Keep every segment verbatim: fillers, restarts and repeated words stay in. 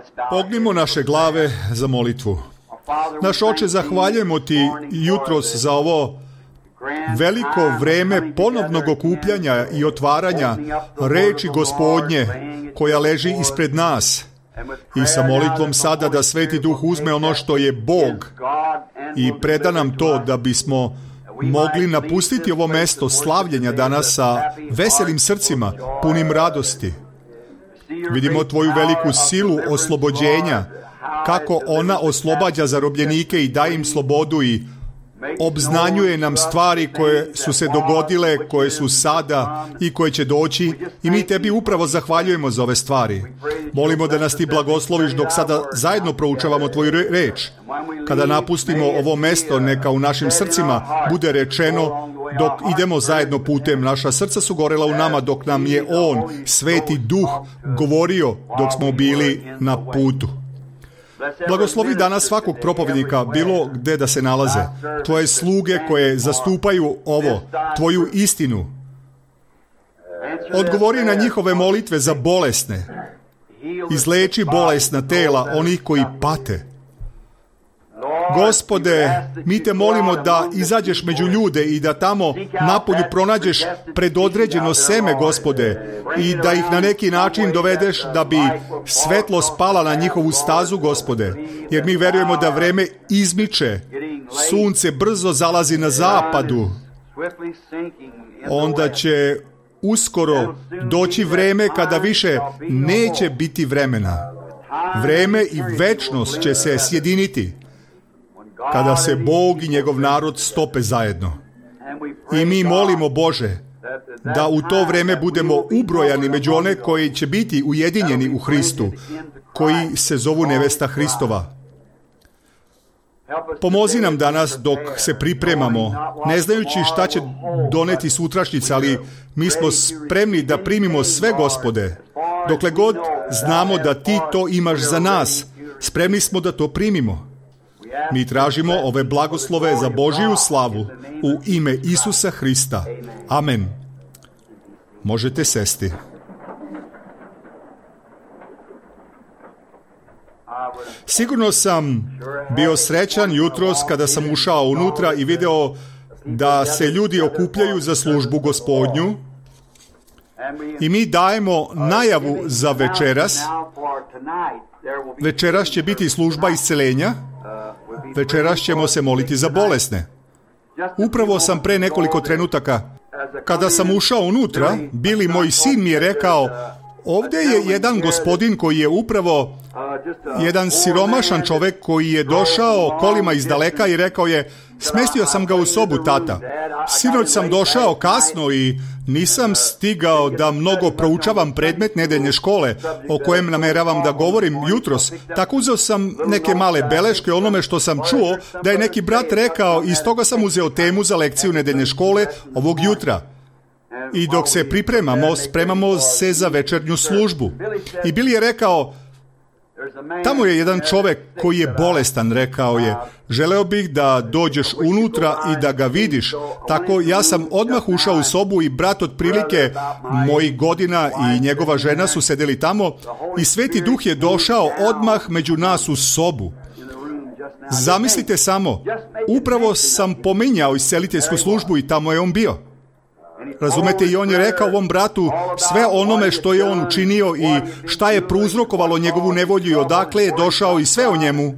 Pognimo naše glave za molitvu. Naš Oče, zahvaljujemo Ti jutros za ovo veliko vreme ponovnog okupljanja i otvaranja reči Gospodnje koja leži ispred nas. I sa molitvom sada da Sveti Duh uzme ono što je Bog i preda nam to da bismo mogli napustiti ovo mesto slavljenja danas sa veselim srcima, punim radosti. Vidimo Tvoju veliku silu oslobođenja, kako ona oslobađa zarobljenike i daje im slobodu i obznanjuje nam stvari koje su se dogodile, koje su sada i koje će doći, i mi Tebi upravo zahvaljujemo za ove stvari. Molimo da nas Ti blagosloviš dok sada zajedno proučavamo Tvoju reč. Kada napustimo ovo mesto, neka u našim srcima bude rečeno dok idemo zajedno putem. Naša srca su gorela u nama dok nam je On, Sveti Duh, govorio dok smo bili na putu. Blagoslovi danas svakog propovednika, bilo gde da se nalaze, Tvoje sluge koje zastupaju ovo, Tvoju istinu. Odgovori na njihove molitve za bolesne. Izleči bolesna tela onih koji pate. Gospode, mi Te molimo da izađeš među ljude i da tamo napolju pronađeš predodređeno seme, Gospode, i da ih na neki način dovedeš da bi svetlo spala na njihovu stazu, Gospode, jer mi verujemo da vreme izmiče, sunce brzo zalazi na zapadu, onda će uskoro doći vreme kada više neće biti vremena. Vreme i večnost će se sjediniti kada se Bog i njegov narod stope zajedno. I mi molimo, Bože, da u to vreme budemo ubrojani među one koji će biti ujedinjeni u Hristu, koji se zovu nevesta Hristova. Pomozi nam danas dok se pripremamo, ne znajući šta će doneti sutrašnjica, ali mi smo spremni da primimo sve, Gospode. Dokle god znamo da Ti to imaš za nas, spremni smo da to primimo. Mi tražimo ove blagoslove za Božiju slavu u ime Isusa Hrista. Amen. Možete sesti. Sigurno sam bio srećan jutros kada sam ušao unutra i video da se ljudi okupljaju za službu Gospodnju i mi dajemo najavu za večeras. Večeras će biti služba isceljenja. Večeras ćemo se moliti za bolesne. Upravo sam pre nekoliko trenutaka, kada sam ušao unutra, Bili, moj sin, mi je rekao, ovdje je jedan gospodin koji je upravo jedan siromašan čovjek koji je došao kolima iz daleka i rekao je, smestio sam ga u sobu, tata. Sinoć sam došao kasno i nisam stigao da mnogo proučavam predmet nedeljne škole o kojem nameravam da govorim jutros. Tako uzeo sam neke male beleške onome što sam čuo da je neki brat rekao i stoga sam uzeo temu za lekciju nedeljne škole ovog jutra. I dok se pripremamo, spremamo se za večernju službu. I Bili je rekao, tamo je jedan čovjek koji je bolestan, rekao je, želeo bih da dođeš unutra i da ga vidiš. Tako ja sam odmah ušao u sobu i brat otprilike mojih godina i njegova žena su sedeli tamo i Sveti Duh je došao odmah među nas u sobu. Zamislite samo, upravo sam pominjao isceliteljsku službu i tamo je on bio. Razumete, i on je rekao ovom bratu sve onome što je on učinio i šta je prouzrokovalo njegovu nevolju i odakle je došao i sve o njemu.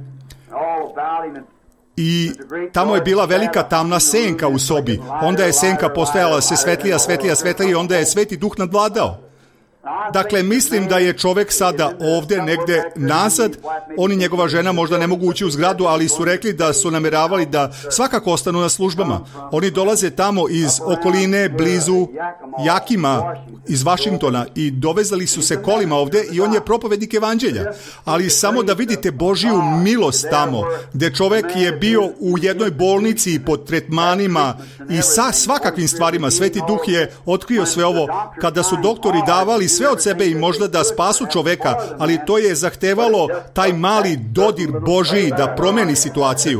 I tamo je bila velika tamna senka u sobi. Onda je senka postajala se svetlija, svetlija, svetlija i onda je Sveti Duh nadvladao. Dakle, mislim da je čovjek sada ovdje negdje nazad. On i njegova žena možda ne mogu ući u zgradu, ali su rekli da su nameravali da svakako ostanu na službama. Oni dolaze tamo iz okoline, blizu Jakima, iz Vašingtona i dovezali su se kolima ovdje i on je propovednik evanđelja. Ali samo da vidite Božiju milost tamo, gdje čovjek je bio u jednoj bolnici pod tretmanima i sa svakakvim stvarima. Sveti Duh je otkrio sve ovo kada su doktori davali sve od sebe i možda da spasu čoveka, ali to je zahtevalo taj mali dodir Božiji da promeni situaciju.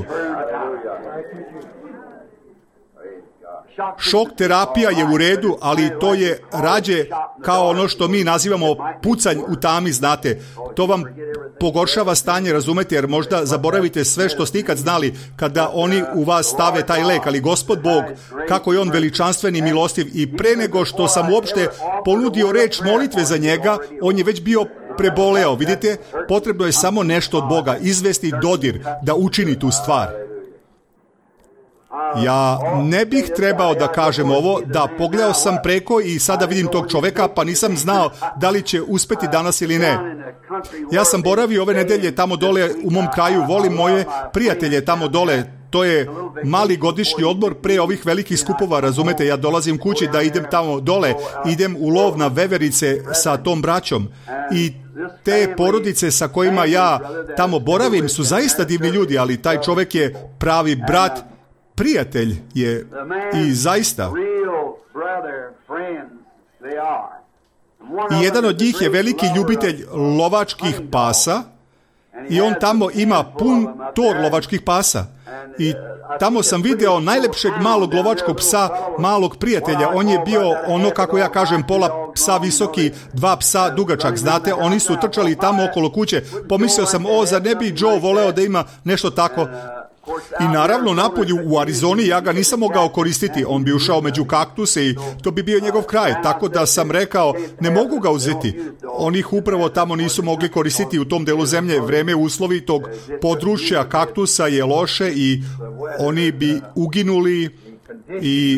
Šok terapija je u redu, ali to je rađe kao ono što mi nazivamo pucanj u tami, znate. To vam pogoršava stanje, razumete, jer možda zaboravite sve što ste ikad znali kada oni u vas stave taj lek, ali Gospod Bog, kako je on veličanstven i milostiv, i pre nego što sam uopšte ponudio reč molitve za njega, on je već bio preboleo. Vidite, potrebno je samo nešto od Boga, izvesti dodir da učini tu stvar. Ja ne bih trebao da kažem ovo, da pogledao sam preko i sada vidim tog čoveka, pa nisam znao da li će uspeti danas ili ne. Ja sam boravio ove nedelje tamo dole u mom kraju, volim moje prijatelje tamo dole. To je mali godišnji odmor pre ovih velikih skupova, razumete, ja dolazim kući da idem tamo dole, idem u lov na veverice sa tom braćom i te porodice sa kojima ja tamo boravim su zaista divni ljudi, ali taj čovek je pravi brat, prijatelj je i zaista. I jedan od njih je veliki ljubitelj lovačkih pasa i on tamo ima pun tor lovačkih pasa. I tamo sam video najlepšeg malog lovačkog psa, malog prijatelja. On je bio ono, kako ja kažem, pola psa visoki, dva psa dugačak. Znate, oni su trčali tamo okolo kuće. Pomislio sam, o, zar ne bi Joe voleo da ima nešto tako? I naravno napolju u Arizoni ja ga nisam mogao koristiti, on bi ušao među kaktuse i to bi bio njegov kraj, tako da sam rekao ne mogu ga uzeti. Oni ih upravo tamo nisu mogli koristiti u tom delu zemlje, vreme uslovi tog područja kaktusa je loše i oni bi uginuli i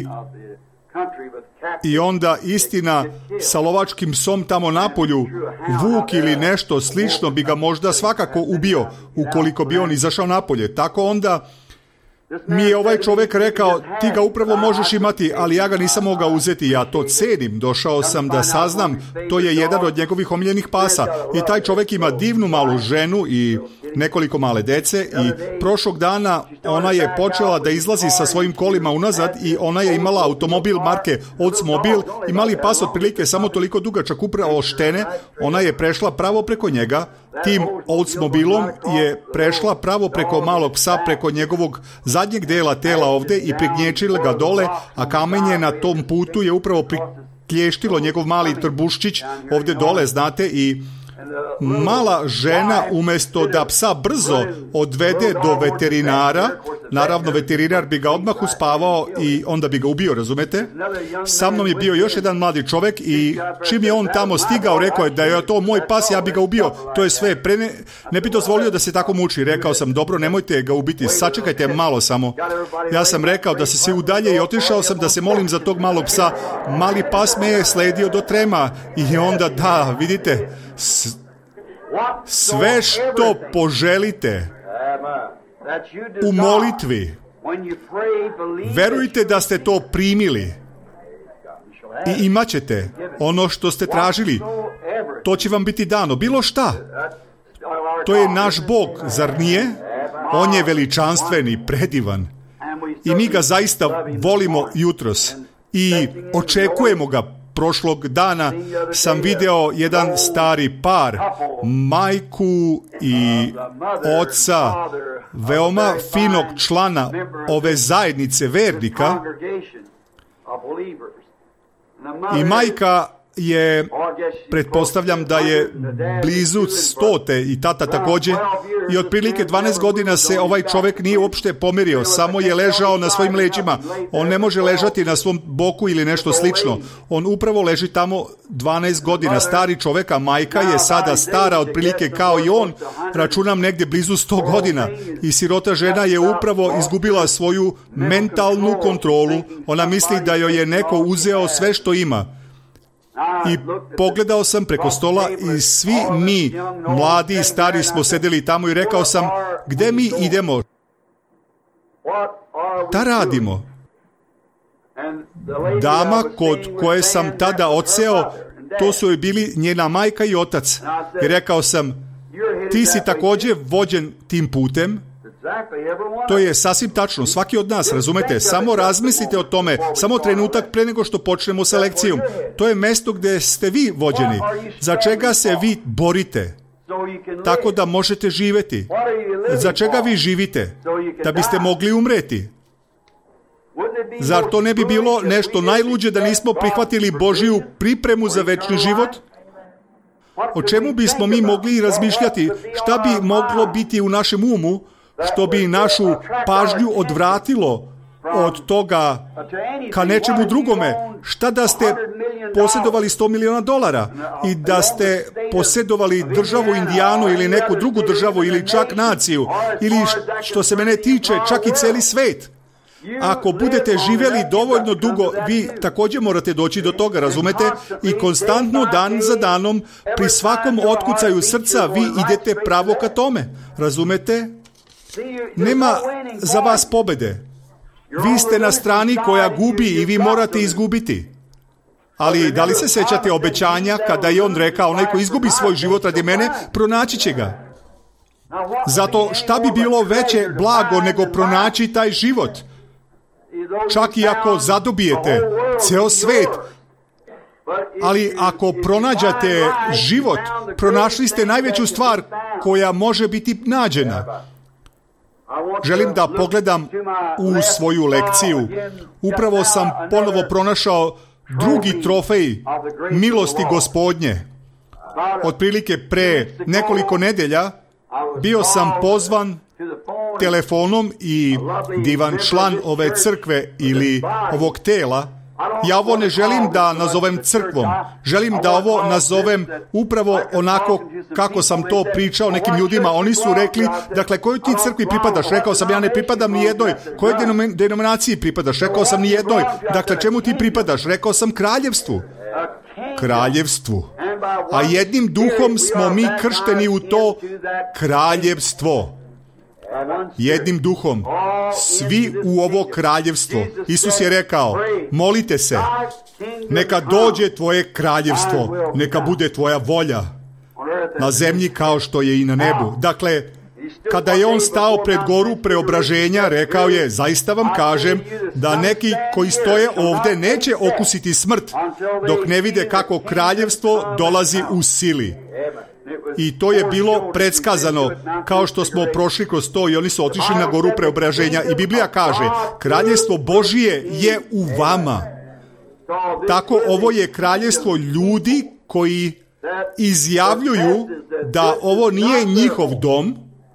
I onda istina sa lovačkim psom tamo napolju, vuk ili nešto slično bi ga možda svakako ubio ukoliko bi on izašao napolje. Tako onda mi je ovaj čovjek rekao, ti ga upravo možeš imati, ali ja ga nisam mogao uzeti, ja to cenim, došao sam da saznam, to je jedan od njegovih omiljenih pasa i taj čovjek ima divnu malu ženu i nekoliko male dece i prošlog dana ona je počela da izlazi sa svojim kolima unazad i ona je imala automobil marke Oldsmobile i mali pas otprilike samo toliko dugačak, upravo štene, ona je prešla pravo preko njega, tim Oldsmobilom je prešla pravo preko malog psa, preko njegovog zadnjeg dela tela ovde i prignječila ga dole, a kamenje na tom putu je upravo priklještilo njegov mali trbuščić ovde dole, znate, i mala žena umjesto da psa brzo odvede do veterinara, naravno veterinar bi ga odmah uspavao i onda bi ga ubio, razumete? Sa mnom je bio još jedan mladi čovjek i čim je on tamo stigao, rekao je da je to moj pas, ja bi ga ubio, to je sve, pre ne, ne bi dozvolio da se tako muči. Rekao sam, dobro, nemojte ga ubiti, sačekajte malo samo. Ja sam rekao da se svi udalje i otišao sam da se molim za tog malog psa. Mali pas me je sledio do trema i onda da, vidite, sve što poželite u molitvi, verujte da ste to primili i imat ćete ono što ste tražili. To će vam biti dano, bilo šta. To je naš Bog, zar nije? On je veličanstven i predivan i mi ga zaista volimo jutros i očekujemo ga. Prošlog dana sam video jedan stari par, majku i oca, veoma finog člana ove zajednice vernika, i majka je, pretpostavljam da je blizu stote i tata također, i otprilike dvanaest godina se ovaj čovjek nije uopšte pomirio, samo je ležao na svojim leđima. On ne može ležati na svom boku ili nešto slično. On upravo leži tamo dvanaest godina, stari čovjek, a majka je sada stara otprilike kao i on, računam negdje blizu sto godina. I sirota žena je upravo izgubila svoju mentalnu kontrolu. Ona misli da joj je neko uzeo sve što ima. I pogledao sam preko stola i svi mi, mladi i stari, smo sedeli tamo i rekao sam, gde mi idemo? Ta radimo? Dama kod koje sam tada odseo, to su joj bili njena majka i otac. I rekao sam, ti si također vođen tim putem. To je sasvim tačno, svaki od nas, razumete, samo razmislite o tome, samo trenutak pre nego što počnemo sa lekcijom. To je mesto gdje ste vi vođeni, za čega se vi borite, tako da možete živjeti. Za čega vi živite? Da biste mogli umreti. Zar to ne bi bilo nešto najluđe da nismo prihvatili Božiju pripremu za večni život? O čemu bismo mi mogli razmišljati? Šta bi moglo biti u našem umu što bi našu pažnju odvratilo od toga ka nečemu drugome? Šta da ste posjedovali sto miliona dolara i da ste posjedovali državu Indijanu ili neku drugu državu ili čak naciju ili što se mene tiče čak i cijeli svet? Ako budete živjeli dovoljno dugo, vi također morate doći do toga, razumete? I konstantno, dan za danom, pri svakom otkucaju srca, vi idete pravo ka tome, razumete? Nema za vas pobjede. Vi ste na strani koja gubi i vi morate izgubiti. Ali da li se sjećate obećanja kada je on rekao, onaj ko izgubi svoj život radi mene, pronaći će ga. Zato šta bi bilo veće blago nego pronaći taj život? Čak i ako zadobijete ceo svet, ali ako pronađate život, pronašli ste najveću stvar koja može biti nađena. Želim da pogledam u svoju lekciju. Upravo sam ponovo pronašao drugi trofej milosti Gospodnje. Otprilike pre nekoliko nedelja bio sam pozvan telefonom i divan član ove crkve ili ovog tela. Ja ovo ne želim da nazovem crkvom. Želim da ovo nazovem upravo onako kako sam to pričao nekim ljudima. Oni su rekli, dakle, kojoj ti crkvi pripadaš? Rekao sam, ja ne pripadam ni jednoj. Kojoj denominaciji pripadaš? Rekao sam, ni jednoj. Dakle, čemu ti pripadaš? Rekao sam, kraljevstvu. Kraljevstvu. A jednim duhom smo mi kršteni u to kraljevstvo. Jednim duhom. Svi u ovo kraljevstvo. Isus je rekao, molite se, neka dođe tvoje kraljevstvo, neka bude tvoja volja na zemlji kao što je i na nebu. Dakle, kada je on stao pred goru preobraženja, rekao je, zaista vam kažem da neki koji stoje ovdje neće okusiti smrt dok ne vide kako kraljevstvo dolazi u sili. I to je bilo predskazano, kao što smo prošli kroz to i oni su otišli na goru preobraženja. I Biblija kaže, kraljevstvo Božije je u vama. Tako ovo je kraljevstvo ljudi koji izjavljuju da ovo nije njihov dom,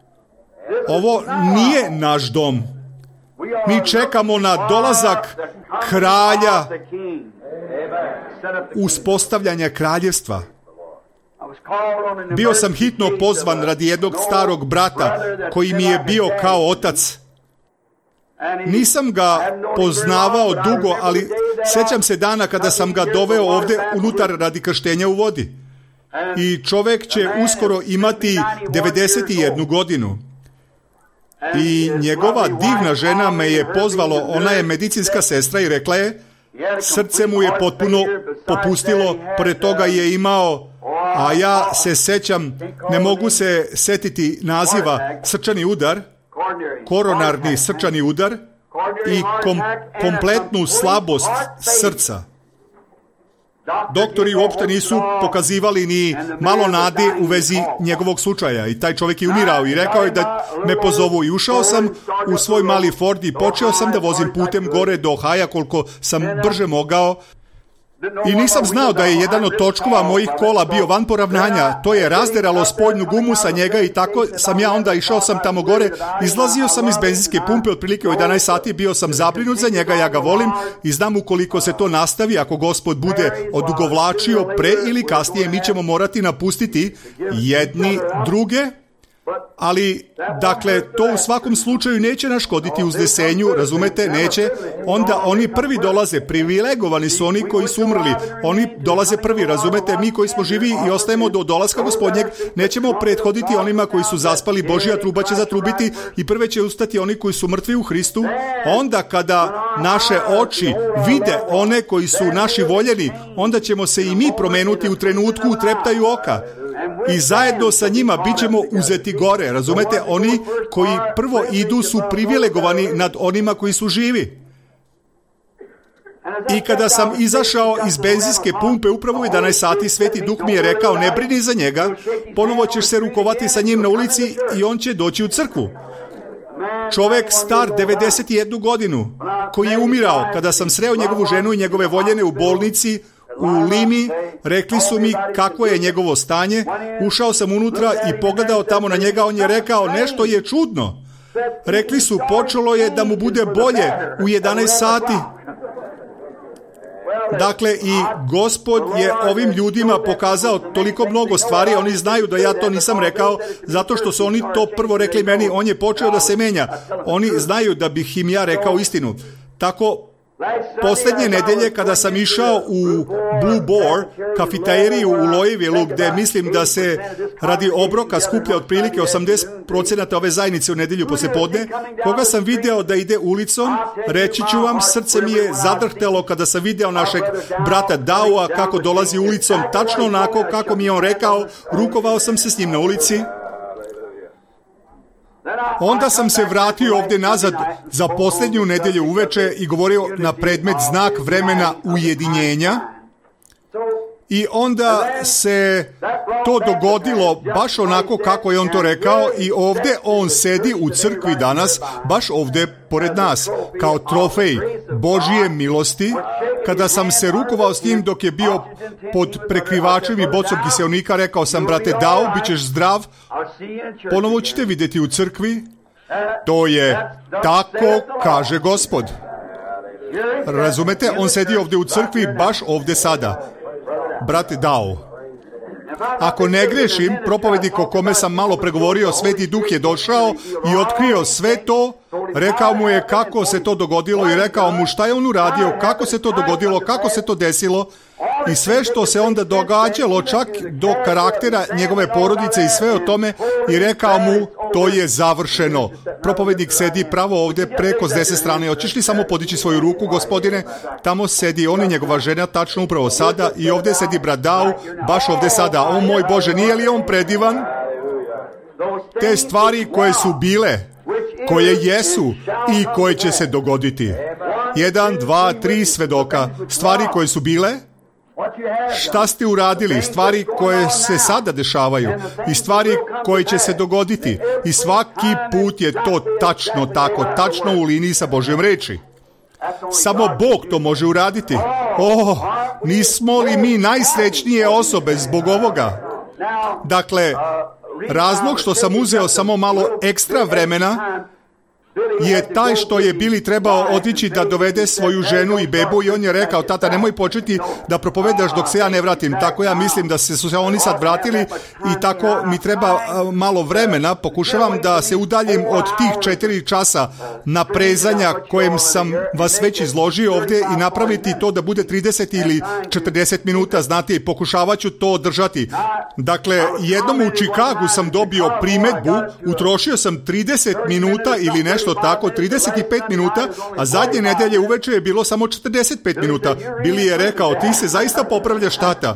ovo nije naš dom. Mi čekamo na dolazak kralja, uspostavljanja kraljevstva. Bio sam hitno pozvan radi jednog starog brata koji mi je bio kao otac. Nisam ga poznavao dugo, ali sjećam se dana kada sam ga doveo ovdje unutar radi krštenja u vodi. I čovjek će uskoro imati devedeset jednu godinu. I njegova divna žena me je pozvalo, ona je medicinska sestra i rekla je, srce mu je potpuno popustilo, pored toga je imao, a ja se sećam, ne mogu se setiti naziva, srčani udar, koronarni srčani udar i kom, kompletnu slabost srca. Doktori uopšte nisu pokazivali ni malo nade u vezi njegovog slučaja i taj čovjek je umirao i rekao je da me pozovu i ušao sam u svoj mali Ford i počeo sam da vozim putem gore do Ohaja koliko sam brže mogao. I nisam znao da je jedan od točkova mojih kola bio van poravnanja. To je razderalo spoljnu gumu sa njega i tako sam ja onda išao sam tamo gore. Izlazio sam iz benzinske pumpe otprilike u jedanaest sati, bio sam zabrinut za njega, ja ga volim i znam ukoliko se to nastavi, ako Gospod bude odugovlačio pre ili kasnije, mi ćemo morati napustiti jedni druge. Ali, dakle, to u svakom slučaju neće naškoditi uznesenju, razumete, neće. Onda oni prvi dolaze, privilegovani su oni koji su umrli. Oni dolaze prvi, razumete, mi koji smo živi i ostajemo do dolaska Gospodnjeg, nećemo prethoditi onima koji su zaspali, Božja truba će zatrubiti i prve će ustati oni koji su mrtvi u Hristu. Onda kada naše oči vide one koji su naši voljeni, onda ćemo se i mi promenuti u trenutku u treptaju oka. I zajedno sa njima bit ćemo uzeti gore, razumete? Oni koji prvo idu su privilegovani nad onima koji su živi. I kada sam izašao iz benzinske pumpe, upravo u jedanaest sati, Sveti Duh mi je rekao, ne brini za njega, ponovo ćeš se rukovati sa njim na ulici i on će doći u crkvu. Čovjek star devedeset jednu godinu, koji je umirao, kada sam sreo njegovu ženu i njegove voljene u bolnici u Limi, rekli su mi kako je njegovo stanje, ušao sam unutra i pogledao tamo na njega, on je rekao nešto je čudno. Rekli su počelo je da mu bude bolje u jedanaest sati. Dakle, i Gospod je ovim ljudima pokazao toliko mnogo stvari, oni znaju da ja to nisam rekao, zato što su oni to prvo rekli meni, on je počeo da se menja. Oni znaju da bih im ja rekao istinu. Tako, posljednje nedelje kada sam išao u Blue Boar, kafeteriju u Louisville, gde mislim da se radi obroka skuplja otprilike osamdeset procenata ove zajednice u nedelju poslijepodne, koga sam video da ide ulicom, reći ću vam, srce mi je zadrhtelo kada sam video našeg brata Daua kako dolazi ulicom, tačno onako kako mi je on rekao, rukovao sam se s njim na ulici. Onda sam se vratio ovdje nazad za posljednju nedjelju uveče i govorio na predmet znak vremena ujedinjenja. I onda se to dogodilo baš onako kako je on to rekao i ovdje on sedi u crkvi danas, baš ovdje pored nas, kao trofej Božije milosti. Kada sam se rukovao s njim dok je bio pod prekrivačem i bocom kiseonika, rekao sam, brate Dao, bit ćeš zdrav, ponovo ćete vidjeti u crkvi. To je tako kaže Gospod. Razumete, on sedi ovdje u crkvi, baš ovdje sada. Brate Dao, ako ne grešim, propovednik o kome sam malo pregovorio, Sveti Duh je došao i otkrio sve to, rekao mu je kako se to dogodilo i rekao mu šta je on uradio, kako se to dogodilo, kako se to desilo i sve što se onda događalo, čak do karaktera njegove porodice i sve o tome, i rekao mu to je završeno. Propovednik sedi pravo ovdje preko s desne strane. Hoćeš li samo podići svoju ruku, gospodine? Tamo sedi on i njegova žena, tačno upravo sada, i ovdje sedi brat Dao, baš ovdje sada. O moj Bože, nije li on predivan? Te stvari koje su bile, koje jesu i koje će se dogoditi. Jedan, dva, tri svedoka. Stvari koje su bile, šta ste uradili, stvari koje se sada dešavaju i stvari koje će se dogoditi. I svaki put je to tačno tako, tačno u liniji sa Božjom reči. Samo Bog to može uraditi. O, nismo li mi najsrećnije osobe zbog ovoga? Dakle, razlog što sam uzeo samo malo ekstra vremena je taj što je Billy trebao otići da dovede svoju ženu i bebu i on je rekao, tata, nemoj početi da propovedaš dok se ja ne vratim. Tako ja mislim da se su se oni sad vratili i tako mi treba malo vremena. Pokušavam da se udaljim od tih četiri časa naprezanja kojem sam vas već izložio ovdje i napraviti to da bude trideset ili četrdeset minuta, znate, i pokušavat ću to održati. Dakle, jednom u Čikagu sam dobio primedbu, utrošio sam trideset minuta ili nešto što tako, trideset pet minuta, a zadnje nedelje uveče je bilo samo četrdeset pet minuta. Billy je rekao, ti se zaista popravljaš, tata.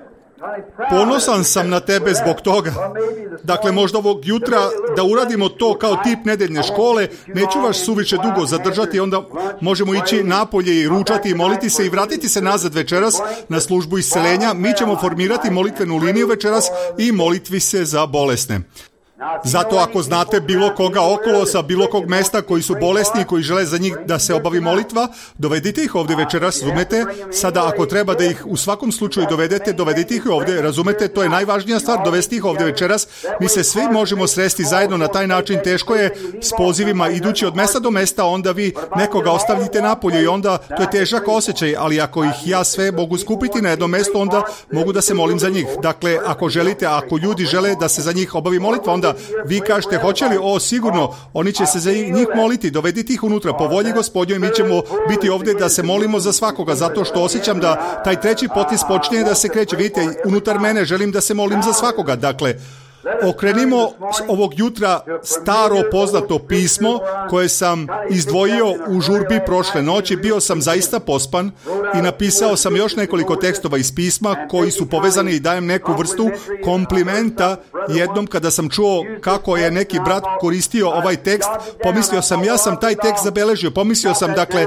Ponosan sam na tebe zbog toga. Dakle, možda ovog jutra da uradimo to kao tip nedeljne škole, neću vas suviše dugo zadržati, onda možemo ići napolje i ručati i moliti se i vratiti se nazad večeras na službu isceljenja. Mi ćemo formirati molitvenu liniju večeras i molitvi se za bolesne. Zato ako znate bilo koga okolo sa bilo kog mesta koji su bolesni i koji žele za njih da se obavi molitva, dovedite ih ovdje večeras, razumete? Sada ako treba da ih u svakom slučaju dovedete, dovedite ih ovdje, razumete? To je najvažnija stvar, dovesti ih ovdje večeras. Mi se svi možemo sresti zajedno na taj način, teško je s pozivima idući od mesta do mesta, onda vi nekoga ostavljite napolje i onda to je težak osjećaj, ali ako ih ja sve mogu skupiti na jedno mjesto, onda mogu da se molim za njih. Dakle, ako želite, ako ljudi žele da se za njih obavi molitva, onda vi kažete, hoće li? O, sigurno, oni će se za njih moliti, dovedite ih unutra po volji Gospodnjoj, mi ćemo biti ovdje da se molimo za svakoga, zato što osjećam da taj treći potis počinje da se kreće. Vidite, unutar mene želim da se molim za svakoga. Dakle, okrenimo ovog jutra staro poznato pismo koje sam izdvojio u žurbi prošle noći. Bio sam zaista pospan i napisao sam još nekoliko tekstova iz pisma koji su povezani i dajem neku vrstu komplimenta. Jednom kada sam čuo kako je neki brat koristio ovaj tekst, pomislio sam, ja sam taj tekst zabeležio. Pomislio sam, dakle,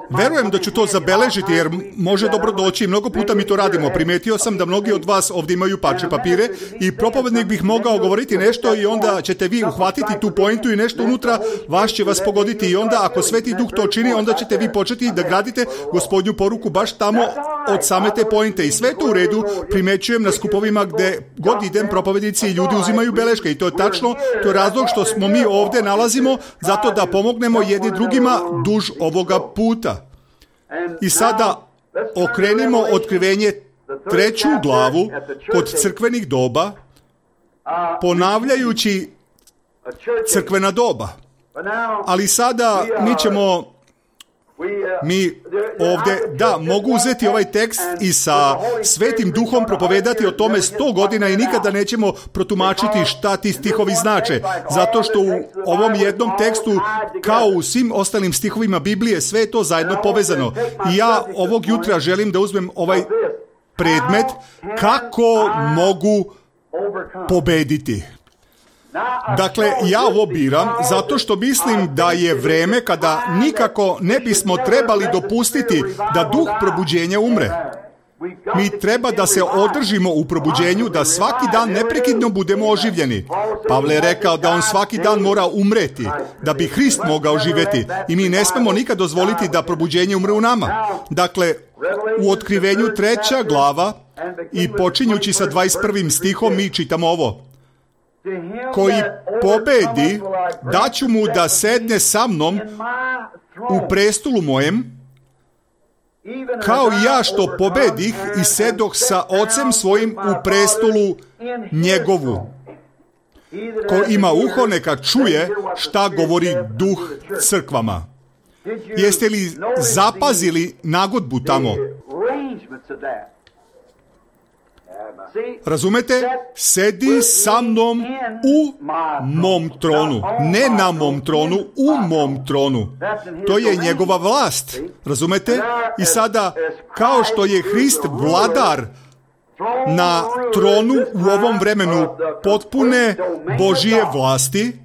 Verujem da ću to zabeležiti jer može dobro doći. Mnogo puta mi to radimo. Primetio sam da mnogi od vas ovdje imaju parče papire i propovednik bih mogao govoriti nešto i onda ćete vi uhvatiti tu pointu i nešto unutra vas će vas pogoditi i onda ako Sveti Duh to čini, onda ćete vi početi da gradite Gospodnju poruku baš tamo od same te pointe. I sve to u redu primećujem na skupovima gde god idem, propovednici i ljudi uzimaju beleške i to je tačno, to je razlog što smo mi ovdje nalazimo zato da pomognemo jedni drugima duž ovoga puta. I sada okrenimo Otkrivenje treću glavu kod crkvenih doba, ponavljajući crkvena doba. Ali sada mi ćemo mi ovdje, da, mogu uzeti ovaj tekst i sa Svetim Duhom propovedati o tome sto godina i nikada nećemo protumačiti šta ti stihovi znače. Zato što u ovom jednom tekstu, kao u svim ostalim stihovima Biblije, sve je to zajedno povezano. I ja ovog jutra želim da uzmem ovaj predmet kako mogu pobediti. Dakle, ja ovo biram zato što mislim da je vreme kada nikako ne bismo trebali dopustiti da duh probuđenja umre. Mi treba da se održimo u probuđenju, da svaki dan neprekidno budemo oživljeni. Pavle je rekao da on svaki dan mora umreti, da bi Hrist mogao živjeti. I mi ne smemo nikad dozvoliti da probuđenje umre u nama. Dakle, u Otkrivenju treća glava i počinjući sa dvadeset prvim stihom mi čitamo ovo. Koji pobedi, daću mu da sedne sa mnom u prestolu mojem, kao i ja što pobedih i sedoh sa ocem svojim u prestolu njegovu. Ko ima uho neka čuje šta govori duh crkvama. Jeste li zapazili nagodbu tamo? Razumete? Sedi sa mnom u mom tronu. Ne na mom tronu, u mom tronu. To je njegova vlast. Razumete? I sada, kao što je Hrist vladar na tronu u ovom vremenu potpune Božije vlasti,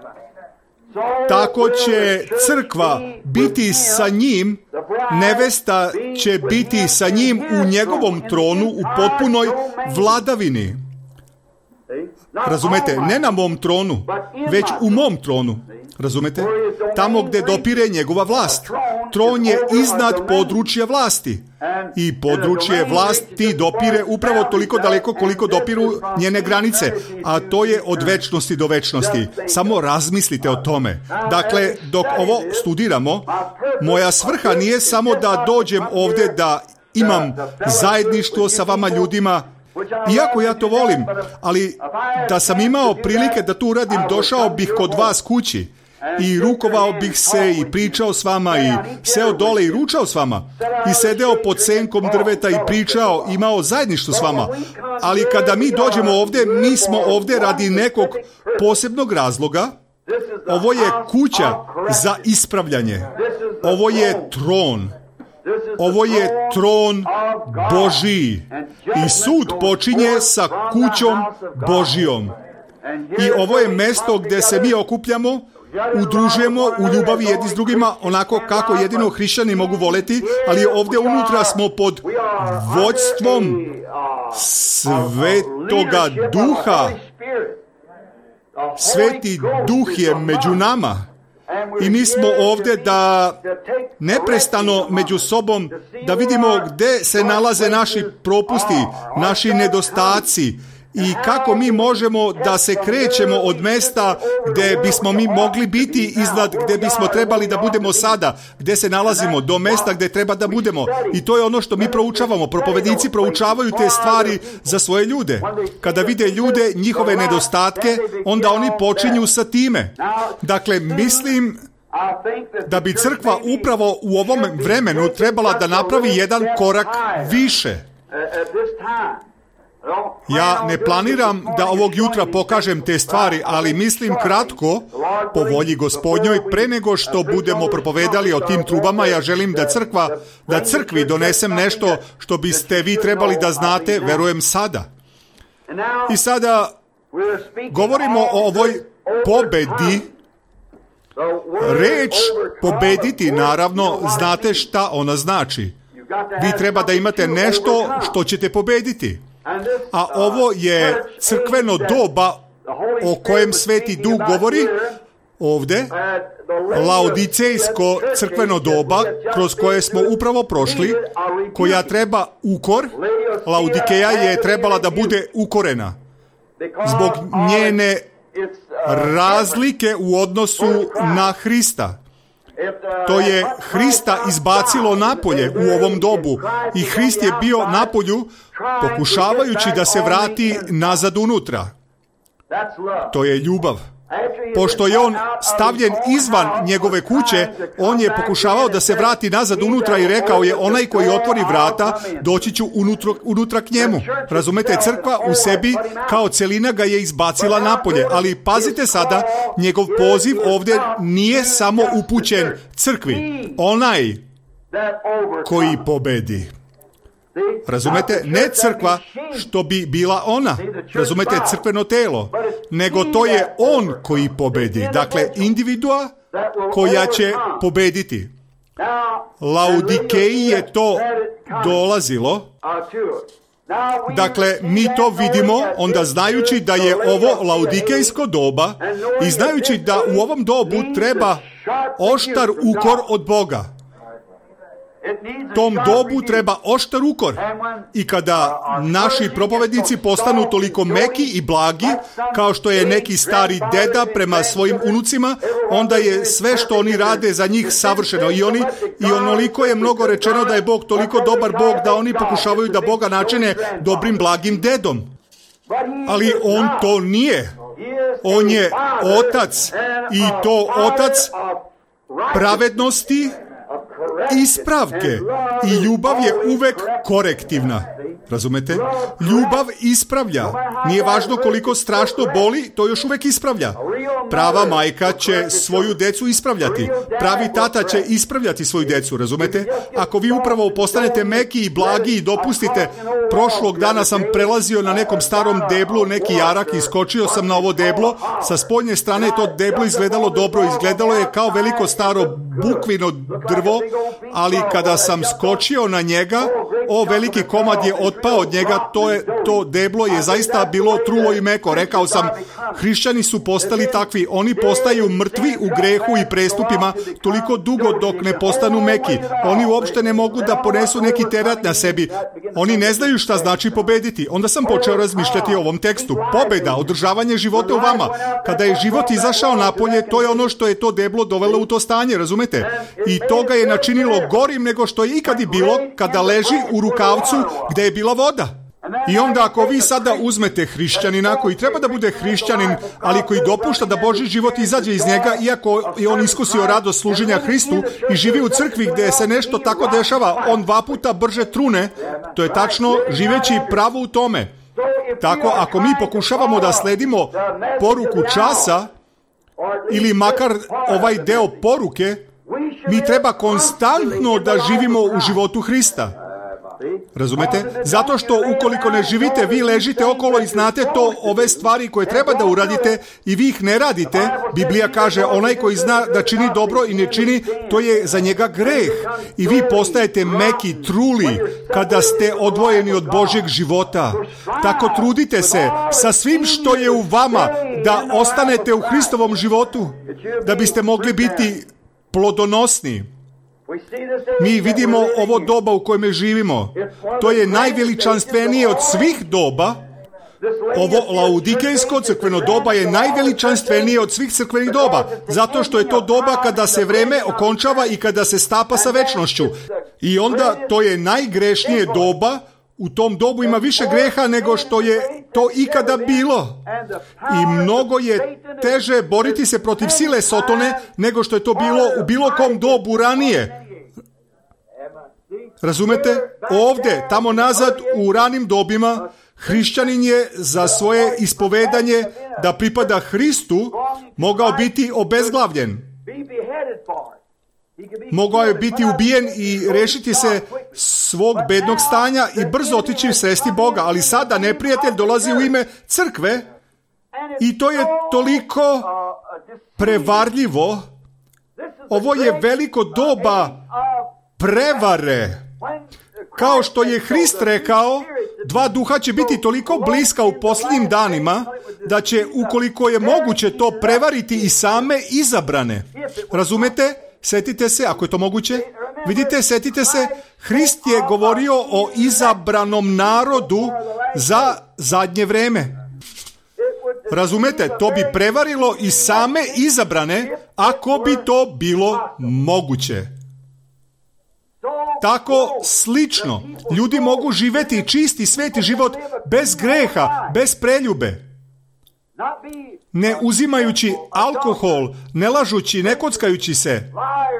tako će crkva biti sa njim, nevesta će biti sa njim u njegovom tronu u potpunoj vladavini. Razumete? Ne na mom tronu, već u mom tronu. Razumete? Tamo gdje dopire njegova vlast. Tron je iznad područja vlasti. I područje vlasti dopire upravo toliko daleko koliko dopiru njene granice. A to je od večnosti do večnosti. Samo razmislite o tome. Dakle, dok ovo studiramo, moja svrha nije samo da dođem ovdje da imam zajedništvo sa vama ljudima, iako ja to volim, ali da sam imao prilike da tu uradim, došao bih kod vas kući i rukovao bih se i pričao s vama i seo dole i ručao s vama i sedeo pod senkom drveta i pričao, imao zajedništvo s vama. Ali kada mi dođemo ovdje, mi smo ovdje radi nekog posebnog razloga. Ovo je kuća za ispravljanje. Ovo je tron. Ovo je tron Božiji. I sud počinje sa kućom Božijom. I ovo je mjesto gdje se mi okupljamo, udružujemo u ljubavi jedni s drugima, onako kako jedino hrišćani mogu voleti, ali ovdje unutra smo pod vođstvom Svetoga Duha. Sveti Duh je među nama. I mi smo ovdje da neprestano među sobom da vidimo gdje se nalaze naši propusti, naši nedostaci i kako mi možemo da se krećemo od mjesta gdje bismo mi mogli biti iznad, gdje bismo trebali da budemo sada, gdje se nalazimo, do mjesta gdje treba da budemo. I to je ono što mi proučavamo. Propovjednici proučavaju te stvari za svoje ljude. Kada vide ljude, njihove nedostatke, onda oni počinju sa time. Dakle, mislim da bi crkva upravo u ovom vremenu trebala da napravi jedan korak više. Ja ne planiram da ovog jutra pokažem te stvari, ali mislim kratko, po volji Gospodnjoj, pre nego što budemo propovedali o tim trubama, ja želim da crkva, da crkvi donesem nešto što biste vi trebali da znate, verujem sada. I sada govorimo o ovoj pobedi Reč pobediti, naravno, znate šta ona znači. Vi treba da imate nešto što ćete pobediti. A ovo je crkveno doba o kojem Sveti Duh govori ovde, laodicejsko crkveno doba kroz koje smo upravo prošli, koja treba ukor. Laodikeja je trebala da bude ukorena zbog njene razlike u odnosu na Hrista. To je Hrista izbacilo napolje u ovom dobu i Hrist je bio napolju pokušavajući da se vrati nazad unutra. To je ljubav. Pošto je on stavljen izvan njegove kuće, on je pokušavao da se vrati nazad unutra i rekao je, onaj koji otvori vrata, doći ću unutra, unutra k njemu. Razumete, crkva u sebi kao celina ga je izbacila napolje, ali pazite sada, njegov poziv ovdje nije samo upućen crkvi. Onaj koji pobedi. Razumete, ne crkva što bi bila ona, razumete, crkveno telo, nego to je on koji pobedi. Dakle, individua koja će pobediti. Laodikeji je to dolazilo. Dakle, mi to vidimo onda znajući da je ovo laodikejsko doba i znajući da u ovom dobu treba oštar ukor od Boga. Tom dobu treba oštar ukor. I kada naši propovednici postanu toliko meki i blagi, kao što je neki stari deda prema svojim unucima, onda je sve što oni rade za njih savršeno. I oni i onoliko je mnogo rečeno da je Bog toliko dobar Bog da oni pokušavaju da Boga načine dobrim blagim dedom. Ali on to nije. On je otac i to otac pravednosti, ispravke i ljubav je uvek korektivna. Razumete? Ljubav ispravlja. Nije važno koliko strašno boli, to još uvek ispravlja. Prava majka će svoju decu ispravljati. Pravi tata će ispravljati svoju decu, razumete? Ako vi upravo postanete meki i blagi i dopustite, prošlog dana sam prelazio na nekom starom deblu, neki jarak, i skočio sam na ovo deblo. Sa spoljne strane to deblo izgledalo dobro, izgledalo je kao veliko staro bukvino drvo, ali kada sam skočio na njega, o veliki komad je otpao od njega, to, je, to deblo je zaista bilo trulo i meko. Rekao sam, hrišćani su postali takvi, oni postaju mrtvi u grehu i prestupima toliko dugo dok ne postanu meki. Oni uopšte ne mogu da ponesu neki teret na sebi. Oni ne znaju šta znači pobediti. Onda sam počeo razmišljati o ovom tekstu. Pobeda, održavanje života u vama. Kada je život izašao napolje, to je ono što je to deblo dovelo u to stanje, razumete? I to ga je načinilo gorim nego što je ikad i bilo kada leži u rukavcu gde je bila voda. I onda ako vi sada uzmete hrišćanina koji treba da bude hrišćanin, ali koji dopušta da Božji život izađe iz njega, iako je on iskusio radost služenja Hristu i živi u crkvi gde se nešto tako dešava, on dva puta brže trune, to je tačno, živeći pravo u tome. Tako, ako mi pokušavamo da sledimo poruku časa, ili makar ovaj deo poruke, mi treba konstantno da živimo u životu Hrista. Razumete? Zato što ukoliko ne živite, vi ležite okolo i znate to, ove stvari koje treba da uradite i vi ih ne radite. Biblija kaže, onaj koji zna da čini dobro i ne čini, to je za njega greh. I vi postajete meki, truli, kada ste odvojeni od Božjeg života. Tako trudite se sa svim što je u vama da ostanete u Hristovom životu, da biste mogli biti plodonosni. Mi vidimo ovo doba u kojem živimo. To je najveličanstvenije od svih doba. Ovo laodikejsko crkveno doba je najveličanstvenije od svih crkvenih doba, zato što je to doba kada se vreme okončava i kada se stapa sa večnošću. I onda to je najgrešnije doba. U tom dobu ima više greha nego što je to ikada bilo. I mnogo je teže boriti se protiv sile Sotone nego što je to bilo u bilo kom dobu ranije. Razumete? Ovde, tamo nazad, u ranim dobima, hrišćanin je za svoje ispovedanje da pripada Hristu mogao biti obezglavljen. Mogao je biti ubijen i rešiti se svog bednog stanja i brzo otići sresti Boga, ali sada neprijatelj dolazi u ime crkve i to je toliko prevarljivo Ovo je veliko doba prevare. Kao što je Hrist rekao, dva duha će biti toliko bliska u posljednjim danima, da će, ukoliko je moguće, to prevariti i same izabrane. Razumete? Setite se, ako je to moguće. Vidite, setite se, Hrist je govorio o izabranom narodu za zadnje vreme. Razumete, to bi prevarilo i same izabrane, ako bi to bilo moguće. Tako slično, ljudi mogu živjeti čisti sveti život bez greha, bez preljube, ne uzimajući alkohol, ne lažući, ne kockajući se.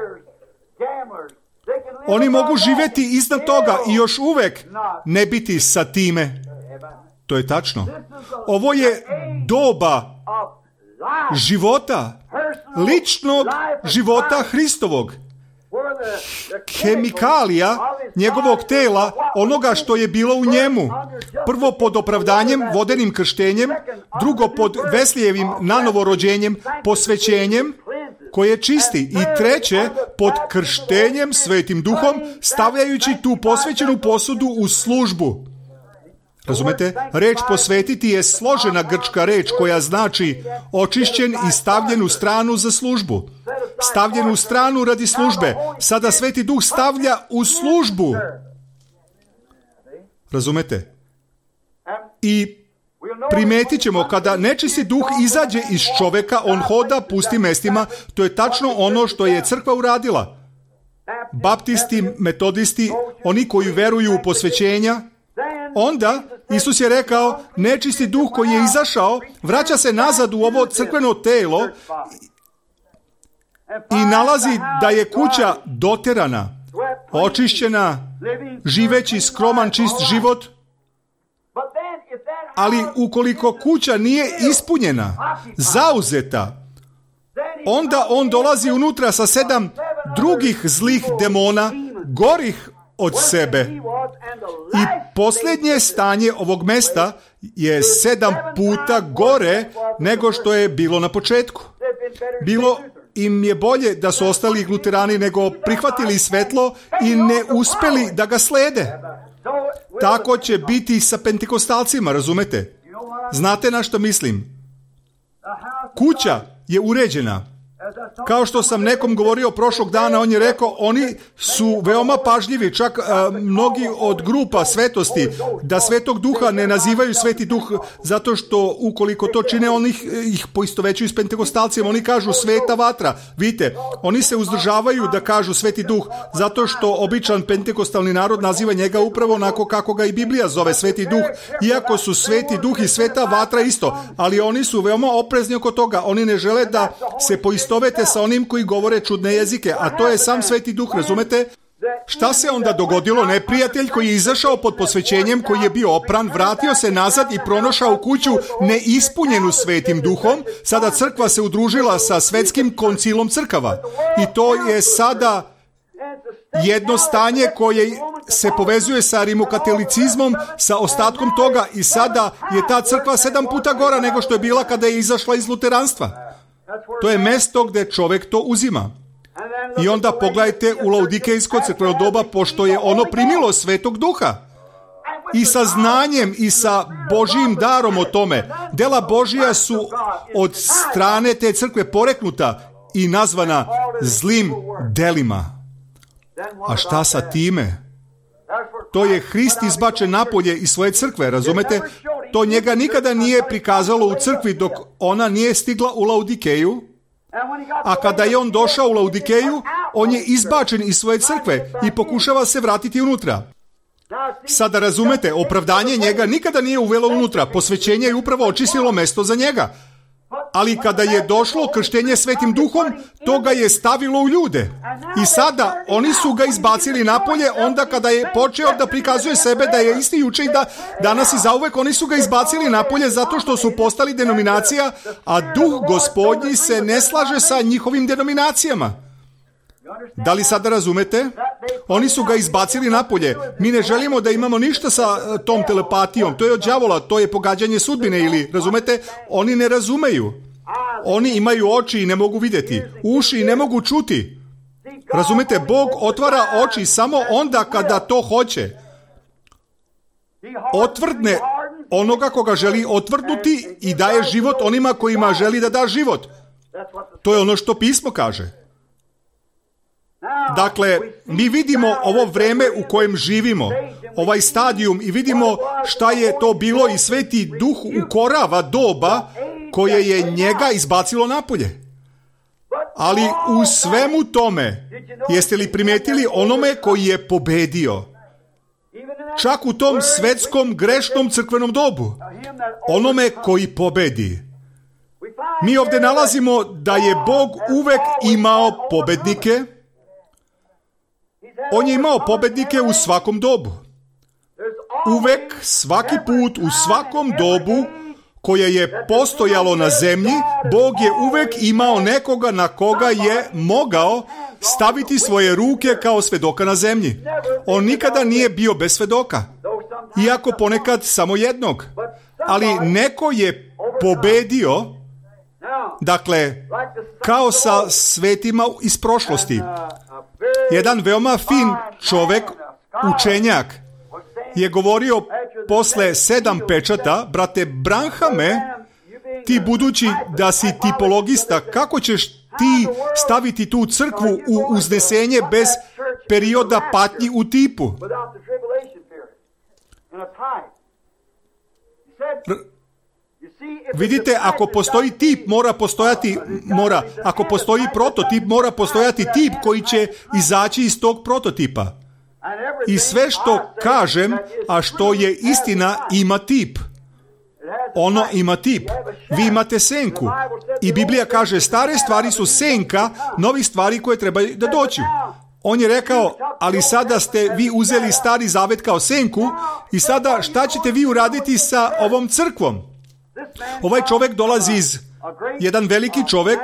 Oni mogu živjeti iznad toga i još uvijek ne biti sa time. To je tačno. Ovo je doba života, ličnog života Hristovog. Hemikalija njegovog tela, onoga što je bilo u njemu. Prvo pod opravdanjem, vodenim krštenjem, drugo pod Veslijevim nanovorođenjem, posvećenjem, koje čisti, i treće pod krštenjem Svetim Duhom, stavljajući tu posvećenu posudu u službu. Razumete? Reč posvetiti je složena grčka reč koja znači očišćen i stavljen u stranu za službu. Stavljen u stranu radi službe. Sada Sveti Duh stavlja u službu. Razumete? I primetit ćemo, kada nečisti duh izađe iz čoveka, on hoda pustim mestima. To je tačno ono što je crkva uradila. Baptisti, metodisti, oni koji veruju u posvećenja. Onda Isus je rekao, nečisti duh koji je izašao vraća se nazad u ovo crkveno telo i nalazi da je kuća doterana, očišćena, živeći skroman čist život. Ali ukoliko kuća nije ispunjena, zauzeta, onda on dolazi unutra sa sedam drugih zlih demona, gorih od sebe. I posljednje stanje ovog mesta je sedam puta gore nego što je bilo na početku. Bilo im je bolje da su ostali luterani nego prihvatili svetlo i ne uspjeli da ga slede. Tako će biti sa pentekostalcima, razumete? Znate na što mislim? Kuća je uređena. Kao što sam nekom govorio prošlog dana, on je rekao, oni su veoma pažljivi, čak a, mnogi od grupa svetosti, da Svetog Duha ne nazivaju Sveti Duh, zato što ukoliko to čine, oni ih, ih poistovećuju s pentekostalcima, oni kažu sveta vatra. Vidite, oni se uzdržavaju da kažu Sveti Duh, zato što običan pentekostalni narod naziva njega upravo onako kako ga i Biblija zove, Sveti Duh, iako su Sveti Duh i sveta vatra isto, ali oni su veoma oprezni oko toga, oni ne žele da se poistovete sa onim koji govore čudne jezike, a to je sam Sveti Duh, razumete? Šta se onda dogodilo? Neprijatelj koji je izašao pod posvećenjem, koji je bio opran, vratio se nazad i pronašao kuću neispunjenu Svetim Duhom. Sada crkva se udružila sa svetskim koncilom crkava. I to je sada jedno stanje koje se povezuje sa rimokatolicizmom, sa ostatkom toga, i sada je ta crkva sedam puta gora nego što je bila kada je izašla iz luteranstva. To je mesto gdje čovjek to uzima. I onda pogledajte u laudikejsko crkveno doba, pošto je ono primilo Svetog Duha. I sa znanjem i sa Božijim darom o tome. Dela Božija su od strane te crkve poreknuta i nazvana zlim delima. A šta sa time? To je Hrist izbačen napolje iz svoje crkve, razumete? To njega nikada nije prikazalo u crkvi dok ona nije stigla u Laudikeju, a kada je on došao u Laudikeju, on je izbačen iz svoje crkve i pokušava se vratiti unutra. Sada razumete, opravdanje njega nikada nije uvelo unutra, posvećenje je upravo očistilo mesto za njega. Ali kada je došlo krštenje Svetim Duhom, to ga je stavilo u ljude. I sada oni su ga izbacili napolje, onda kada je počeo da prikazuje sebe da je isti juče i da danas i zauvek, oni su ga izbacili napolje zato što su postali denominacija, a Duh Gospodnji se ne slaže sa njihovim denominacijama. Da li sada razumete? Oni su ga izbacili napolje. Mi ne želimo da imamo ništa sa tom telepatijom. To je od đavola, to je pogađanje sudbine, ili, razumete? Oni ne razumeju. Oni imaju oči i ne mogu vidjeti, uši i ne mogu čuti. Razumete, Bog otvara oči samo onda kada to hoće. Otvrdne onoga koga želi otvrdnuti i daje život onima kojima želi da da život. To je ono što pismo kaže. Dakle, mi vidimo ovo vreme u kojem živimo, ovaj stadijum, i vidimo šta je to bilo i Sveti Duh ukorava doba koje je njega izbacilo napolje. Ali u svemu tome, jeste li primijetili onome koji je pobedio? Čak u tom svetskom grešnom crkvenom dobu, onome koji pobedi. Mi ovdje nalazimo da je Bog uvek imao pobednike. On je imao pobednike u svakom dobu. Uvek, svaki put, u svakom dobu koje je postojalo na zemlji, Bog je uvek imao nekoga na koga je mogao staviti svoje ruke kao svedoka na zemlji. On nikada nije bio bez svedoka, iako ponekad samo jednog. Ali neko je pobedio, dakle, kao sa svetima iz prošlosti. Jedan veoma fin čovek, učenjak, je govorio posle sedam pečata: brate Branhame, ti budući da si tipologista, kako ćeš ti staviti tu crkvu u uznesenje bez perioda patnji u tipu? R- Vidite, ako postoji tip, mora postojati, mora, ako postoji prototip, mora postojati tip koji će izaći iz tog prototipa. I sve što kažem, a što je istina, ima tip. Ono ima tip. Vi imate senku. I Biblija kaže, stare stvari su senka novih stvari koje trebaju da dođu. On je rekao, ali sada ste vi uzeli Stari Zavet kao senku i sada šta ćete vi uraditi sa ovom crkvom? Ovaj čovjek dolazi iz, jedan veliki čovjek,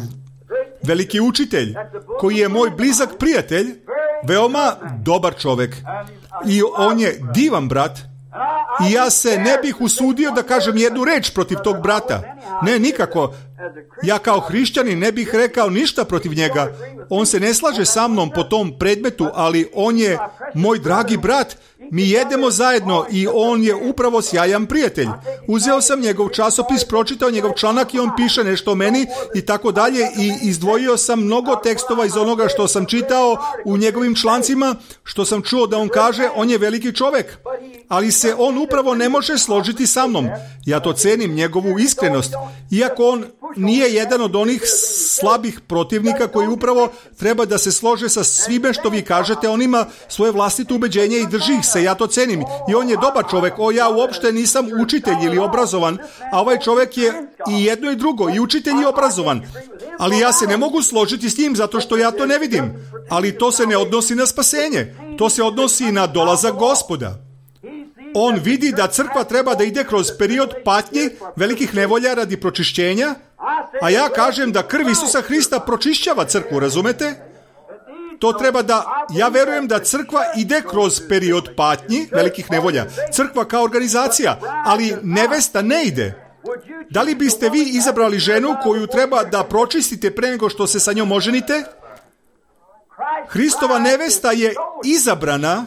veliki učitelj, koji je moj blizak prijatelj, veoma dobar čovjek. I on je divan brat. I ja se ne bih usudio da kažem jednu reč protiv tog brata. Ne, nikako. Ja kao hrišćanin ne bih rekao ništa protiv njega. On se ne slaže sa mnom po tom predmetu, ali on je moj dragi brat. Mi jedemo zajedno i on je upravo sjajan prijatelj. Uzeo sam njegov časopis, pročitao njegov članak i on piše nešto o meni i tako dalje, i izdvojio sam mnogo tekstova iz onoga što sam čitao u njegovim člancima, što sam čuo da on kaže. On je veliki čovjek, ali se on upravo ne može složiti sa mnom. Ja to cenim, njegovu iskrenost, iako on nije jedan od onih slabih protivnika koji upravo treba da se slože sa svime što vi kažete. On ima svoje vlastito ubeđenje i drži ih se. Ja to cenim. I on je dobar čovjek. O, ja uopšte nisam učitelj ili obrazovan, a ovaj čovjek je i jedno i drugo, i učitelj i obrazovan. Ali ja se ne mogu složiti s njim zato što ja to ne vidim. Ali to se ne odnosi na spasenje. To se odnosi na dolazak Gospoda. On vidi da crkva treba da ide kroz period patnji, velikih nevolja radi pročišćenja, a ja kažem da krv Isusa Hrista pročišćava crkvu, razumete? To treba da, ja verujem da crkva ide kroz period patnji, velikih nevolja. Crkva kao organizacija, ali nevesta ne ide. Da li biste vi izabrali ženu koju treba da pročistite pre nego što se sa njom oženite? Hristova nevesta je izabrana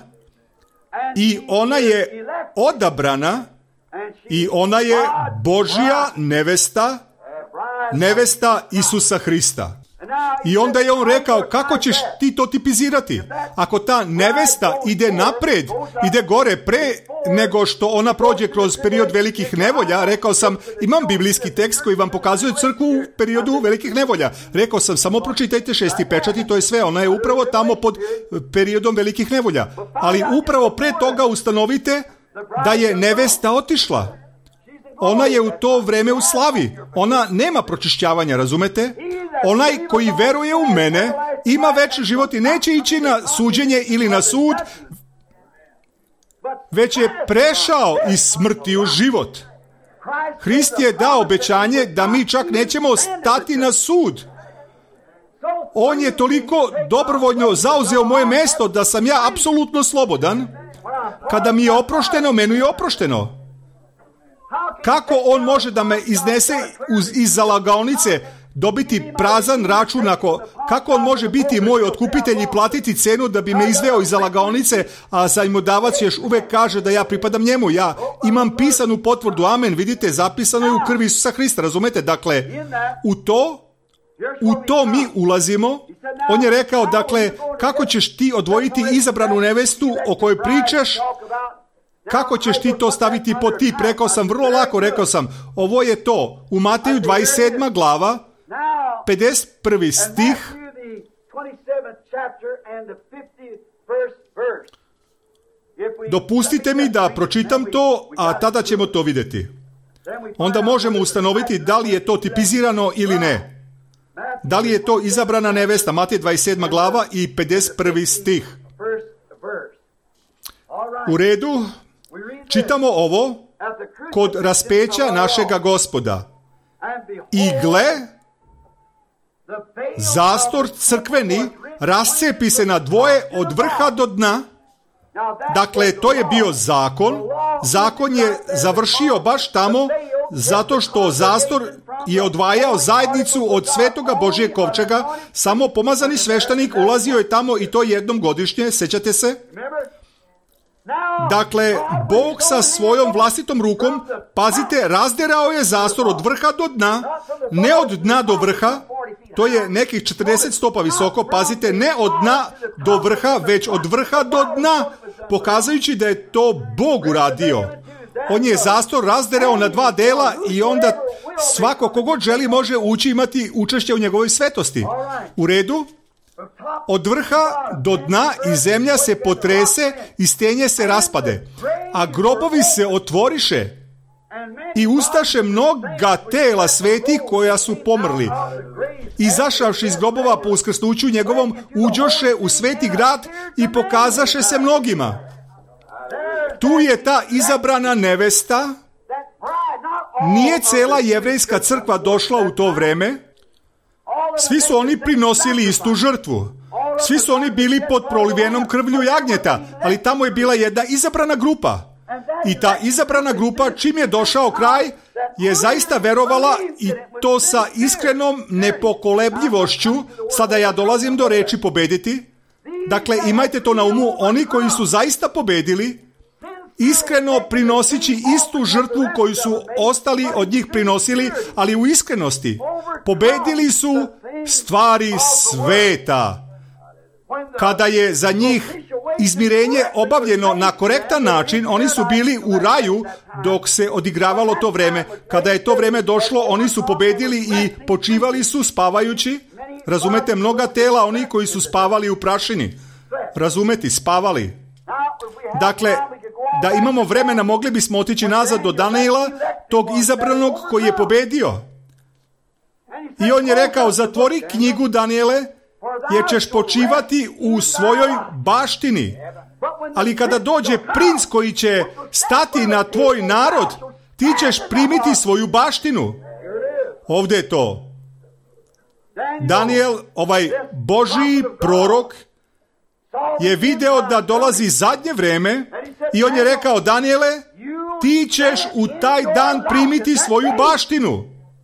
i ona je odabrana i ona je Božja nevesta, nevesta Isusa Hrista. I onda je on rekao, kako ćeš ti to tipizirati? Ako ta nevesta ide napred, ide gore pre nego što ona prođe kroz period velikih nevolja, rekao sam, imam biblijski tekst koji vam pokazuje crkvu u periodu velikih nevolja. Rekao sam, samo pročitajte šesti pečat i to je sve. Ona je upravo tamo pod periodom velikih nevolja. Ali upravo pre toga ustanovite da je nevesta otišla. Ona je u to vreme u slavi. Ona nema pročišćavanja, razumete? Onaj koji veruje u mene ima večni život i neće ići na suđenje ili na sud, već je prešao iz smrti u život. Hrist je dao obećanje da mi čak nećemo stati na sud. On je toliko dobrovoljno zauzeo moje mesto da sam ja apsolutno slobodan. Kada mi je oprošteno, meni je oprošteno. Kako on može da me iznese uz, iz zalagaonice dobiti prazan račun, ako, kako on može biti moj otkupitelj i platiti cenu da bi me izveo iz lagaonice, a zajmodavac još uvek kaže da ja pripadam njemu. Ja imam pisanu potvrdu, amen, vidite, zapisano je u krvi Isusa Hrista, razumete? Dakle, u to U to mi ulazimo. On je rekao, dakle, kako ćeš ti odvojiti izabranu nevestu o kojoj pričaš, kako ćeš ti to staviti pod tip? Rekao sam, vrlo lako, rekao sam, ovo je to. U Mateju dvadeset sedma glava, pedeset prvi stih, dopustite mi da pročitam to, a tada ćemo to vidjeti. Onda možemo ustanoviti da li je to tipizirano ili ne. Da li je to izabrana nevesta? Matej dvadeset sedma glava i pedeset prvi stih. U redu, čitamo ovo. Kod raspeća našega Gospoda. I gle, zastor crkveni rascepi se na dvoje od vrha do dna. Dakle, to je bio zakon. Zakon je završio baš tamo zato što zastor je odvajao zajednicu od svetoga Božjeg kovčega. Samo pomazani sveštenik ulazio je tamo i to jednom godišnje, sećate se? Dakle, Bog sa svojom vlastitom rukom, pazite, razderao je zastor od vrha do dna, ne od dna do vrha, to je nekih četrdeset stopa visoko, pazite, ne od dna do vrha, već od vrha do dna, pokazujući da je to Bog uradio. On je zastor razderao na dva dela i onda svako kogod želi može ući imati učešće u njegovoj svetosti. U redu? Od vrha do dna i zemlja se potrese i stenje se raspade, a grobovi se otvoriše i ustaše mnoga tela svetih koja su pomrli. Izašavši iz grobova po uskrsnuću njegovom, uđoše u sveti grad i pokazaše se mnogima. Tu je ta izabrana nevesta. Nije cela jevrejska crkva došla u to vreme. Svi su oni prinosili istu žrtvu. Svi su oni bili pod prolivenom krvlju jagnjeta, ali tamo je bila jedna izabrana grupa. I ta izabrana grupa, čim je došao kraj, je zaista verovala i to sa iskrenom nepokolebljivošću. Sada ja dolazim do reči pobediti. Dakle, imajte to na umu, oni koji su zaista pobedili, iskreno prinosići istu žrtvu koju su ostali od njih prinosili, ali u iskrenosti. Pobedili su stvari sveta. Kada je za njih izmirenje obavljeno na korektan način, oni su bili u raju dok se odigravalo to vreme. Kada je to vreme došlo, oni su pobedili i počivali su spavajući. Razumete, mnoga tela, oni koji su spavali u prašini. Razumeti, spavali. Dakle, da imamo vremena, mogli bismo otići nazad do Daniela, tog izabranog koji je pobedio. I on je rekao, zatvori knjigu, Daniele, jer ćeš počivati u svojoj baštini. Ali kada dođe princ koji će stati na tvoj narod, ti ćeš primiti svoju baštinu. Ovdje je to. Daniel, ovaj Božji prorok, je video da dolazi zadnje vreme i on je rekao, Daniele, ti ćeš u taj dan primiti svoju baštinu.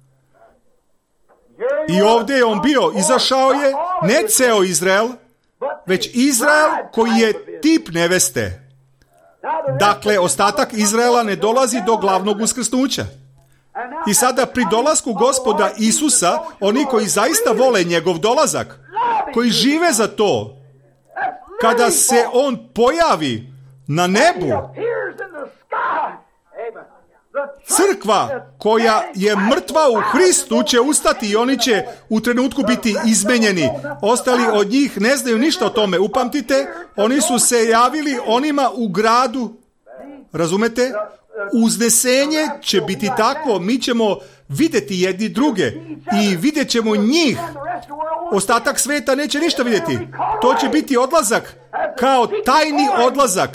I ovdje je on bio, izašao je ne ceo Izrael, već Izrael koji je tip neveste. Dakle, ostatak Izraela ne dolazi do glavnog uskrsnuća. I sada pri dolasku Gospoda Isusa, oni koji zaista vole njegov dolazak, koji žive za to, kada se on pojavi na nebu, crkva koja je mrtva u Hristu će ustati i oni će u trenutku biti izmenjeni. Ostali od njih ne znaju ništa o tome. Upamtite, oni su se javili onima u gradu. Razumete? Uznesenje će biti takvo, mi ćemo vidjeti jedni druge i vidjet ćemo njih. Ostatak sveta neće ništa vidjeti. To će biti odlazak, kao tajni odlazak.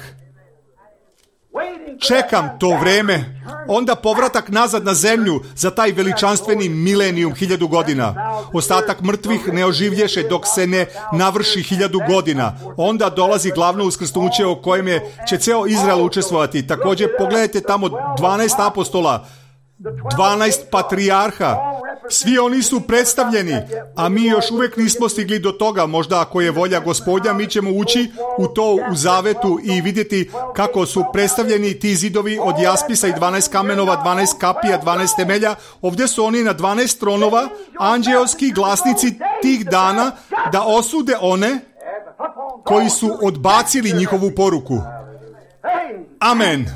Čekam to vreme, onda povratak nazad na zemlju za taj veličanstveni milenijum, hiljadu godina. Ostatak mrtvih ne oživlješe dok se ne navrši hiljadu godina. Onda dolazi glavno uskrsnuće o kojem je, će ceo Izrael učestvovati. Također pogledajte tamo dvanaest apostola, dvanaest patrijarha. Svi oni su predstavljeni, a mi još uvijek nismo stigli do toga. Možda ako je volja Gospodnja, mi ćemo ući u to u zavetu i vidjeti kako su predstavljeni ti zidovi od jaspisa i dvanaest kamenova, dvanaest kapija, dvanaest temelja. Ovdje su oni na dvanaest tronova, anđeoski glasnici tih dana da osude one koji su odbacili njihovu poruku. Amen.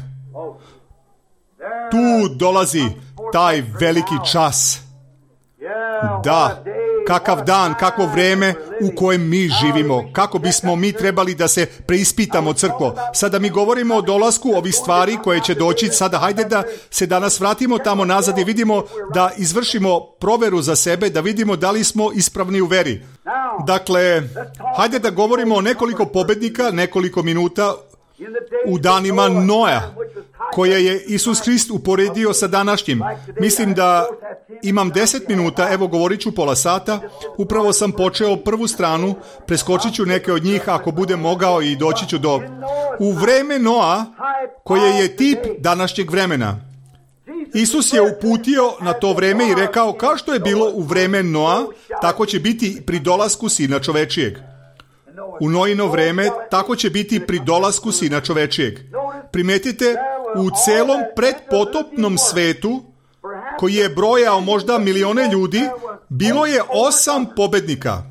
Tu dolazi taj veliki čas. Da, kakav dan, kakvo vrijeme u kojem mi živimo, kako bismo mi trebali da se preispitamo, crkvo. Sada mi govorimo o dolasku ovih stvari koje će doći. Sada hajde da se danas vratimo tamo nazad i vidimo da izvršimo provjeru za sebe, da vidimo da li smo ispravni u veri. Dakle, hajde da govorimo o nekoliko pobednika, nekoliko minuta u danima Noa, koje je Isus Hrist uporedio sa današnjim. Mislim da imam deset minuta, evo govorit ću pola sata. Upravo sam počeo prvu stranu, preskočit ću neke od njih ako budem mogao i doći ću do... U vreme Noa, koje je tip današnjeg vremena, Isus je uputio na to vreme i rekao, kao što je bilo u vreme Noa, tako će biti pri dolasku Sina čovečijeg. U Noino vreme, tako će biti pri dolasku Sina čovečijeg. Primetite, u celom predpotopnom svetu, koji je brojao možda milione ljudi, bilo je osam pobednika.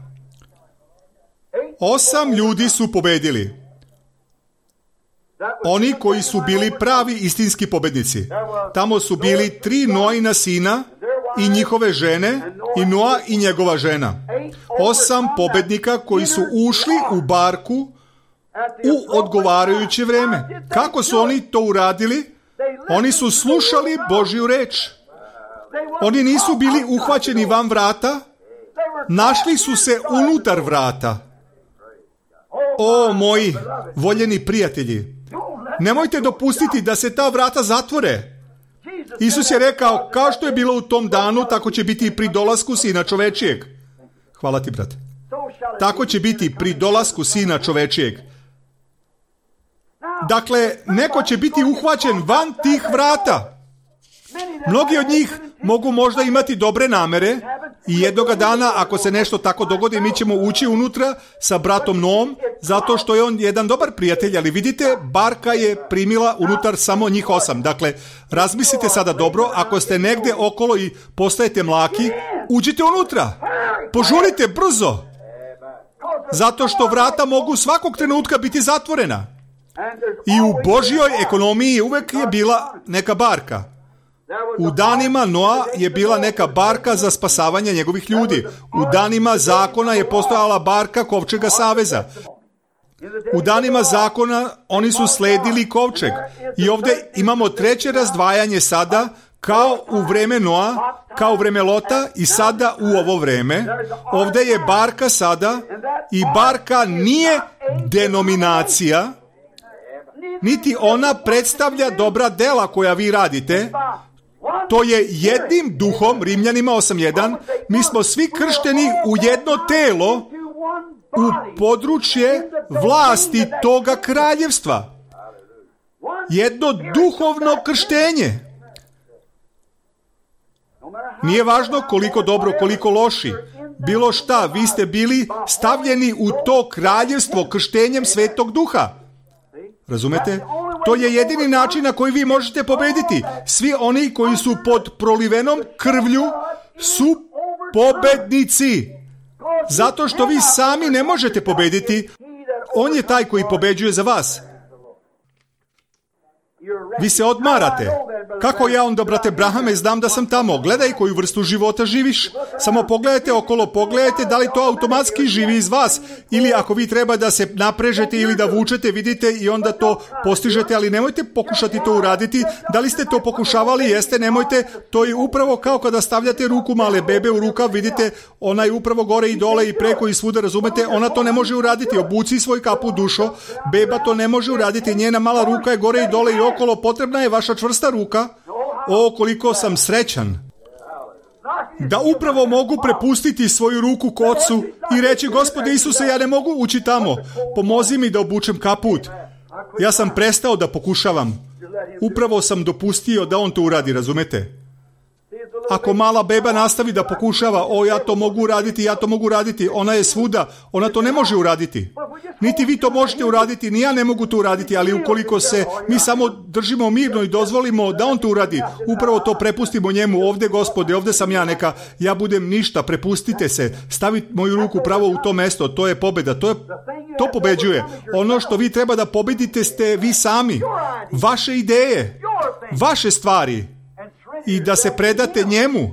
Osam ljudi su pobedili. Oni koji su bili pravi istinski pobednici. Tamo su bili tri Noina sina i njihove žene i Noa i njegova žena. Osam pobednika koji su ušli u barku u odgovarajuće vreme. Kako su oni to uradili? Oni su slušali Božju reč. Oni nisu bili uhvaćeni van vrata, našli su se unutar vrata. O, moji voljeni prijatelji, nemojte dopustiti da se ta vrata zatvore. Isus je rekao, kao što je bilo u tom danu, tako će biti i pri dolasku Sina čovečijeg. Hvala ti, brate. Tako će biti pri dolasku Sina čovečijeg. Dakle, neko će biti uhvaćen van tih vrata. Mnogi od njih mogu možda imati dobre namere i jednoga dana, ako se nešto tako dogodi, mi ćemo ući unutra sa bratom Noom, zato što je on jedan dobar prijatelj, ali vidite, barka je primila unutar samo njih osam. Dakle, razmislite sada dobro, ako ste negdje okolo i postajete mlaki, uđite unutra. Požurite brzo, zato što vrata mogu svakog trenutka biti zatvorena. I u Božjoj ekonomiji uvek je bila neka barka. U danima Noa je bila neka barka za spasavanje njegovih ljudi. U danima zakona je postojala barka kovčega saveza. U danima zakona oni su sledili kovčeg. I ovdje imamo treće razdvajanje sada, kao u vreme Noa, kao u vreme Lota i sada u ovo vreme. Ovdje je barka sada i barka nije denominacija, niti ona predstavlja dobra dela koja vi radite. To je jednim duhom, Rimljanima osam jedan, mi smo svi kršteni u jedno telo, u područje vlasti toga kraljevstva. Jedno duhovno krštenje. Nije važno koliko dobro, koliko loši. Bilo šta, vi ste bili stavljeni u to kraljevstvo krštenjem Svetog Duha. Razumete? To je jedini način na koji vi možete pobediti. Svi oni koji su pod prolivenom krvlju su pobednici. Zato što vi sami ne možete pobediti. On je taj koji pobeđuje za vas. Vi se odmarate. Kako ja onda, brate Brahame, znam da sam tamo? Gledaj koju vrstu života živiš. Samo pogledajte okolo, pogledajte da li to automatski živi iz vas. Ili ako vi treba da se naprežete ili da vučete, vidite i onda to postižete, ali nemojte pokušati to uraditi. Da li ste to pokušavali? Jeste, nemojte. To je upravo kao kada stavljate ruku male bebe u rukav, vidite, ona je upravo gore i dole i preko i svuda, razumete? Ona to ne može uraditi. Obuci svoj kapu, dušo. Beba to ne može uraditi. Njena mala ruka je gore i dole i okolo. Potrebna je vaša čvrsta ruka. O, koliko sam srećan da upravo mogu prepustiti svoju ruku k Ocu i reći, Gospode Isuse, ja ne mogu ući tamo. Pomozi mi da obučem kaput. Ja sam prestao da pokušavam. Upravo sam dopustio da on to uradi, razumete? Ako mala beba nastavi da pokušava, o ja to mogu uraditi, ja to mogu uraditi, ona je svuda, ona to ne može uraditi. Niti vi to možete uraditi, ni ja ne mogu to uraditi, ali ukoliko se mi samo držimo mirno i dozvolimo da on to uradi, upravo to prepustimo njemu, ovde Gospode, ovde sam ja, neka ja budem ništa, prepustite se, stavite moju ruku pravo u to mesto, to je pobeda, to je, to pobeđuje. Ono što vi treba da pobedite ste vi sami, vaše ideje, vaše stvari i da se predate njemu.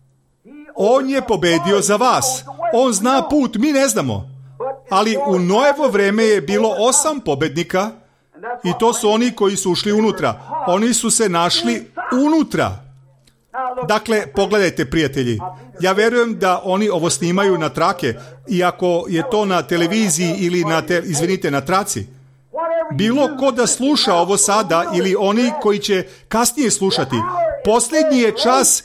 On je pobedio za vas. On zna put, mi ne znamo. Ali u Noevo vreme je bilo osam pobednika i to su oni koji su ušli unutra. Oni su se našli unutra. Dakle, pogledajte, prijatelji, ja verujem da oni ovo snimaju na trake, i ako je to na televiziji ili na, te, izvinite, na traci, bilo ko da sluša ovo sada ili oni koji će kasnije slušati, posljednji je čas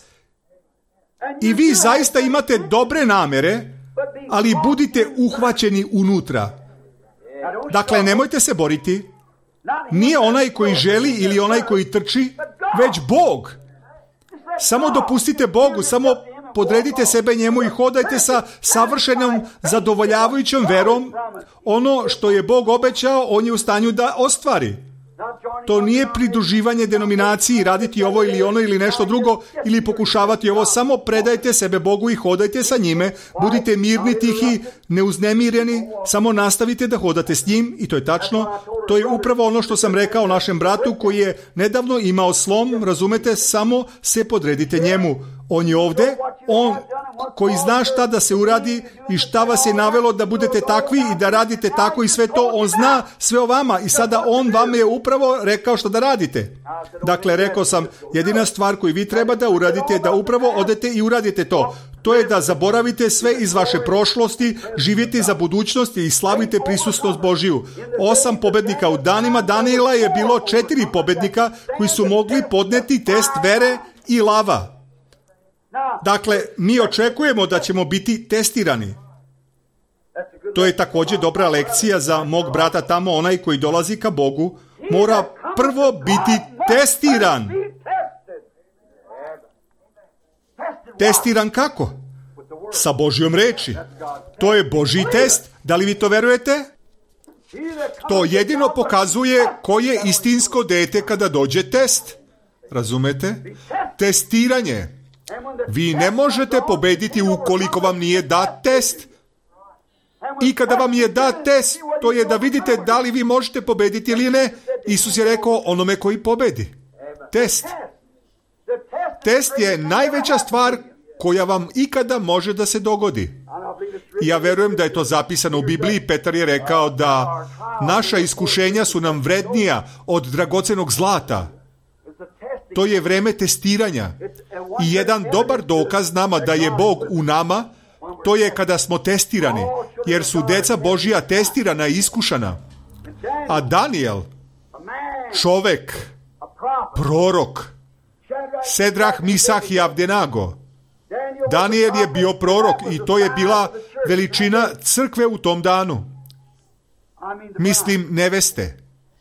i vi zaista imate dobre namere, ali budite uhvaćeni unutra. Dakle, nemojte se boriti. Nije onaj koji želi ili onaj koji trči, već Bog. Samo dopustite Bogu, samo podredite sebe njemu i hodajte sa savršenom, zadovoljavajućom verom. Ono što je Bog obećao, on je u stanju da ostvari. To nije pridruživanje denominaciji, raditi ovo ili ono ili nešto drugo, ili pokušavati ovo. Samo predajte sebe Bogu i hodajte sa njime. Budite mirni, tihi, neuznemireni. Samo nastavite da hodate s njim i to je tačno. To je upravo ono što sam rekao našem bratu koji je nedavno imao slom. Razumete, samo se podredite njemu. On je ovde, on koji zna šta da se uradi i šta vas je navelo da budete takvi i da radite tako i sve to, on zna sve o vama i sada on vam je upravo rekao što da radite. Dakle, rekao sam, jedina stvar koju vi treba da uradite je da upravo odete i uradite to. To je da zaboravite sve iz vaše prošlosti, živite za budućnost i slavite prisutnost Božiju. Osam pobednika u danima Daniela je bilo četiri pobednika koji su mogli podneti test vere i lava. Dakle, mi očekujemo da ćemo biti testirani. To je također dobra lekcija za mog brata tamo, onaj koji dolazi ka Bogu, mora prvo biti testiran. Testiran kako? Sa Božjom reči. To je Božji test. Da li vi to verujete? To jedino pokazuje ko je istinsko dete kada dođe test. Razumete? Testiranje. Vi ne možete pobediti ukoliko vam nije dat test. I kada vam je dat test, to je da vidite da li vi možete pobediti ili ne. Isus je rekao onome koji pobedi. Test. Test je najveća stvar koja vam ikada može da se dogodi. I ja verujem da je to zapisano u Bibliji. Petar je rekao da naša iskušenja su nam vrednija od dragocenog zlata. To je vreme testiranja. I jedan dobar dokaz nama da je Bog u nama, to je kada smo testirani, jer su deca Božija testirana i iskušana. A Daniel, čovek, prorok, Sedrah, Misah i Abdenago. Daniel je bio prorok i to je bila veličina crkve u tom danu. Mislim, neveste.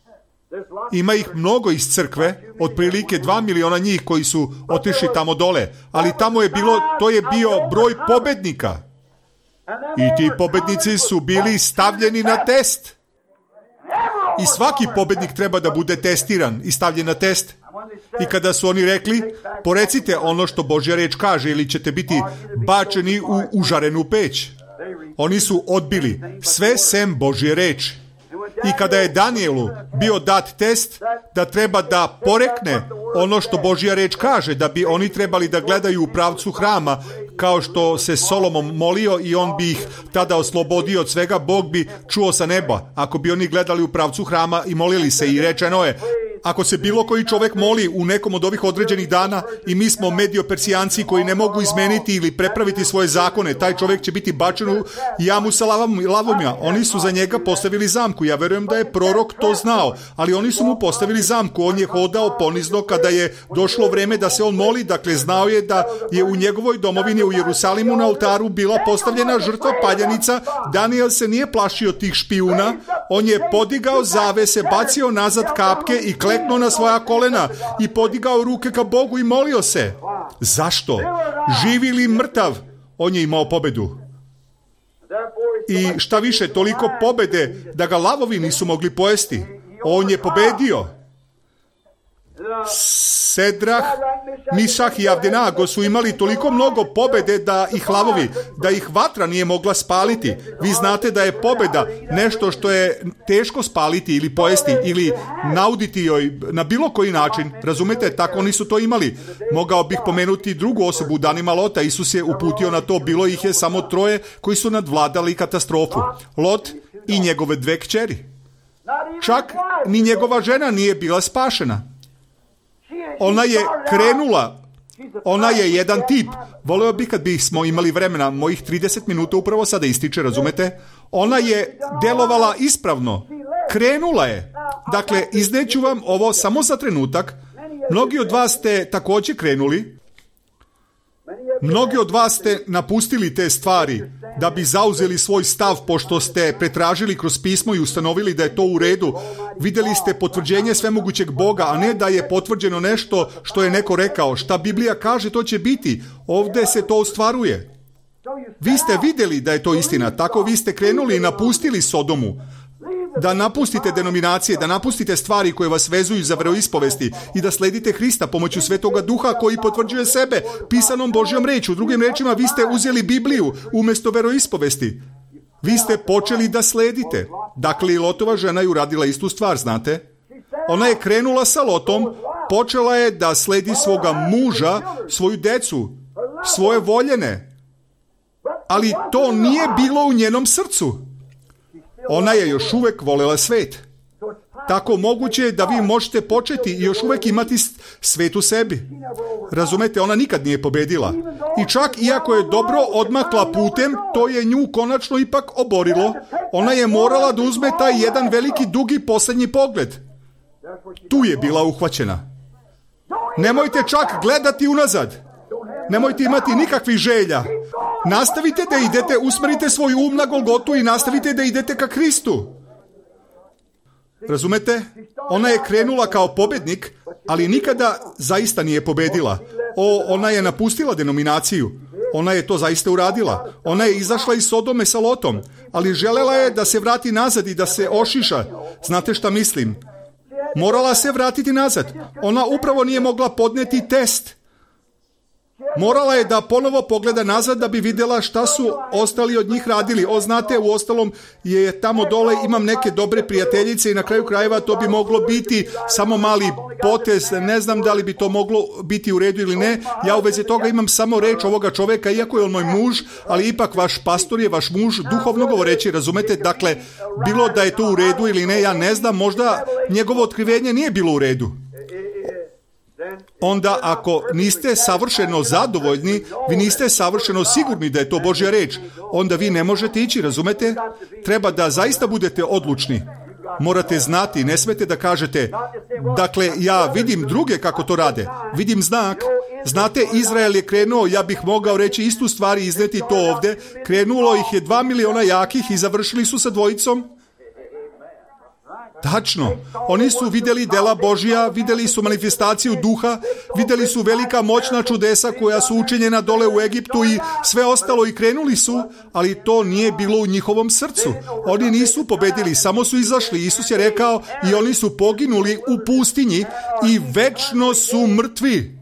Ima ih mnogo iz crkve, otprilike dva miliona njih koji su otišli tamo dole, ali tamo je bilo, to je bio broj pobednika. I ti pobednici su bili stavljeni na test. I svaki pobednik treba da bude testiran i stavljen na test. I kada su oni rekli, porecite ono što Božja reč kaže ili ćete biti bačeni u užarenu peć. Oni su odbili sve sem Božje reči. I kada je Danielu bio dat test da treba da porekne ono što Božja reč kaže, da bi oni trebali da gledaju u pravcu hrama, kao što se Solomon molio i on bi ih tada oslobodio od svega, Bog bi čuo sa neba. Ako bi oni gledali u pravcu hrama i molili se, i rečeno je, ako se bilo koji čovjek moli u nekom od ovih određenih dana i mi smo mediopersijanci koji ne mogu izmeniti ili prepraviti svoje zakone, taj čovjek će biti bačen u jamu sa lavovima. Oni su za njega postavili zamku. Ja verujem da je prorok to znao, ali oni su mu postavili zamku. On je hodao ponizno kada je došlo vreme da se on moli. Dakle, znao je da je u njegovoj domovini u Jerusalimu na oltaru bila postavljena žrtva paljanica. Daniel se nije plašio tih špijuna. On je podigao zavese, bacio nazad kapke i kleknuo na svoja kolena i podigao ruke ka Bogu i molio se. Zašto? Živi ili mrtav, on je imao pobedu. I šta više, toliko pobede da ga lavovi nisu mogli pojesti. On je pobedio. Sedrah, Mišah i Avdenago su imali toliko mnogo pobede da ih lavovi, da ih vatra nije mogla spaliti. Vi znate da je pobeda nešto što je teško spaliti ili pojesti ili nauditi joj na bilo koji način. Razumete, tako oni su to imali. Mogao bih pomenuti drugu osobu u danima Lota. Isus je uputio na to, bilo ih je samo troje koji su nadvladali katastrofu. Lot i njegove dve kćeri. Čak ni njegova žena nije bila spašena. Ona je krenula, ona je jedan tip. Voleo bih kad bismo imali vremena, mojih trideset minuta upravo sada ističe, razumete? Ona je delovala ispravno, krenula je. Dakle, izneću vam ovo samo za trenutak. Mnogi od vas ste također krenuli. Mnogi od vas ste napustili te stvari da bi zauzeli svoj stav, pošto ste pretražili kroz pismo i ustanovili da je to u redu. Vidjeli ste potvrđenje svemogućeg Boga, a ne da je potvrđeno nešto što je neko rekao. Šta Biblija kaže, to će biti. Ovdje se to ostvaruje. Vi ste vidjeli da je to istina, tako vi ste krenuli i napustili Sodomu. Da napustite denominacije, da napustite stvari koje vas vezuju za veroispovesti i da sledite Hrista pomoću Svetoga Duha koji potvrđuje sebe pisanom Božjom rečju. Drugim rečima, vi ste uzeli Bibliju umjesto veroispovesti. Vi ste počeli da sledite. Dakle, i Lotova žena je uradila istu stvar, znate? Ona je krenula sa Lotom, počela je da sledi svoga muža, svoju decu, svoje voljene. Ali to nije bilo u njenom srcu. Ona je još uvijek voljela svet. Tako moguće je da vi možete početi i još uvijek imati svet u sebi. Razumete, ona nikad nije pobedila. I čak iako je dobro odmakla putem, to je nju konačno ipak oborilo. Ona je morala da uzme taj jedan veliki, dugi, posljednji pogled. Tu je bila uhvaćena. Nemojte čak gledati unazad. Nemojte imati nikakvih želja. Nastavite da idete, usmerite svoj um na Golgotu i nastavite da idete ka Hristu. Razumete? Ona je krenula kao pobednik, ali nikada zaista nije pobedila. O, ona je napustila denominaciju. Ona je to zaista uradila. Ona je izašla iz Sodome sa Lotom, ali želela je da se vrati nazad i da se ošiša. Znate šta mislim? Morala se vratiti nazad. Ona upravo nije mogla podneti test. Morala je da ponovo pogleda nazad da bi vidjela šta su ostali od njih radili. O, znate, u ostalom je tamo dole, imam neke dobre prijateljice i na kraju krajeva to bi moglo biti samo mali potez. Ne znam da li bi to moglo biti u redu ili ne. Ja u vezi toga imam samo reč ovoga čovjeka, iako je on moj muž, ali ipak vaš pastor je vaš muž, duhovno govoreći, razumete? Dakle, bilo da je to u redu ili ne, ja ne znam, možda njegovo otkrivenje nije bilo u redu. Onda ako niste savršeno zadovoljni, vi niste savršeno sigurni da je to Božja reč, onda vi ne možete ići, razumete? Treba da zaista budete odlučni. Morate znati, ne smete da kažete, dakle, ja vidim druge kako to rade, vidim znak. Znate, Izrael je krenuo, ja bih mogao reći istu stvar i izneti to ovdje, krenulo ih je dva miliona jakih i završili su sa dvojicom. Tačno. Oni su vidjeli dela Božja, vidjeli su manifestaciju duha, vidjeli su velika moćna čudesa koja su učinjena dole u Egiptu i sve ostalo i krenuli su, ali to nije bilo u njihovom srcu. Oni nisu pobedili, samo su izašli. Isus je rekao i oni su poginuli u pustinji i večno su mrtvi.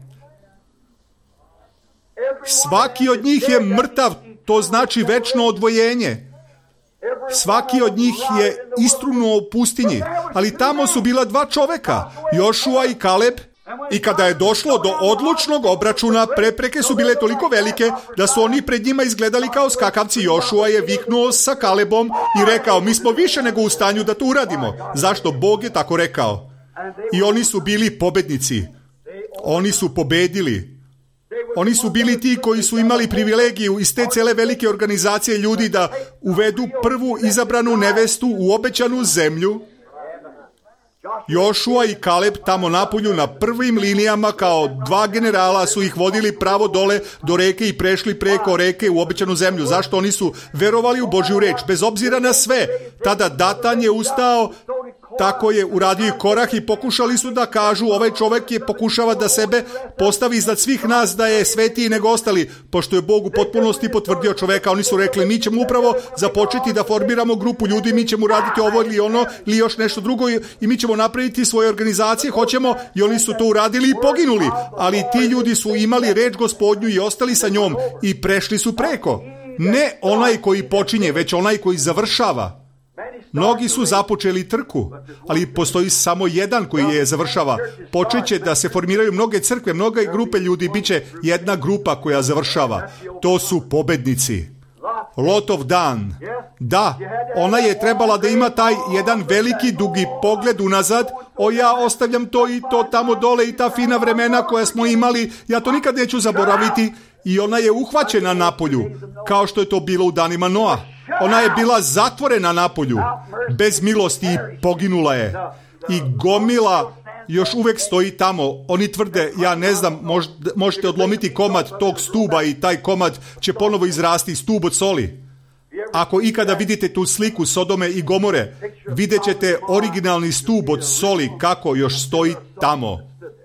Svaki od njih je mrtav, to znači večno odvojenje. Svaki od njih je istrunuo u pustinji, ali tamo su bila dva čoveka, Jošua i Kaleb, i kada je došlo do odlučnog obračuna, prepreke su bile toliko velike da su oni pred njima izgledali kao skakavci. Jošua je viknuo sa Kalebom i rekao, mi smo više nego u stanju da to uradimo. Zašto? Bog je tako rekao. I oni su bili pobednici. Oni su pobedili. Oni su bili ti koji su imali privilegiju iz te cele velike organizacije ljudi da uvedu prvu izabranu nevestu u obećanu zemlju. Jošua i Kaleb tamo napolju na prvim linijama kao dva generala su ih vodili pravo dole do reke i prešli preko reke u obećanu zemlju. Zašto? Oni su verovali u Božju reč, bez obzira na sve. Tada Datan je ustao tako je uradio i Korah i pokušali su da kažu ovaj čovjek je pokušava da sebe postavi iznad svih nas da je svetiji nego ostali, pošto je Bog u potpunosti potvrdio čoveka. Oni su rekli mi ćemo upravo započeti da formiramo grupu ljudi, mi ćemo raditi ovo ili ono ili još nešto drugo i, i mi ćemo napraviti svoje organizacije, hoćemo, i oni su to uradili i poginuli, ali ti ljudi su imali reč Gospodnju i ostali sa njom i prešli su preko. Ne onaj koji počinje, već onaj koji završava. Mnogi su započeli trku, ali postoji samo jedan koji je završava. Počeće da se formiraju mnoge crkve, mnoge grupe ljudi, bit će jedna grupa koja završava. To su pobednici. Lotov dan. Da, ona je trebala da ima taj jedan veliki dugi pogled unazad. O, ja ostavljam to i to tamo dole i ta fina vremena koja smo imali, ja to nikad neću zaboraviti. I ona je uhvaćena napolju, kao što je to bilo u danima Noa. Ona je bila zatvorena napolju, bez milosti i poginula je. I gomila još uvek stoji tamo. Oni tvrde, ja ne znam, mož, možete odlomiti komad tog stuba i taj komad će ponovo izrasti, stub od soli. Ako ikada vidite tu sliku Sodome i Gomore, vidjet ćete originalni stub od soli kako još stoji tamo.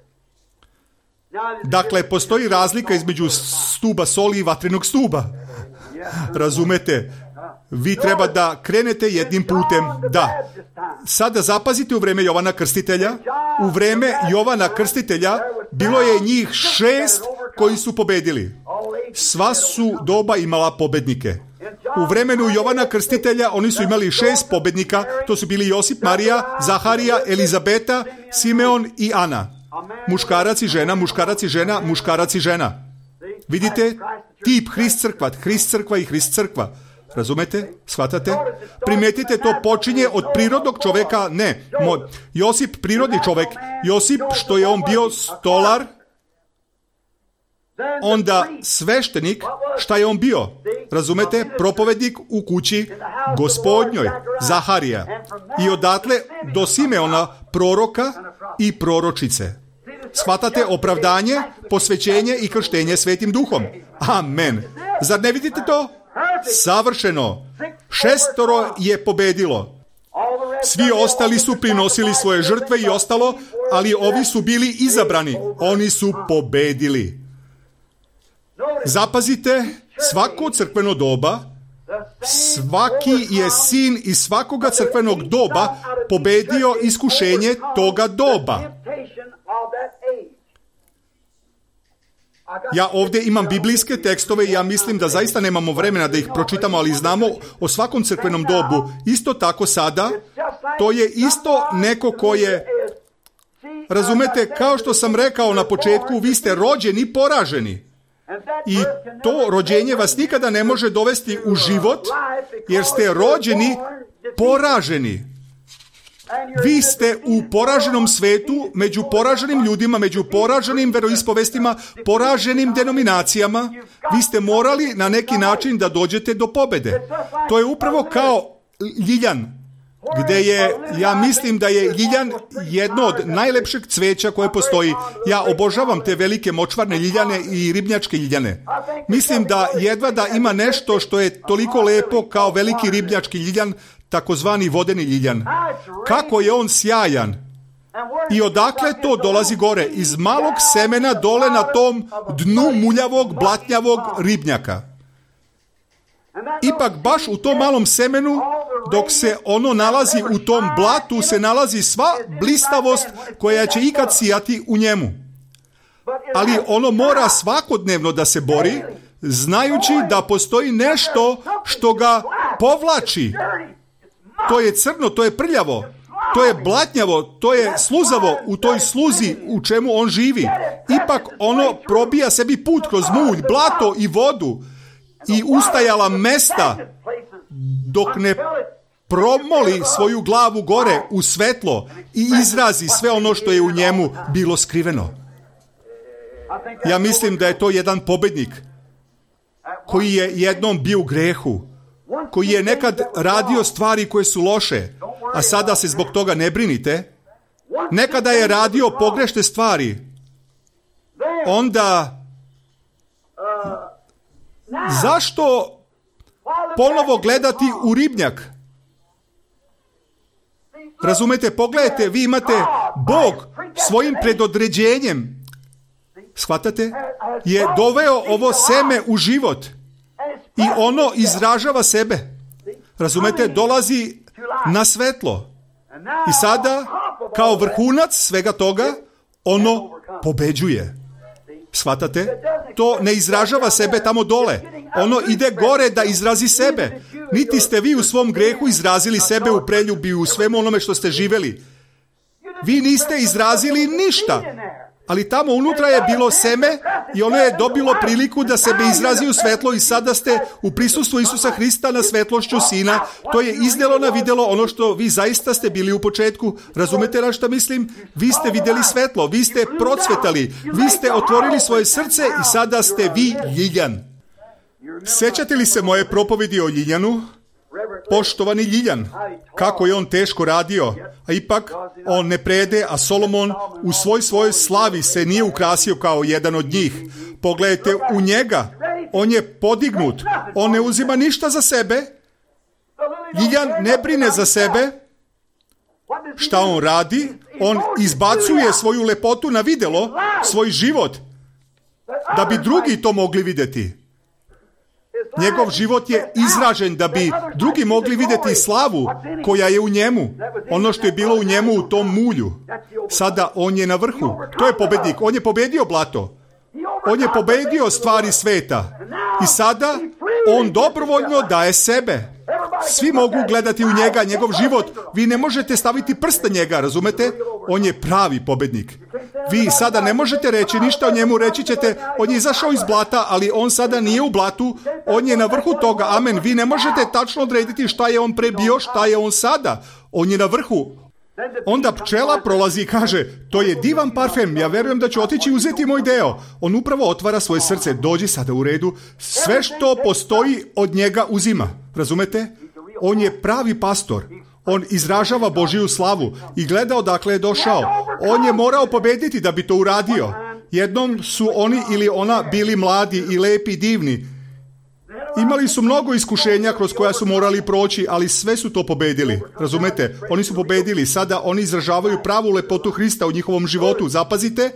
Dakle, postoji razlika između stuba soli i vatrenog stuba. Razumete? Vi treba da krenete jednim putem. Da. Sada zapazite u vreme Jovana Krstitelja. U vreme Jovana Krstitelja bilo je njih šest koji su pobedili. Sva su doba imala pobednike. U vremenu Jovana Krstitelja oni su imali šest pobednika. To su bili Josip, Marija, Zaharija, Elizabeta, Simeon i Ana. Muškarac i žena, muškarac i žena, muškarac i žena. Vidite? Tip Hrist crkva, Hrist crkva i Hrist crkva. Razumete? Shvatate? Primetite, to počinje od prirodnog čoveka. Ne. Mo, Josip prirodni čovek. Josip što je on bio stolar. Onda sveštenik, šta je on bio? Razumete? Propovednik u kući Gospodnjoj, Zaharija. I odatle do Simeona proroka i proročice. Shvatate? Opravdanje, posvećenje i krštenje Svetim Duhom. Amen. Zar ne vidite to? Savršeno. Šestoro je pobedilo. Svi ostali su prinosili svoje žrtve i ostalo, ali ovi su bili izabrani. Oni su pobedili. Zapazite, svako crkveno doba, svaki je sin iz svakoga crkvenog doba pobedio iskušenje toga doba. Ja ovdje imam biblijske tekstove i ja mislim da zaista nemamo vremena da ih pročitamo, ali znamo o svakom crkvenom dobu. Isto tako sada, to je isto neko ko je, razumete, kao što sam rekao na početku, vi ste rođeni poraženi. I to rođenje vas nikada ne može dovesti u život, jer ste rođeni poraženi. Vi ste u poraženom svetu, među poraženim ljudima, među poraženim veroispovestima, poraženim denominacijama. Vi ste morali na neki način da dođete do pobede. To je upravo kao ljiljan, gde je, ja mislim da je ljiljan jedno od najlepšeg cveća koje postoji. Ja obožavam te velike močvarne ljiljane i ribnjačke ljiljane. Mislim da jedva da ima nešto što je toliko lepo kao veliki ribnjački ljiljan, takozvani vodeni ljiljan. Kako je on sjajan. I odakle to dolazi gore? Iz malog semena dole na tom dnu muljavog, blatnjavog ribnjaka. Ipak baš u tom malom semenu, dok se ono nalazi u tom blatu, se nalazi sva blistavost koja će ikad sijati u njemu. Ali ono mora svakodnevno da se bori, znajući da postoji nešto što ga povlači. To je crno, to je prljavo, to je blatnjavo, to je sluzavo u toj sluzi u čemu on živi. Ipak ono probija sebi put kroz mulj, blato i vodu i ustajala mesta dok ne promoli svoju glavu gore u svetlo i izrazi sve ono što je u njemu bilo skriveno. Ja mislim da je to jedan pobednik koji je jednom bio u grehu, koji je nekad radio stvari koje su loše, a sada se zbog toga ne brinite. Nekada je radio pogrešne stvari. Onda zašto ponovo gledati u ribnjak? Razumete, pogledajte, vi imate Bog svojim predodređenjem, shvatate, je doveo ovo seme u život i ono izražava sebe. Razumete, dolazi na svetlo. I sada, kao vrhunac svega toga, ono pobeđuje. Shvatate? To ne izražava sebe tamo dole. Ono ide gore da izrazi sebe. Niti ste vi u svom grehu izrazili sebe u preljubi, u svemu onome što ste živjeli. Vi niste izrazili ništa. Ali tamo unutra je bilo seme i ono je dobilo priliku da sebe izrazi u svetlo i sada ste u prisustvu Isusa Hrista na svetlošću Sina. To je iznijelo na vidjelo ono što vi zaista ste bili u početku. Razumete na što mislim? Vi ste vidjeli svetlo, vi ste procvetali, vi ste otvorili svoje srce i sada ste vi Ljiljan. Sjećate li se moje propovedi o Ljiljanu? Poštovani Ljiljan, kako je on teško radio, a ipak on ne prede, a Solomon u svoj svojoj slavi se nije ukrasio kao jedan od njih. Pogledajte u njega, on je podignut, on ne uzima ništa za sebe, Ljiljan ne brine za sebe. Šta on radi? On izbacuje svoju lepotu na vidjelo, svoj život, da bi drugi to mogli vidjeti. Njegov život je izražen da bi drugi mogli vidjeti slavu koja je u njemu. Ono što je bilo u njemu u tom mulju. Sada on je na vrhu. To je pobednik. On je pobedio blato. On je pobedio stvari sveta. I sada on dobrovoljno daje sebe. Svi mogu gledati u njega, njegov život. Vi ne možete staviti prst na njega, razumete? On je pravi pobednik. Vi sada ne možete reći ništa o njemu, reći ćete, on je izašao iz blata, ali on sada nije u blatu, on je na vrhu toga, amen. Vi ne možete tačno odrediti šta je on pre bio, šta je on sada. On je na vrhu. Onda pčela prolazi i kaže, to je divan parfem, ja verujem da ću otići uzeti moj deo. On upravo otvara svoje srce, dođi sada u redu, sve što postoji od njega uzima. Razumete? On je pravi pastor. On izražava Božiju slavu i gleda odakle je došao. On je morao pobediti da bi to uradio. Jednom su oni ili ona bili mladi i lepi i divni. Imali su mnogo iskušenja kroz koja su morali proći, ali sve su to pobedili. Razumete? Oni su pobedili. Sada oni izražavaju pravu lepotu Hrista u njihovom životu. Zapazite.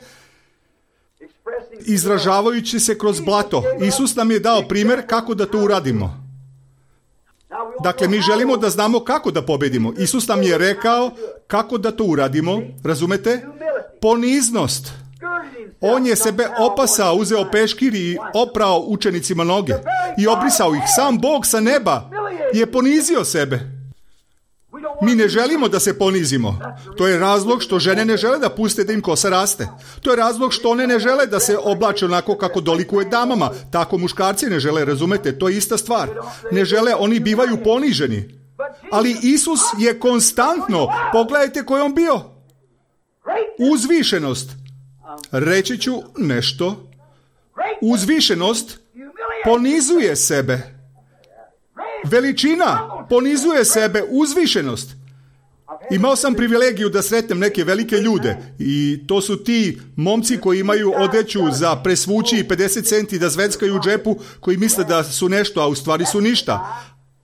Izražavajući se kroz blato. Isus nam je dao primjer kako da to uradimo. Dakle, mi želimo da znamo kako da pobedimo. Isus nam je rekao kako da to uradimo. Razumete? Poniznost. On je sebe opasao, uzeo peškir i oprao učenicima noge. I obrisao ih. Sam Bog sa neba je ponizio sebe. Mi ne želimo da se ponizimo. To je razlog što žene ne žele da puste da im kosa raste. To je razlog što one ne žele da se oblače onako kako dolikuje damama. Tako muškarci ne žele, razumete? To je ista stvar. Ne žele, oni bivaju poniženi. Ali Isus je konstantno. Pogledajte ko je on bio. Uzvišenost. Reći ću nešto. Uzvišenost ponizuje sebe. Veličina ponizuje sebe, uzvišenost. Imao sam privilegiju da sretnem neke velike ljude i to su ti momci koji imaju odeću za presvući i pedeset centi da zveckaju u džepu, koji misle da su nešto, a u stvari su ništa.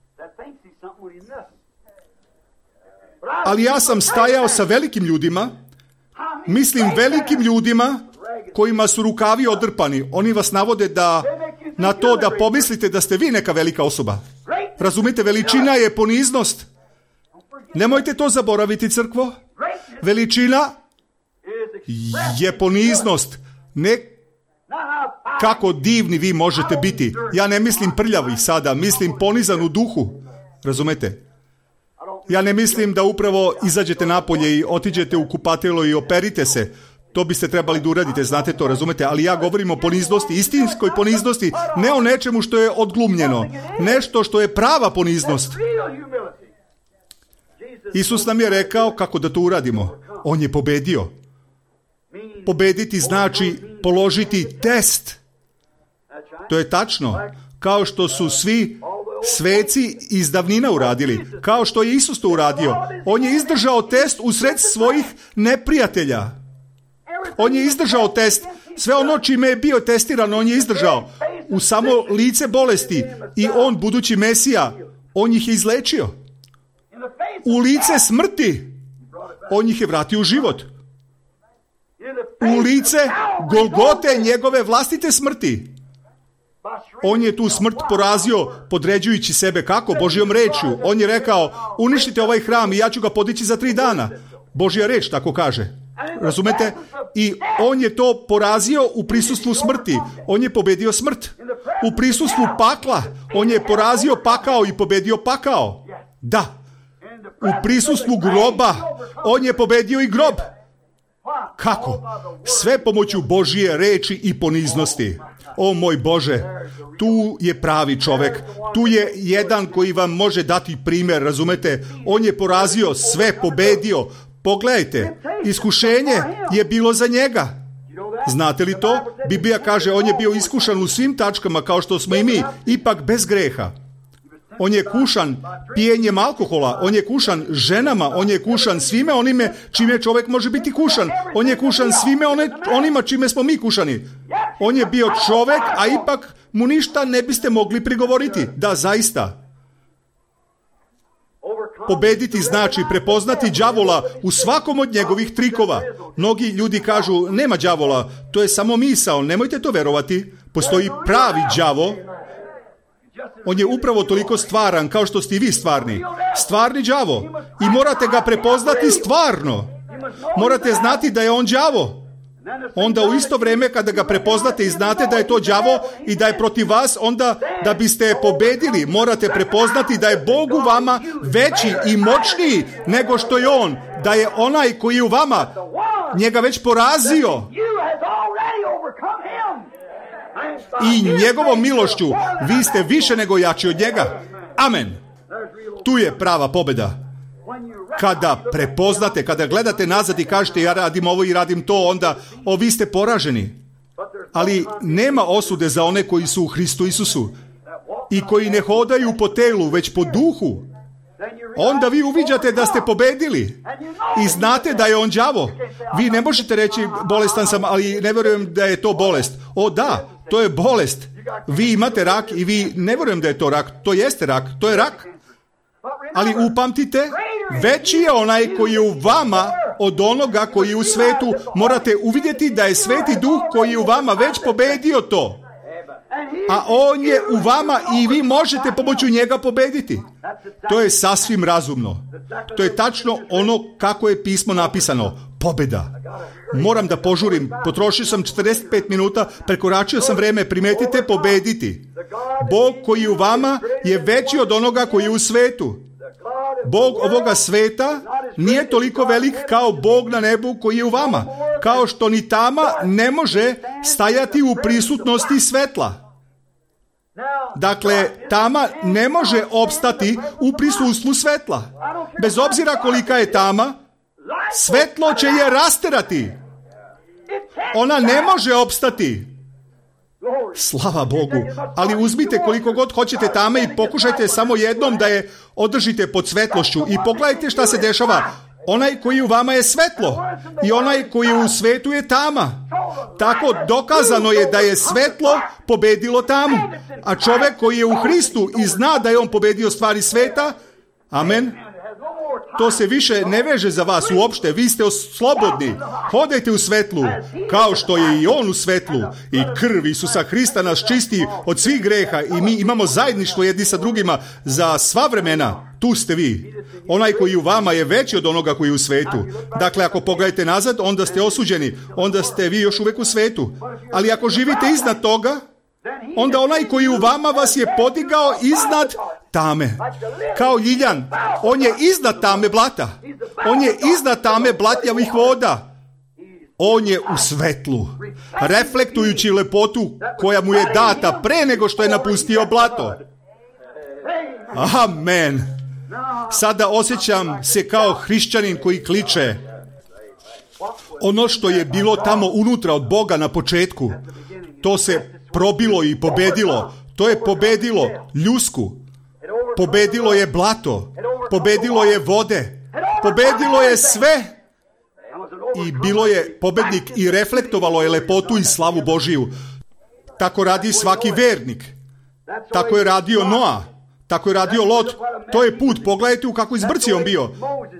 Ali ja sam stajao sa velikim ljudima, mislim velikim ljudima kojima su rukavi odrpani. Oni vas navode da na to da pomislite da ste vi neka velika osoba. Razumite, veličina je poniznost. Nemojte to zaboraviti, crkvo. Veličina je poniznost. Ne kako divni vi možete biti. Ja ne mislim prljavi sada, mislim ponizan u duhu. Razumete? Ja ne mislim da upravo izađete napolje i otiđete u kupatilo i operite se. To biste trebali da uradite, znate to, razumete? Ali ja govorim o poniznosti, istinskoj poniznosti, ne o nečemu što je odglumljeno. Nešto što je prava poniznost. Isus nam je rekao kako da to uradimo. On je pobedio. Pobediti znači položiti test. To je tačno. Kao što su svi sveci iz davnina uradili. Kao što je Isus to uradio. On je izdržao test usred svojih neprijatelja. On je izdržao test. Sve ono čime je bio testiran, on je izdržao. U samo lice bolesti. I on, budući Mesija, on ih je izlečio. U lice smrti, on ih je vratio u život. U lice Golgote njegove vlastite smrti. On je tu smrt porazio podređujući sebe kako? Božjom rečju. On je rekao, uništite ovaj hram i ja ću ga podići za tri dana. Božja reč tako kaže. Razumete? I on je to porazio u prisustvu smrti. On je pobedio smrt. U prisustvu pakla. On je porazio pakao i pobedio pakao. Da. U prisustvu groba. On je pobedio i grob. Kako? Sve pomoću Božje reči i poniznosti. O moj Bože, tu je pravi čovek. Tu je jedan koji vam može dati primjer, razumete? On je porazio sve, pobedio. Pogledajte, iskušenje je bilo za njega. Znate li to? Biblija kaže, on je bio iskušan u svim tačkama kao što smo i mi, ipak bez greha. On je kušan pijenjem alkohola, on je kušan ženama, on je kušan svime onime čime čovjek može biti kušan. On je kušan svime one, onima čime smo mi kušani. On je bio čovjek, a ipak mu ništa ne biste mogli prigovoriti. Da, zaista. Pobediti znači prepoznati đavola u svakom od njegovih trikova. Mnogi ljudi kažu, nema đavola, to je samo misao, nemojte to verovati. Postoji pravi đavo. On je upravo toliko stvaran kao što ste i vi stvarni. Stvarni đavo. I morate ga prepoznati stvarno. Morate znati da je on đavo. Onda u isto vrijeme kada ga prepoznate i znate da je to đavo i da je protiv vas, onda da biste pobedili, morate prepoznati da je Bog u vama veći i moćniji nego što je on. Da je onaj koji je u vama njega već porazio. I njegovom milošću vi ste više nego jači od njega. Amen. Tu je prava pobjeda. Kada prepoznate, kada gledate nazad i kažete ja radim ovo i radim to, onda o, vi ste poraženi. Ali nema osude za one koji su u Hristu Isusu i koji ne hodaju po telu, već po duhu. Onda vi uviđate da ste pobedili i znate da je on đavo. Vi ne možete reći bolestan sam, ali ne vjerujem da je to bolest. O da, to je bolest. Vi imate rak i vi ne vjerujem da je to rak. To jeste rak, to je rak. Ali upamtite, veći je onaj koji je u vama od onoga koji je u svetu. Morate uvidjeti da je Sveti Duh koji je u vama već pobedio to. A on je u vama i vi možete pomoću njega pobediti. To je sasvim razumno. To je tačno ono kako je pismo napisano. Pobjeda. Moram da požurim. Potrošio sam četrdeset pet minuta, prekoračio sam vreme. Primetite, pobediti. Bog koji je u vama je veći od onoga koji je u svetu. Bog ovoga sveta nije toliko velik kao Bog na nebu koji je u vama. Kao što ni tama ne može stajati u prisutnosti svetla. Dakle, tama ne može opstati u prisustvu svetla. Bez obzira kolika je tama, svetlo će je rasterati. Ona ne može opstati. Slava Bogu. Ali uzmite koliko god hoćete tame i pokušajte samo jednom da je održite pod svetlošću i pogledajte šta se dešava. Onaj koji u vama je svetlo i onaj koji u svetu je tama. Tako dokazano je da je svetlo pobedilo tamu. A čovjek koji je u Hristu i zna da je on pobedio stvari sveta, amen, to se više ne veže za vas uopšte. Vi ste slobodni. Hodajte u svetlu, kao što je i on u svetlu. I krv Isusa Hrista nas čisti od svih greha i mi imamo zajedništvo jedni sa drugima za sva vremena. Tu ste vi. Onaj koji u vama je veći od onoga koji je u svetu. Dakle, ako pogledate nazad, onda ste osuđeni. Onda ste vi još uvijek u svetu. Ali ako živite iznad toga, onda onaj koji u vama vas je podigao iznad tame. Kao ljiljan. On je iznad tame blata. On je iznad tame blatnjavih voda. On je u svetlu. Reflektujući lepotu koja mu je data pre nego što je napustio blato. Amen. Sada osjećam se kao hrišćanin koji kliče. Ono što je bilo tamo unutra od Boga na početku, to se probilo i pobedilo. To je pobedilo ljusku. Pobedilo je blato. Pobedilo je vode. Pobedilo je sve. I bilo je pobednik i reflektovalo je lepotu i slavu Božiju. Tako radi svaki vernik. Tako je radio Noa. Tako je radio Lot. To je put. Pogledajte u kakvoj zbrci on bio.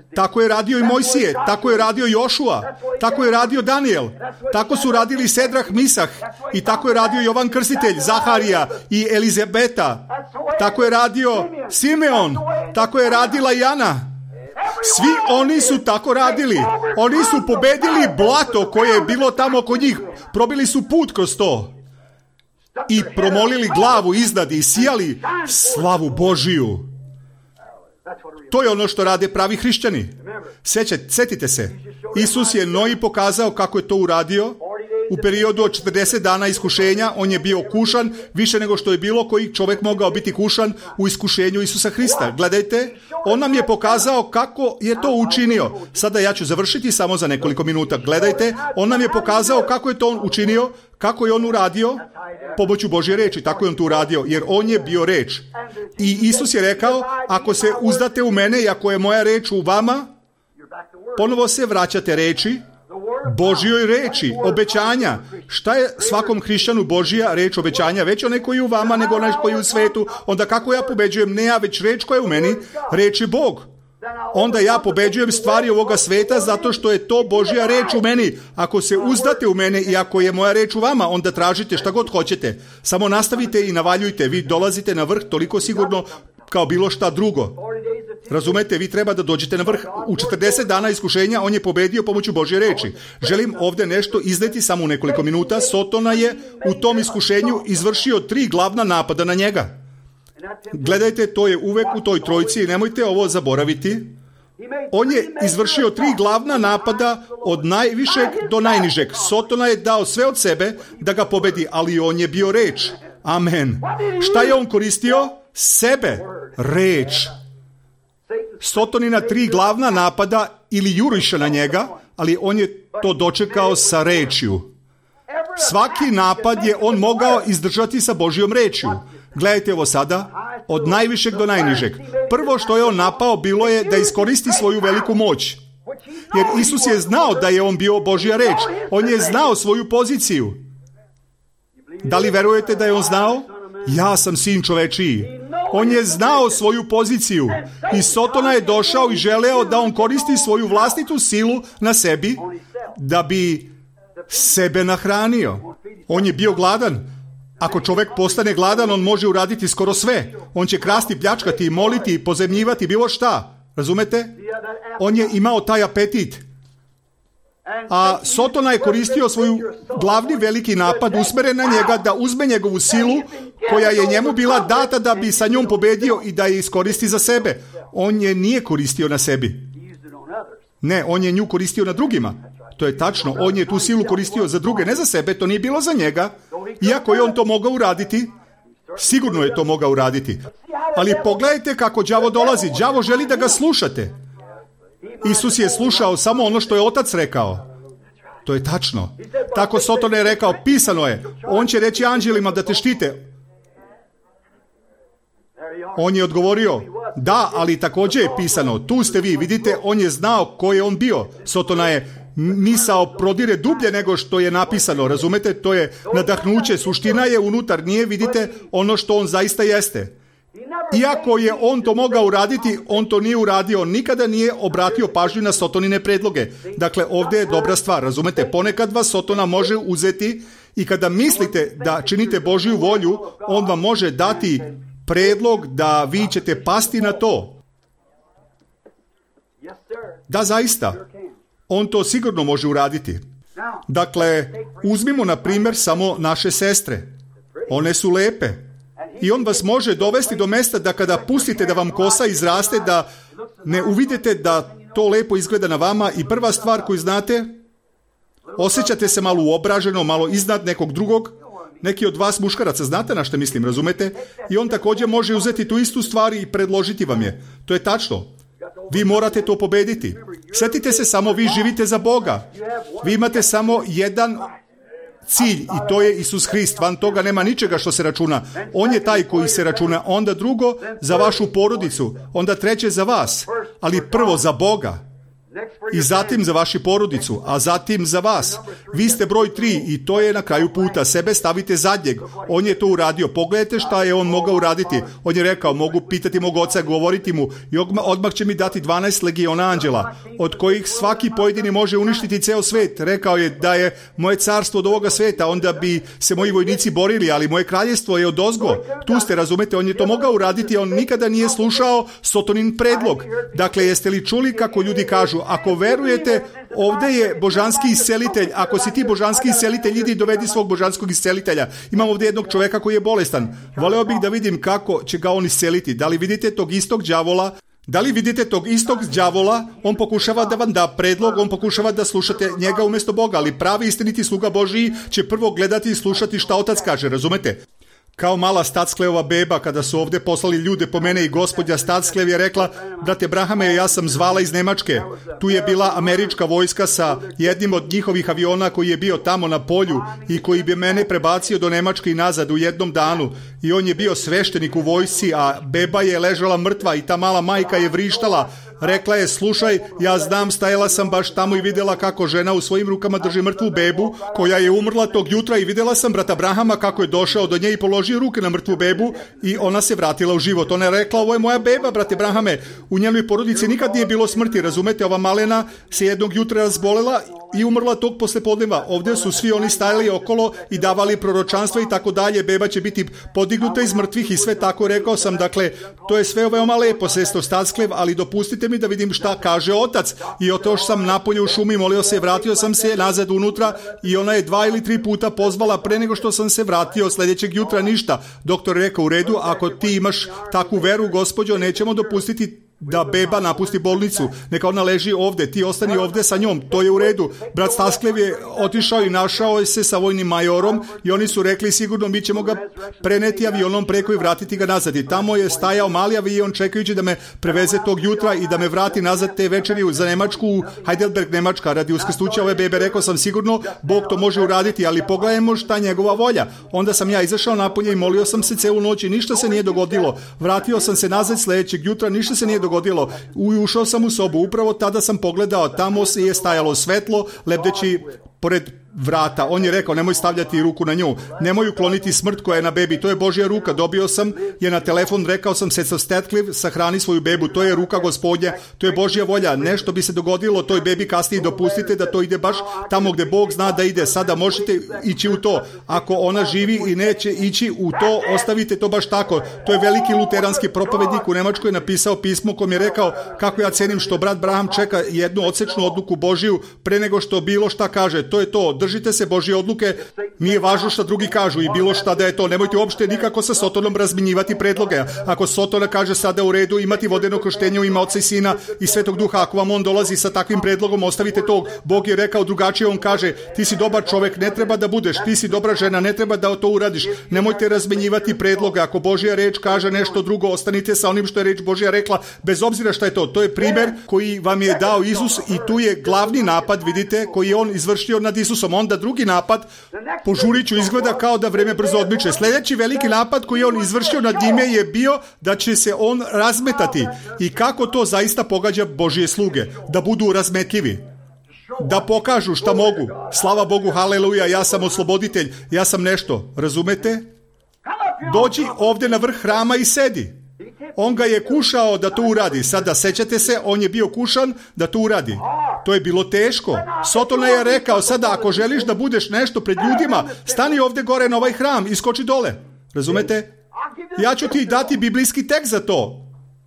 Tako je radio i Mojsije, tako je radio Jošua, tako je radio Danijel, tako su radili Sedrah, Misah i tako je radio Jovan Krstitelj, Zaharija i Elizabeta, tako je radio Simeon, tako je radila Jana. Svi oni su tako radili. Oni su pobedili blato koje je bilo tamo oko njih. Probili su put kroz to. I promolili glavu iznad i sijali slavu Božiju. To je ono što rade pravi hrišćani. Sjećate, sjetite se. Isus je Noji pokazao kako je to uradio. U periodu od četrdeset dana iskušenja on je bio kušan više nego što je bilo koji čovjek mogao biti kušan u iskušenju Isusa Hrista. Gledajte, on nam je pokazao kako je to učinio. Sada ja ću završiti samo za nekoliko minuta. Gledajte, on nam je pokazao kako je to on učinio, kako je on uradio pomoću Božje reči. Tako je on to uradio, jer on je bio reč. I Isus je rekao, ako se uzdate u mene i ako je moja reč u vama, ponovo se vraćate reči, Božjoj reči, obećanja. Šta je svakom hrišćanu Božja reč obećanja? Već onaj koji je u vama nego onaj koji je u svetu. Onda kako ja pobeđujem? Ne ja, već reč koja je u meni. Reč je Bog. Onda ja pobeđujem stvari ovoga sveta zato što je to Božja reč u meni. Ako se uzdate u mene i ako je moja reč u vama, onda tražite šta god hoćete. Samo nastavite i navaljujte. Vi dolazite na vrh toliko sigurno kao bilo šta drugo. Razumete, vi treba da dođete na vrh. U četrdeset dana iskušenja on je pobedio pomoću Božje reči. Želim ovdje nešto izneti samo u nekoliko minuta. Sotona je u tom iskušenju izvršio tri glavna napada na njega. Gledajte, to je uvek u toj trojci i nemojte ovo zaboraviti. On je izvršio tri glavna napada od najvišeg do najnižeg. Sotona je dao sve od sebe da ga pobedi, ali on je bio reč. Amen. Šta je on koristio? Sebe. Reč. Sotonina tri glavna napada ili juriša na njega, ali on je to dočekao sa rečju. Svaki napad je on mogao izdržati sa Božjom rečju. Gledajte ovo sada, od najvišeg do najnižeg. Prvo što je on napao bilo je da iskoristi svoju veliku moć. Jer Isus je znao da je on bio Božja reč. On je znao svoju poziciju. Da li verujete da je on znao? Ja sam sin čovečiji. On je znao svoju poziciju i Sotona je došao i želeo da on koristi svoju vlastitu silu na sebi da bi sebe nahranio. On je bio gladan. Ako čovjek postane gladan, on može uraditi skoro sve. On će krasti, pljačkati, moliti, pozemljivati, bilo šta. Razumete? On je imao taj apetit. A Sotona je koristio svoju glavni veliki napad usmeren na njega da uzme njegovu silu koja je njemu bila data da bi sa njom pobedio i da je iskoristi za sebe. On je nije koristio na sebi. Ne, on je nju koristio na drugima. To je tačno, on je tu silu koristio za druge, ne za sebe, to nije bilo za njega. Iako je on to mogao uraditi, sigurno je to mogao uraditi. Ali pogledajte kako đavo dolazi. Đavo želi da ga slušate. Isus je slušao samo ono što je Otac rekao. To je tačno. Tako Sotona je rekao, pisano je. On će reći anđelima da te štite. On je odgovorio, da, ali također je pisano. Tu ste vi, vidite, on je znao ko je on bio. Sotona je misao prodire dublje nego što je napisano. Razumete? To je nadahnuće. Suština je unutar, nije, vidite, ono što on zaista jeste. Iako je on to mogao uraditi, on to nije uradio. Nikada nije obratio pažnju na Sotonine predloge. Dakle, ovdje je dobra stvar. Razumete? Ponekad vas Sotona može uzeti i kada mislite da činite Božju volju, on vam može dati predlog da vi ćete pasti na to. Da, zaista. On to sigurno može uraditi. Dakle, uzmimo na primjer samo naše sestre. One su lepe. I on vas može dovesti do mesta da kada pustite da vam kosa izraste, da ne uvidite da to lepo izgleda na vama i prva stvar koju znate, osjećate se malo uobraženo, malo iznad nekog drugog. Neki od vas muškaraca znate na što mislim, razumete? I on također može uzeti tu istu stvar i predložiti vam je. To je tačno. Vi morate to pobediti. Sjetite se samo, vi živite za Boga. Vi imate samo jedan cilj i to je Isus Hrist. Van toga nema ničega što se računa. On je taj koji se računa. Onda drugo za vašu porodicu. Onda treće za vas. Ali prvo za Boga. I zatim za vašu porodicu, a zatim za vas. Vi ste broj tri i to je na kraju puta. Sebe stavite zadnjeg. On je to uradio. Pogledajte šta je on mogao uraditi. On je rekao, mogu pitati mog oca, govoriti mu i odmah će mi dati dvanaest legiona anđela, od kojih svaki pojedini može uništiti ceo svet. Rekao je da je moje carstvo od ovoga sveta, onda bi se moji vojnici borili, ali moje kraljestvo je odozgo. Tu ste, razumete, on je to mogao uraditi, on nikada nije slušao Sotonin predlog. Dakle, jeste li čuli kako ljudi kažu, ako verujete, ovde je božanski iscelitelj, ako si ti božanski iscelitelj, idi i dovedi svog božanskog iscelitelja. Imam ovde jednog čoveka koji je bolestan. Voleo bih da vidim kako će ga on isceliti. Da li vidite tog istog đavola? Da li vidite tog istog đavola? On pokušava da vam da predlog, on pokušava da slušate njega umjesto Boga, ali pravi istiniti sluga Božiji će prvo gledati i slušati šta otac kaže, razumete? Kao mala Statsklevova beba, kada su ovdje poslali ljude po mene i gospođa Statsklev je rekla, brate Brahame, ja sam zvala iz Nemačke. Tu je bila američka vojska sa jednim od njihovih aviona koji je bio tamo na polju i koji bi mene prebacio do Nemačke i nazad u jednom danu. I on je bio sveštenik u vojsci, a beba je ležala mrtva i ta mala majka je vrištala. Rekla je, slušaj, ja znam, stajala sam baš tamo i vidjela kako žena u svojim rukama drži mrtvu bebu, koja je umrla tog jutra i vidjela sam brata Brahama kako je došao do nje i položio ruke na mrtvu bebu i ona se vratila u život. Ona je rekla, ovo je moja beba, brate Brahame. U njenoj porodici nikad nije bilo smrti, razumete, ova malena se jednog jutra razbolela i umrla tog poslepodneva. Ovdje su svi oni stajali okolo i davali proročanstva i tako dalje. Beba će biti podignuta iz mrtvih i sve tako. Rekao sam, dakle, to je sve veoma lepo, sestro Statsklev, ali dopustite mi da vidim šta kaže otac. I otoš sam napolje u šumi, molio se, vratio sam se nazad unutra i ona je dva ili tri puta pozvala pre nego što sam se vratio. Sljedećeg jutra ništa. Doktor je rekao, u redu, ako ti imaš takvu veru, gospođo, nećemo dopustiti da beba napusti bolnicu, neka ona leži ovdje, ti ostani ovdje sa njom, to je u redu. Brat Stasklev je otišao i našao se sa vojnim majorom i oni su rekli, sigurno mi ćemo ga preneti avionom preko i vratiti ga nazad. I tamo je stajao mali avion čekajući da me preveze tog jutra i da me vrati nazad te večeri za Nemačku, u Heidelberg, Nemačka, radi uskrsnuća ove bebe. Rekao sam, sigurno Bog to može uraditi, ali pogledajmo šta njegova volja. Onda sam ja izašao napolje i molio sam se celu noć i ništa se nije dogodilo. Vratio sam se nazad sljedećeg jutra, ništa se nije dogodilo. dogodilo. Ušao sam u sobu, upravo tada sam pogledao, tamo se je stajalo svetlo, lebdeći pored vrata. On je rekao, nemoj stavljati ruku na nju, nemoj ukloniti smrt koja je na bebi, to je Božja ruka. Dobio sam je na telefon, rekao sam, sestra Statsklev, sahrani svoju bebu, to je ruka Gospodnja, to je Božja volja. Nešto bi se dogodilo toj bebi kasnije, dopustite da to ide baš tamo gdje Bog zna da ide. Sada možete ići u to. Ako ona živi i neće ići u to, ostavite to baš tako. To je veliki luteranski propovednik u Nemačkoj napisao pismo kom je rekao kako ja cenim što brat Braham čeka jednu odsečnu odluku Božiju pre nego što bilo šta kaže. To je to. Držite se Božje odluke, nije važno šta drugi kažu i bilo šta da je to. Nemojte uopšte nikako sa Sotonom razminjivati predloge. Ako Sotona kaže sada u redu imati vodeno krštenje u ime Oca i Sina i Svetog Duha, ako vam on dolazi sa takvim predlogom, ostavite to. Bog je rekao drugačije, on kaže, ti si dobar čovek, ne treba da budeš, ti si dobra žena, ne treba da to uradiš. Nemojte razmenjivati predloge. Ako Božja reč kaže nešto drugo, ostanite sa onim što je reč Božja rekla, bez obzira šta je to. To je primer koji vam je dao Isus i tu je glavni napad, vidite, koji je on izvršio nad Isusom. Onda drugi napad, požuriću, izgleda kao da vreme brzo odmiče. Sljedeći veliki napad koji je on izvršio nad njime je bio da će se on razmetati. I kako to zaista pogađa Božje sluge? Da budu razmetljivi. Da pokažu šta mogu. Slava Bogu, haleluja, ja sam osloboditelj, ja sam nešto. Razumete? Dođi ovdje na vrh hrama i sedi. On ga je kušao da to uradi. Sada sećate se, on je bio kušan da to uradi. To je bilo teško. Sotona je rekao, sada ako želiš da budeš nešto pred ljudima, stani ovdje gore na ovaj hram i skoči dole. Razumete? Ja ću ti dati biblijski tekst za to.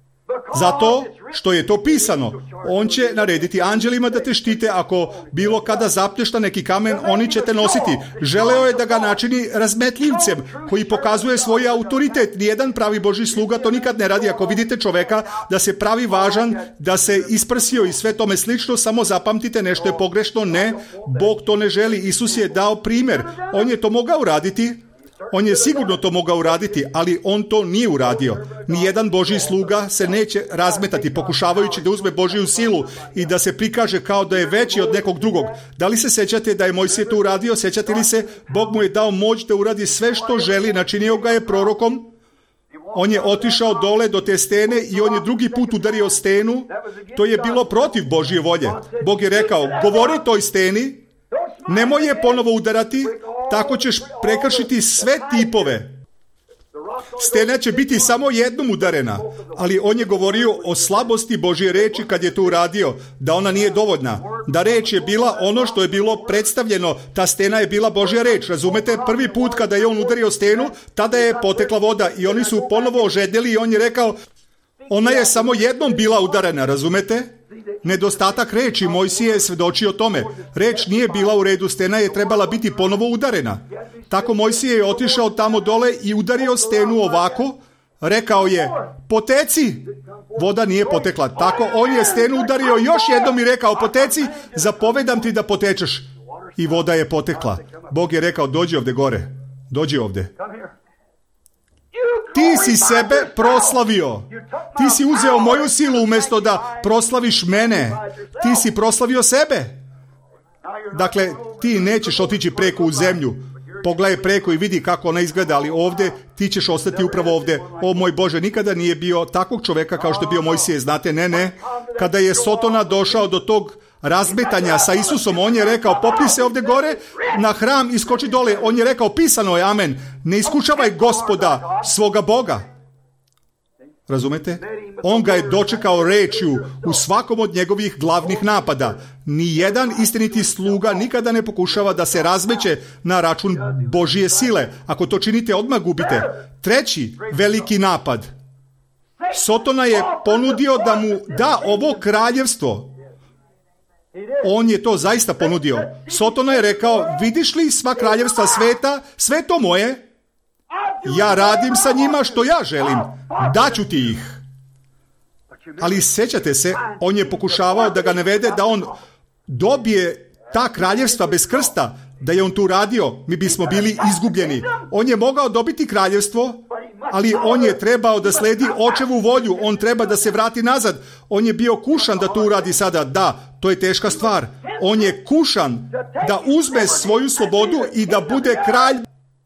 Zato što je to pisano. On će narediti anđelima da te štite, ako bilo kada zapneš na neki kamen, oni će te nositi. Želeo je da ga načini razmetljivcem, koji pokazuje svoj autoritet. Nijedan pravi Božji sluga to nikad ne radi. Ako vidite čoveka da se pravi važan, da se isprsio i sve tome slično, samo zapamtite, nešto je pogrešno. Ne, Bog to ne želi. Isus je dao primjer. On je to mogao uraditi. On je sigurno to mogao uraditi, ali on to nije uradio. Nijedan Božji sluga se neće razmetati pokušavajući da uzme Božju silu i da se prikaže kao da je veći od nekog drugog. Da li se sećate da je Mojsije to uradio? Sećate li se? Bog mu je dao moć da uradi sve što želi, načinio ga je prorokom. On je otišao dole do te stene i on je drugi put udario stenu. To je bilo protiv Božje volje. Bog je rekao, govori toj steni, nemoj je ponovo udarati, tako ćeš prekršiti sve tipove. Stena će biti samo jednom udarena, ali on je govorio o slabosti Božje reči kad je to uradio, da ona nije dovoljna, da reč je bila ono što je bilo predstavljeno, ta stena je bila Božja reč, razumete? Prvi put kada je on udario stenu, tada je potekla voda i oni su ponovo ožedjeli i on je rekao, ona je samo jednom bila udarena, razumete? Nedostatak reči, Mojsije je svedočio tome. Reč nije bila u redu, stena je trebala biti ponovo udarena. Tako Mojsije je otišao tamo dole i udario stenu ovako. Rekao je, poteci. Voda nije potekla. Tako on je stenu udario još jednom i rekao, poteci, zapovedam ti da potečeš. I voda je potekla. Bog je rekao, dođi ovdje gore. Dođi ovdje. Ti si sebe proslavio. Ti si uzeo moju silu umjesto da proslaviš mene. Ti si proslavio sebe. Dakle, ti nećeš otići preko u zemlju. Pogledaj preko i vidi kako ona izgleda, ali ovdje ti ćeš ostati upravo ovdje. O moj Bože, nikada nije bio takvog čovjeka kao što je bio Mojsije. Znate, ne, ne. Kada je Sotona došao do tog razmetanja sa Isusom, on je rekao, popni se ovdje gore na hram i skoči dole. On je rekao, pisano je, amen, ne iskušavaj Gospoda, svoga Boga. Razumete? On ga je dočekao rečju u svakom od njegovih glavnih napada. Nijedan istiniti sluga nikada ne pokušava da se razmeće na račun Božje sile. Ako to činite, odmah gubite. Treći veliki napad. Sotona je ponudio da mu da ovo kraljevstvo. On je to zaista ponudio. Sotona je rekao, vidiš li sva kraljevstva sveta, sve to moje? Ja radim sa njima što ja želim. Daću ti ih. Ali sjećate se, on je pokušavao da ga navede da on dobije ta kraljevstva bez krsta. Da je on tu radio, mi bismo bili izgubljeni. On je mogao dobiti kraljevstvo, ali on je trebao da sledi očevu volju. On treba da se vrati nazad. On je bio kušan da to uradi sada. Da, to je teška stvar. On je kušan da uzme svoju slobodu i da bude kralj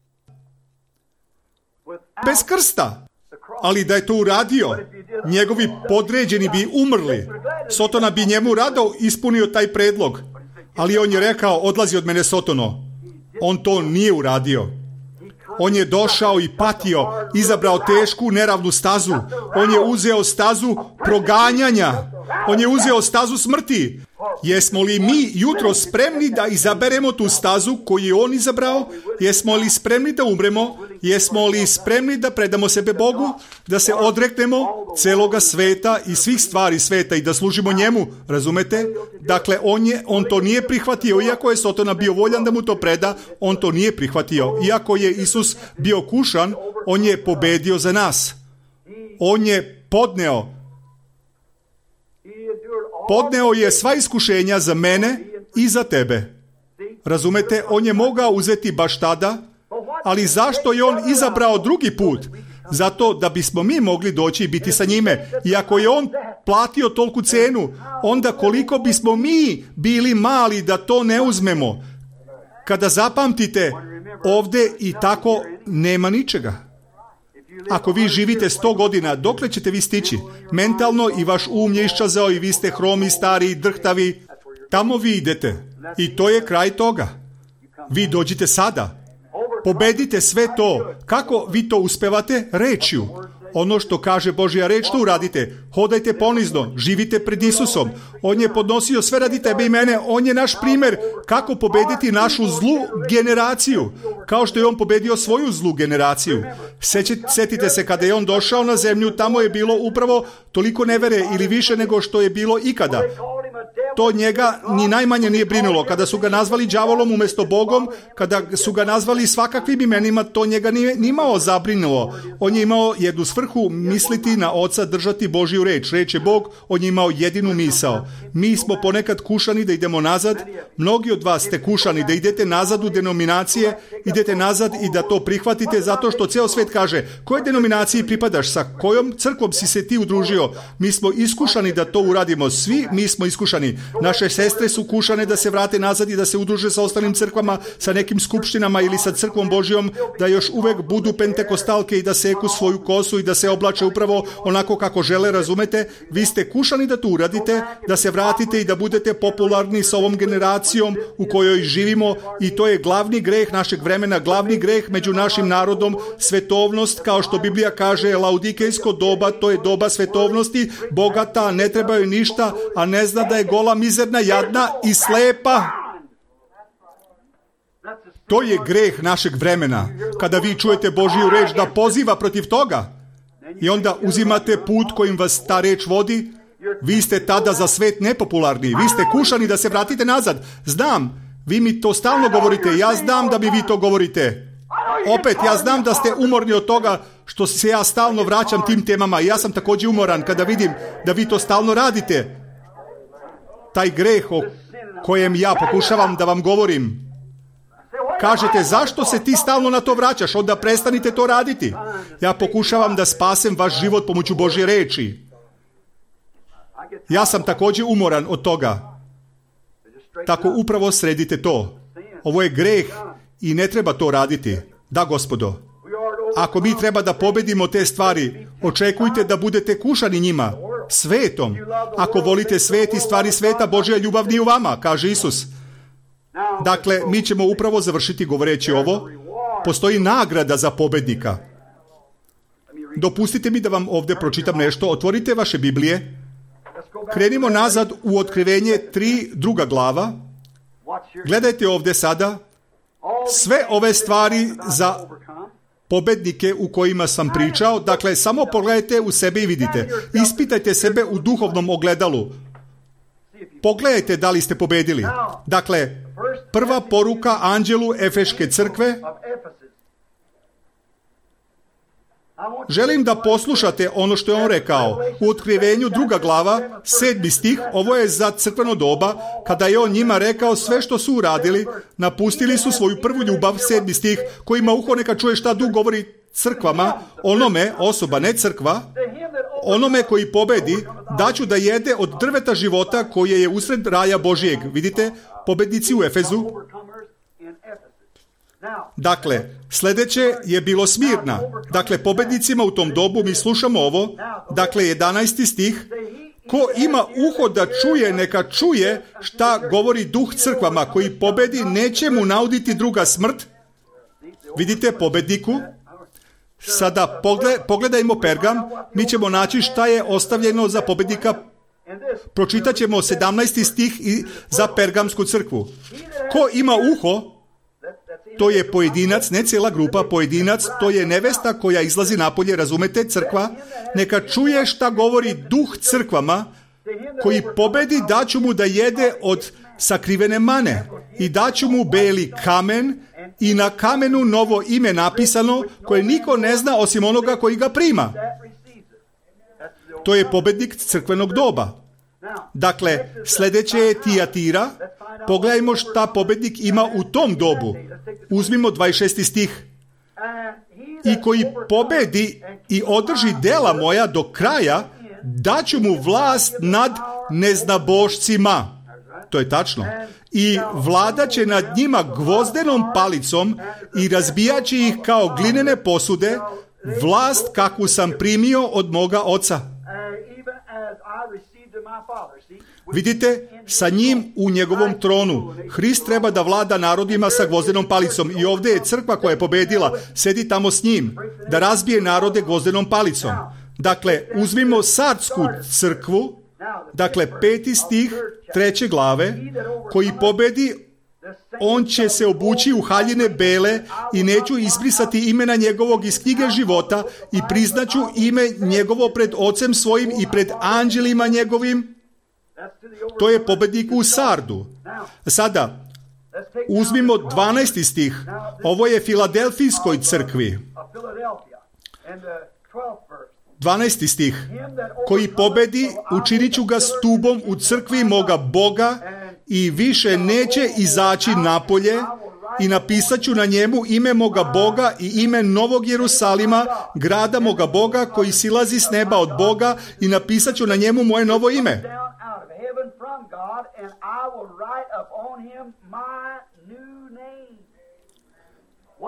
bez krsta. Ali da je to uradio, njegovi podređeni bi umrli. Sotona bi njemu rado ispunio taj predlog. Ali on je rekao, odlazi od mene, Sotono. On to nije uradio. On je došao i patio, izabrao tešku, neravnu stazu. On je uzeo stazu proganjanja. On je uzeo stazu smrti. Jesmo li mi jutro spremni da izaberemo tu stazu koju je on izabrao? Jesmo li spremni da umremo? Jesmo li spremni da predamo sebe Bogu? Da se odreknemo celoga sveta i svih stvari sveta i da služimo njemu? Razumete? Dakle, on, je, on to nije prihvatio. Iako je Sotona bio voljan da mu to preda, on to nije prihvatio. Iako je Isus bio kušan, on je pobedio za nas. On je podneo Podneo je sva iskušenja za mene i za tebe. Razumete, on je mogao uzeti baš tada, ali zašto je on izabrao drugi put? Zato da bismo mi mogli doći i biti sa njime. I ako je on platio toliku cenu, onda koliko bismo mi bili mali da to ne uzmemo? Kada zapamtite, ovdje i tako nema ničega. Ako vi živite sto godina, dokle ćete vi stići? Mentalno i vaš um je iščazao i vi ste hromi, stari, drhtavi. Tamo vi idete. I to je kraj toga. Vi dođite sada. Pobedite sve to. Kako vi to uspevate? Rečju. Ono što kaže Božja reč, to uradite. Hodajte ponizno, živite pred Isusom. On je podnosio sve radi tebe i mene. On je naš primjer kako pobediti našu zlu generaciju. Kao što je on pobedio svoju zlu generaciju. Sjetite se kada je on došao na zemlju, tamo je bilo upravo toliko nevere ili više nego što je bilo ikada. To njega ni najmanje nije brinulo. Kada su ga nazvali đavolom umjesto Bogom, kada su ga nazvali svakakvim imenima, to njega nije nimao zabrinulo. On je imao jednu svrhu, misliti na Oca, držati Božju reč. Reč je Bog, on je imao jedinu misao. Mi smo ponekad kušani da idemo nazad. Mnogi od vas ste kušani da idete nazad u denominacije, idete nazad i da to prihvatite zato što ceo svet kaže, kojoj denominaciji pripadaš, sa kojom crkvom si se ti udružio. Mi smo iskušani da to uradimo. Svi mi smo iskušani. Naše sestre su kušane da se vrate nazad i da se udruže sa ostalim crkvama, sa nekim skupštinama ili sa crkvom Božjom, da još uvek budu pentekostalke i da seku svoju kosu i da se oblače upravo onako kako žele, razumete? Vi ste kušani da to uradite, da se vratite i da budete popularni sa ovom generacijom u kojoj živimo, i to je glavni greh našeg vremena, glavni greh među našim narodom, svetovnost, kao što Biblija kaže, laudikejsko doba, to je doba svetovnosti, bogata, ne trebaju ništa, a ne zna da je gola, mizerna, jadna i slepa. To je greh našeg vremena. Kada vi čujete Božju reč da poziva protiv toga i onda uzimate put kojim vas ta reč vodi, vi ste tada za svet nepopularni. Vi ste kušani da se vratite nazad. Znam, vi mi to stalno govorite. Ja znam da bi vi to govorite. Opet, ja znam da ste umorni od toga što se ja stalno vraćam tim temama. Ja sam također umoran kada vidim da vi to stalno radite. Taj greh o kojem ja pokušavam da vam govorim. Kažete, zašto se ti stalno na to vraćaš? Onda prestanite to raditi. Ja pokušavam da spasem vaš život pomoću Božje reči. Ja sam također umoran od toga. Tako upravo sredite to. Ovo je greh i ne treba to raditi. Da, Gospodo. Ako mi treba da pobedimo te stvari, očekujte da budete kušani njima, svetom. Ako volite svet i stvari sveta, Božja ljubav nije u vama, kaže Isus. Dakle, mi ćemo upravo završiti govoreći ovo. Postoji nagrada za pobednika. Dopustite mi da vam ovdje pročitam nešto. Otvorite vaše Biblije. Krenimo nazad u Otkrivenje tri, druga glava. Gledajte ovdje sada. Sve ove stvari za pobednike u kojima sam pričao. Dakle, samo pogledajte u sebe i vidite. Ispitajte sebe u duhovnom ogledalu. Pogledajte da li ste pobedili. Dakle, prva poruka anđelu Efeške crkve. Želim da poslušate ono što je on rekao. U Otkrivenju druga glava, sedmi stih, ovo je za crkveno doba, kada je on njima rekao sve što su uradili, napustili su svoju prvu ljubav, sedmi stih, koji ima uho neka čuje šta Duh govori crkvama, onome, osoba, ne crkva, onome koji pobedi, daću da jede od drveta života koje je usred raja Božijeg. Vidite, pobednici u Efezu. Dakle, sljedeće je bilo Smirna. Dakle, pobednicima u tom dobu mi slušamo ovo. Dakle, jedanaesti stih. Ko ima uho da čuje, neka čuje šta govori Duh crkvama. Koji pobedi, neće mu nauditi druga smrt. Vidite, pobedniku. Sada pogledajmo Pergam. Mi ćemo naći šta je ostavljeno za pobednika. Pročitat ćemo sedamnaesti stih i za Pergamsku crkvu. Ko ima uho, to je pojedinac, ne cijela grupa, pojedinac, to je nevesta koja izlazi napolje, razumete, crkva, neka čuje šta govori Duh crkvama, koji pobedi, daću mu da jede od sakrivene mane i daću mu beli kamen i na kamenu novo ime napisano koje niko ne zna osim onoga koji ga prima. To je pobednik crkvenog doba. Dakle, sljedeće je Tijatira. Pogledajmo šta pobednik ima u tom dobu. Uzmimo dvadeset šesti stih. I koji pobedi i održi dela moja do kraja, daću mu vlast nad neznabošcima. To je tačno. I vladat će nad njima gvozdenom palicom i razbijat će ih kao glinene posude, vlast kakvu sam primio od moga oca. Vidite, sa njim u njegovom tronu. Hrist treba da vlada narodima sa gvozdenom palicom. I ovdje je crkva koja je pobedila. Sedi tamo s njim. Da razbije narode gvozdenom palicom. Dakle, uzmimo sardsku crkvu. Dakle, peti stih treće glave. Koji pobedi, on će se obući u haljine bele i neću izbrisati imena njegovog iz knjige života i priznaću ime njegovo pred ocem svojim i pred anđelima njegovim. To je pobednik u Sardu. Sada, uzmimo dvanaesti stih. Ovo je Filadelfijskoj crkvi. dvanaesti stih. Koji pobedi, učinit ću ga stubom u crkvi moga Boga i više neće izaći napolje i napisat ću na njemu ime moga Boga i ime Novog Jerusalima, grada moga Boga koji silazi s neba od Boga i napisat ću na njemu moje novo ime.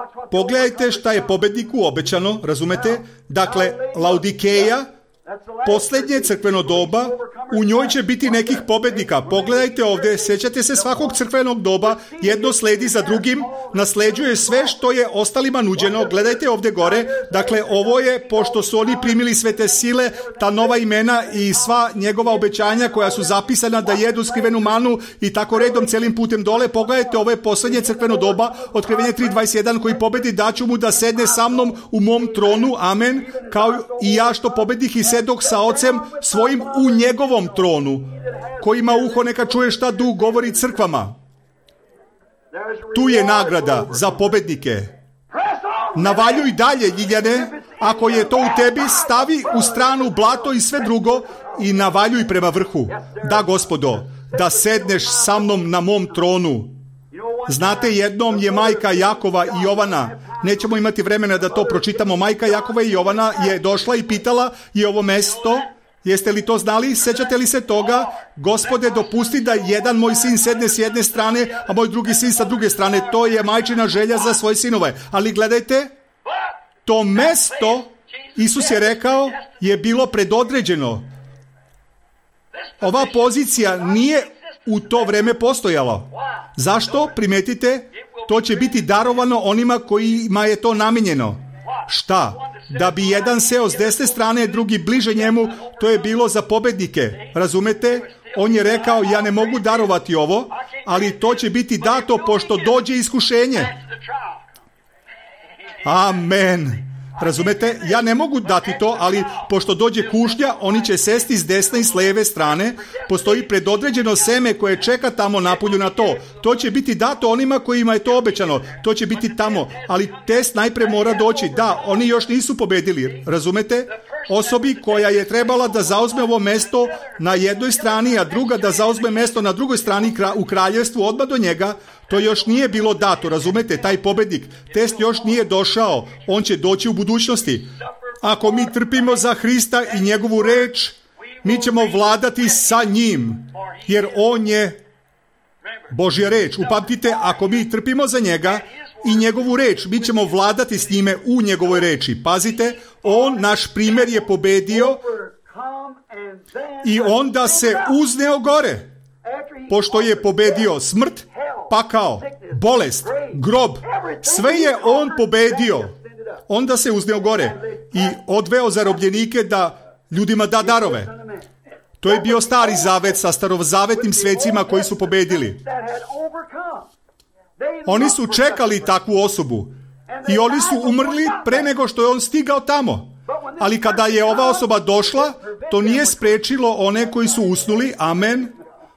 Pogledajte šta je pobedniku obećano, razumete? Dakle, Laodikeja, posljednje crkveno doba, u njoj će biti nekih pobednika. Pogledajte ovdje, sjećate se svakog crkvenog doba, jedno sledi za drugim, nasleđuje sve što je ostalima nuđeno. Gledajte ovdje gore, dakle ovo je, pošto su oni primili sve te sile, ta nova imena i sva njegova obećanja koja su zapisana da jedu skrivenu manu i tako redom celim putem dole. Pogledajte, ovo je posljednje crkveno doba, Otkrivenje tri dvadeset jedan, koji pobedi, daću mu da sedne sa mnom u mom tronu, amen, kao i ja što pobedih i sedok sa ocem svojim u njegovom tronu. Ko ima uho neka čuje šta Duh govori crkvama. Tu je nagrada za pobednike. Navaljuj dalje, Ljiljane, ako je to u tebi, stavi u stranu blato i sve drugo i navaljuj prema vrhu. Da, Gospodo, da sedneš sa mnom na mom tronu. Znate, jednom je majka Jakova i Jovana, nećemo imati vremena da to pročitamo, majka Jakova i Jovana je došla i pitala je ovo mesto, jeste li to znali, sećate li se toga? Gospode, dopusti da jedan moj sin sedne s jedne strane, a moj drugi sin sa druge strane. To je majčina želja za svoje sinove. Ali gledajte, to mesto, Isus je rekao, je bilo predodređeno. Ova pozicija nije u to vreme postojala. Zašto? Primetite, to će biti darovano onima kojima je to namijenjeno. Šta? Da bi jedan seo s desne strane, drugi bliže njemu, to je bilo za pobednike. Razumete? On je rekao, ja ne mogu darovati ovo, ali to će biti dato pošto dođe iskušenje. Amen. Razumete? Ja ne mogu dati to, ali pošto dođe kušnja, oni će sesti s desne i s lijeve strane. Postoji predodređeno seme koje čeka tamo napolju na to. To će biti dato onima kojima je to obećano. To će biti tamo, ali test najpre mora doći. Da, oni još nisu pobedili. Razumete? Osobi koja je trebala da zauzme ovo mesto na jednoj strani, a druga da zauzme mesto na drugoj strani u kraljevstvu odmah do njega, to još nije bilo dato, razumete, taj pobednik. Test još nije došao, on će doći u budućnosti. Ako mi trpimo za Hrista i njegovu reč, mi ćemo vladati sa njim, jer on je Božja reč. Upamtite, ako mi trpimo za njega i njegovu reč, mi ćemo vladati s njime u njegovoj reči. Pazite, on, naš primjer, je pobedio i onda se uzneo gore, pošto je pobedio smrt, pakao, bolest, grob, sve je on pobedio. Onda se uzneo gore i odveo zarobljenike da ljudima da darove. To je bio stari zavet sa starozavetnim svecima koji su pobedili. Oni su čekali takvu osobu i oni su umrli pre nego što je on stigao tamo. Ali kada je ova osoba došla, to nije sprečilo one koji su usnuli, amen.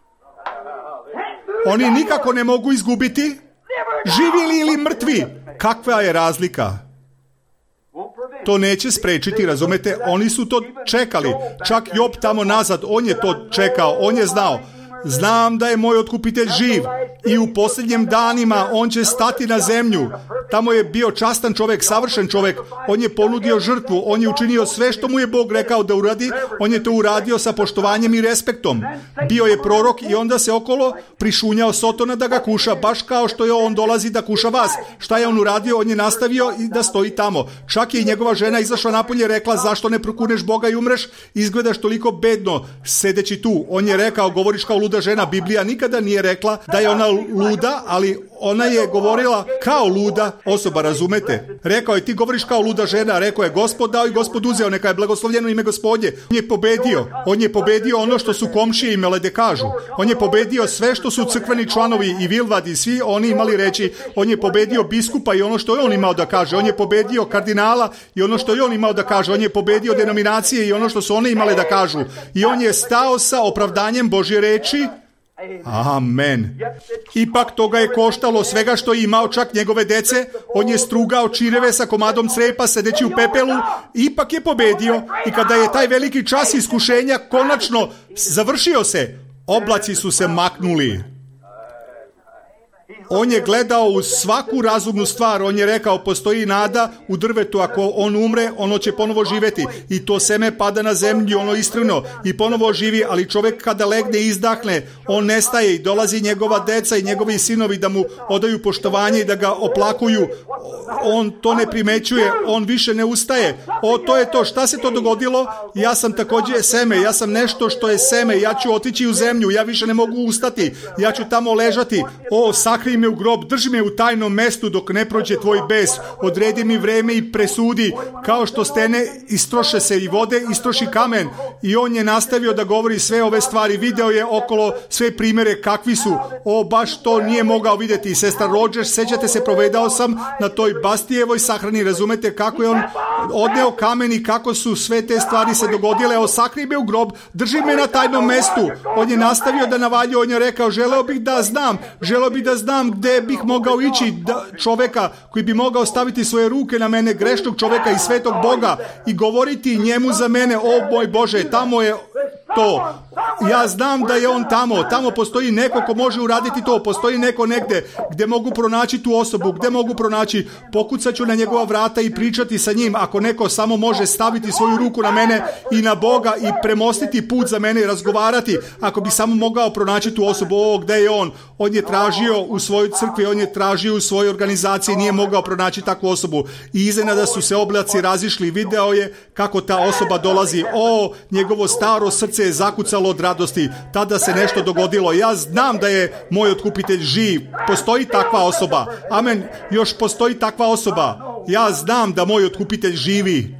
Oni nikako ne mogu izgubiti, živjeli ili mrtvi. Kakva je razlika? To neće sprečiti, razumete? Oni su to čekali. Čak Job tamo nazad, on je to čekao, on je znao. Znam da je moj otkupitelj živ i u posljednjim danima on će stati na zemlju. Tamo je bio častan čovjek, savršen čovjek. On je ponudio žrtvu, on je učinio sve što mu je Bog rekao da uradi. On je to uradio sa poštovanjem i respektom. Bio je prorok i onda se okolo prišunjao Sotona da ga kuša, baš kao što je on dolazi da kuša vas. Šta je on uradio? On je nastavio i da stoji tamo. Čak je i njegova žena izašla napolje i rekla, zašto ne prokuneš Boga i umreš? Izgledaš toliko bedno sedeći tu. On je rekao, govoriš kao luda žena. Biblija nikada nije rekla da je ona luda, ali ona je govorila kao luda osoba, razumete? Rekao je, ti govoriš kao luda žena. Rekao je, Gospod dao i Gospod uzeo, neka je blagoslovljeno ime Gospodnje. On je pobedio. On je pobedio ono što su komšije imale da kažu. On je pobedio sve što su crkveni članovi i Vilvad i svi oni imali reći. On je pobedio biskupa i ono što je on imao da kaže. On je pobedio kardinala i ono što je on imao da kaže. On je pobedio denominacije i ono što su one imale da kažu. I on je stao sa opravdanjem Božje reči. Amen. Ipak toga je koštalo svega što je imao, čak njegove dece. On je strugao čireve sa komadom crepa sedeći u pepelu. Ipak je pobedio i kada je taj veliki čas iskušenja konačno završio se, oblaci su se maknuli. On je gledao u svaku razumnu stvar. On je rekao, postoji nada u drvetu. Ako on umre, ono će ponovo živjeti. I to seme pada na zemlju, ono istrno i ponovo živi. Ali čovjek kada legne i izdahne, on nestaje i dolazi njegova deca i njegovi sinovi da mu odaju poštovanje i da ga oplakuju. On to ne primećuje, on više ne ustaje. O, to je to. Šta se to dogodilo? Ja sam također seme, ja sam nešto što je seme. Ja ću otići u zemlju, ja više ne mogu ustati. Ja ću tamo ležati. O, sakrij me u grob, drži me u tajnom mestu dok ne prođe tvoj bes. Odredi mi vreme i presudi. Kao što stene istroše se i vode, istroši kamen. I on je nastavio da govori sve ove stvari. Video je okolo sve primjere kakvi su. O, baš to nije mogao vidjeti. Sestra Rogers, sećate se, provedao sam na toj Bastijevoj sahrani. Razumete kako je on odneo kamen i kako su sve te stvari se dogodile. O, sakrij me u grob, drži me na tajnom mestu. On je nastavio da navaljuje. On je rekao, želeo bih da znam, želeo bih da znam gde bih mogao ići, da, čoveka koji bi mogao staviti svoje ruke na mene, grešnog čoveka i svetog Boga, i govoriti njemu za mene, o moj Bože, tamo je to. Ja znam da je on tamo. Tamo postoji neko ko može uraditi to. Postoji neko negde gde mogu pronaći tu osobu, gde mogu pronaći. Pokucat ću na njegova vrata i pričati sa njim. Ako neko samo može staviti svoju ruku na mene i na Boga i premostiti put za mene i razgovarati, ako bi samo mogao pronaći tu osobu. O, gde je on? On je tražio u svojoj crkvi, on je tražio u svojoj organizaciji, nije mogao pronaći takvu osobu. I iznenada su se oblaci razišli. Video je kako ta osoba dolazi. O, njegovo staro srce je zakucalo od radosti. Tada se nešto dogodilo. Ja znam da je moj otkupitelj živ. Postoji takva osoba. Amen. Još postoji takva osoba. Ja znam da moj otkupitelj živi.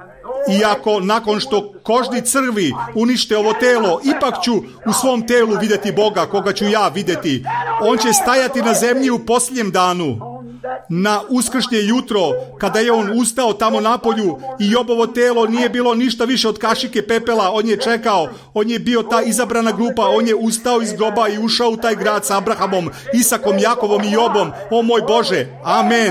Iako nakon što kožni crvi unište ovo telo, ipak ću u svom telu vidjeti Boga, koga ću ja vidjeti. On će stajati na zemlji u posljednjem danu. Na uskršnje jutro, kada je on ustao tamo napolju i Jobovo telo nije bilo ništa više od kašike pepela, on je čekao, on je bio ta izabrana grupa, on je ustao iz groba i ušao u taj grad sa Abrahamom, Isakom, Jakovom i Jobom. O moj Bože, amen.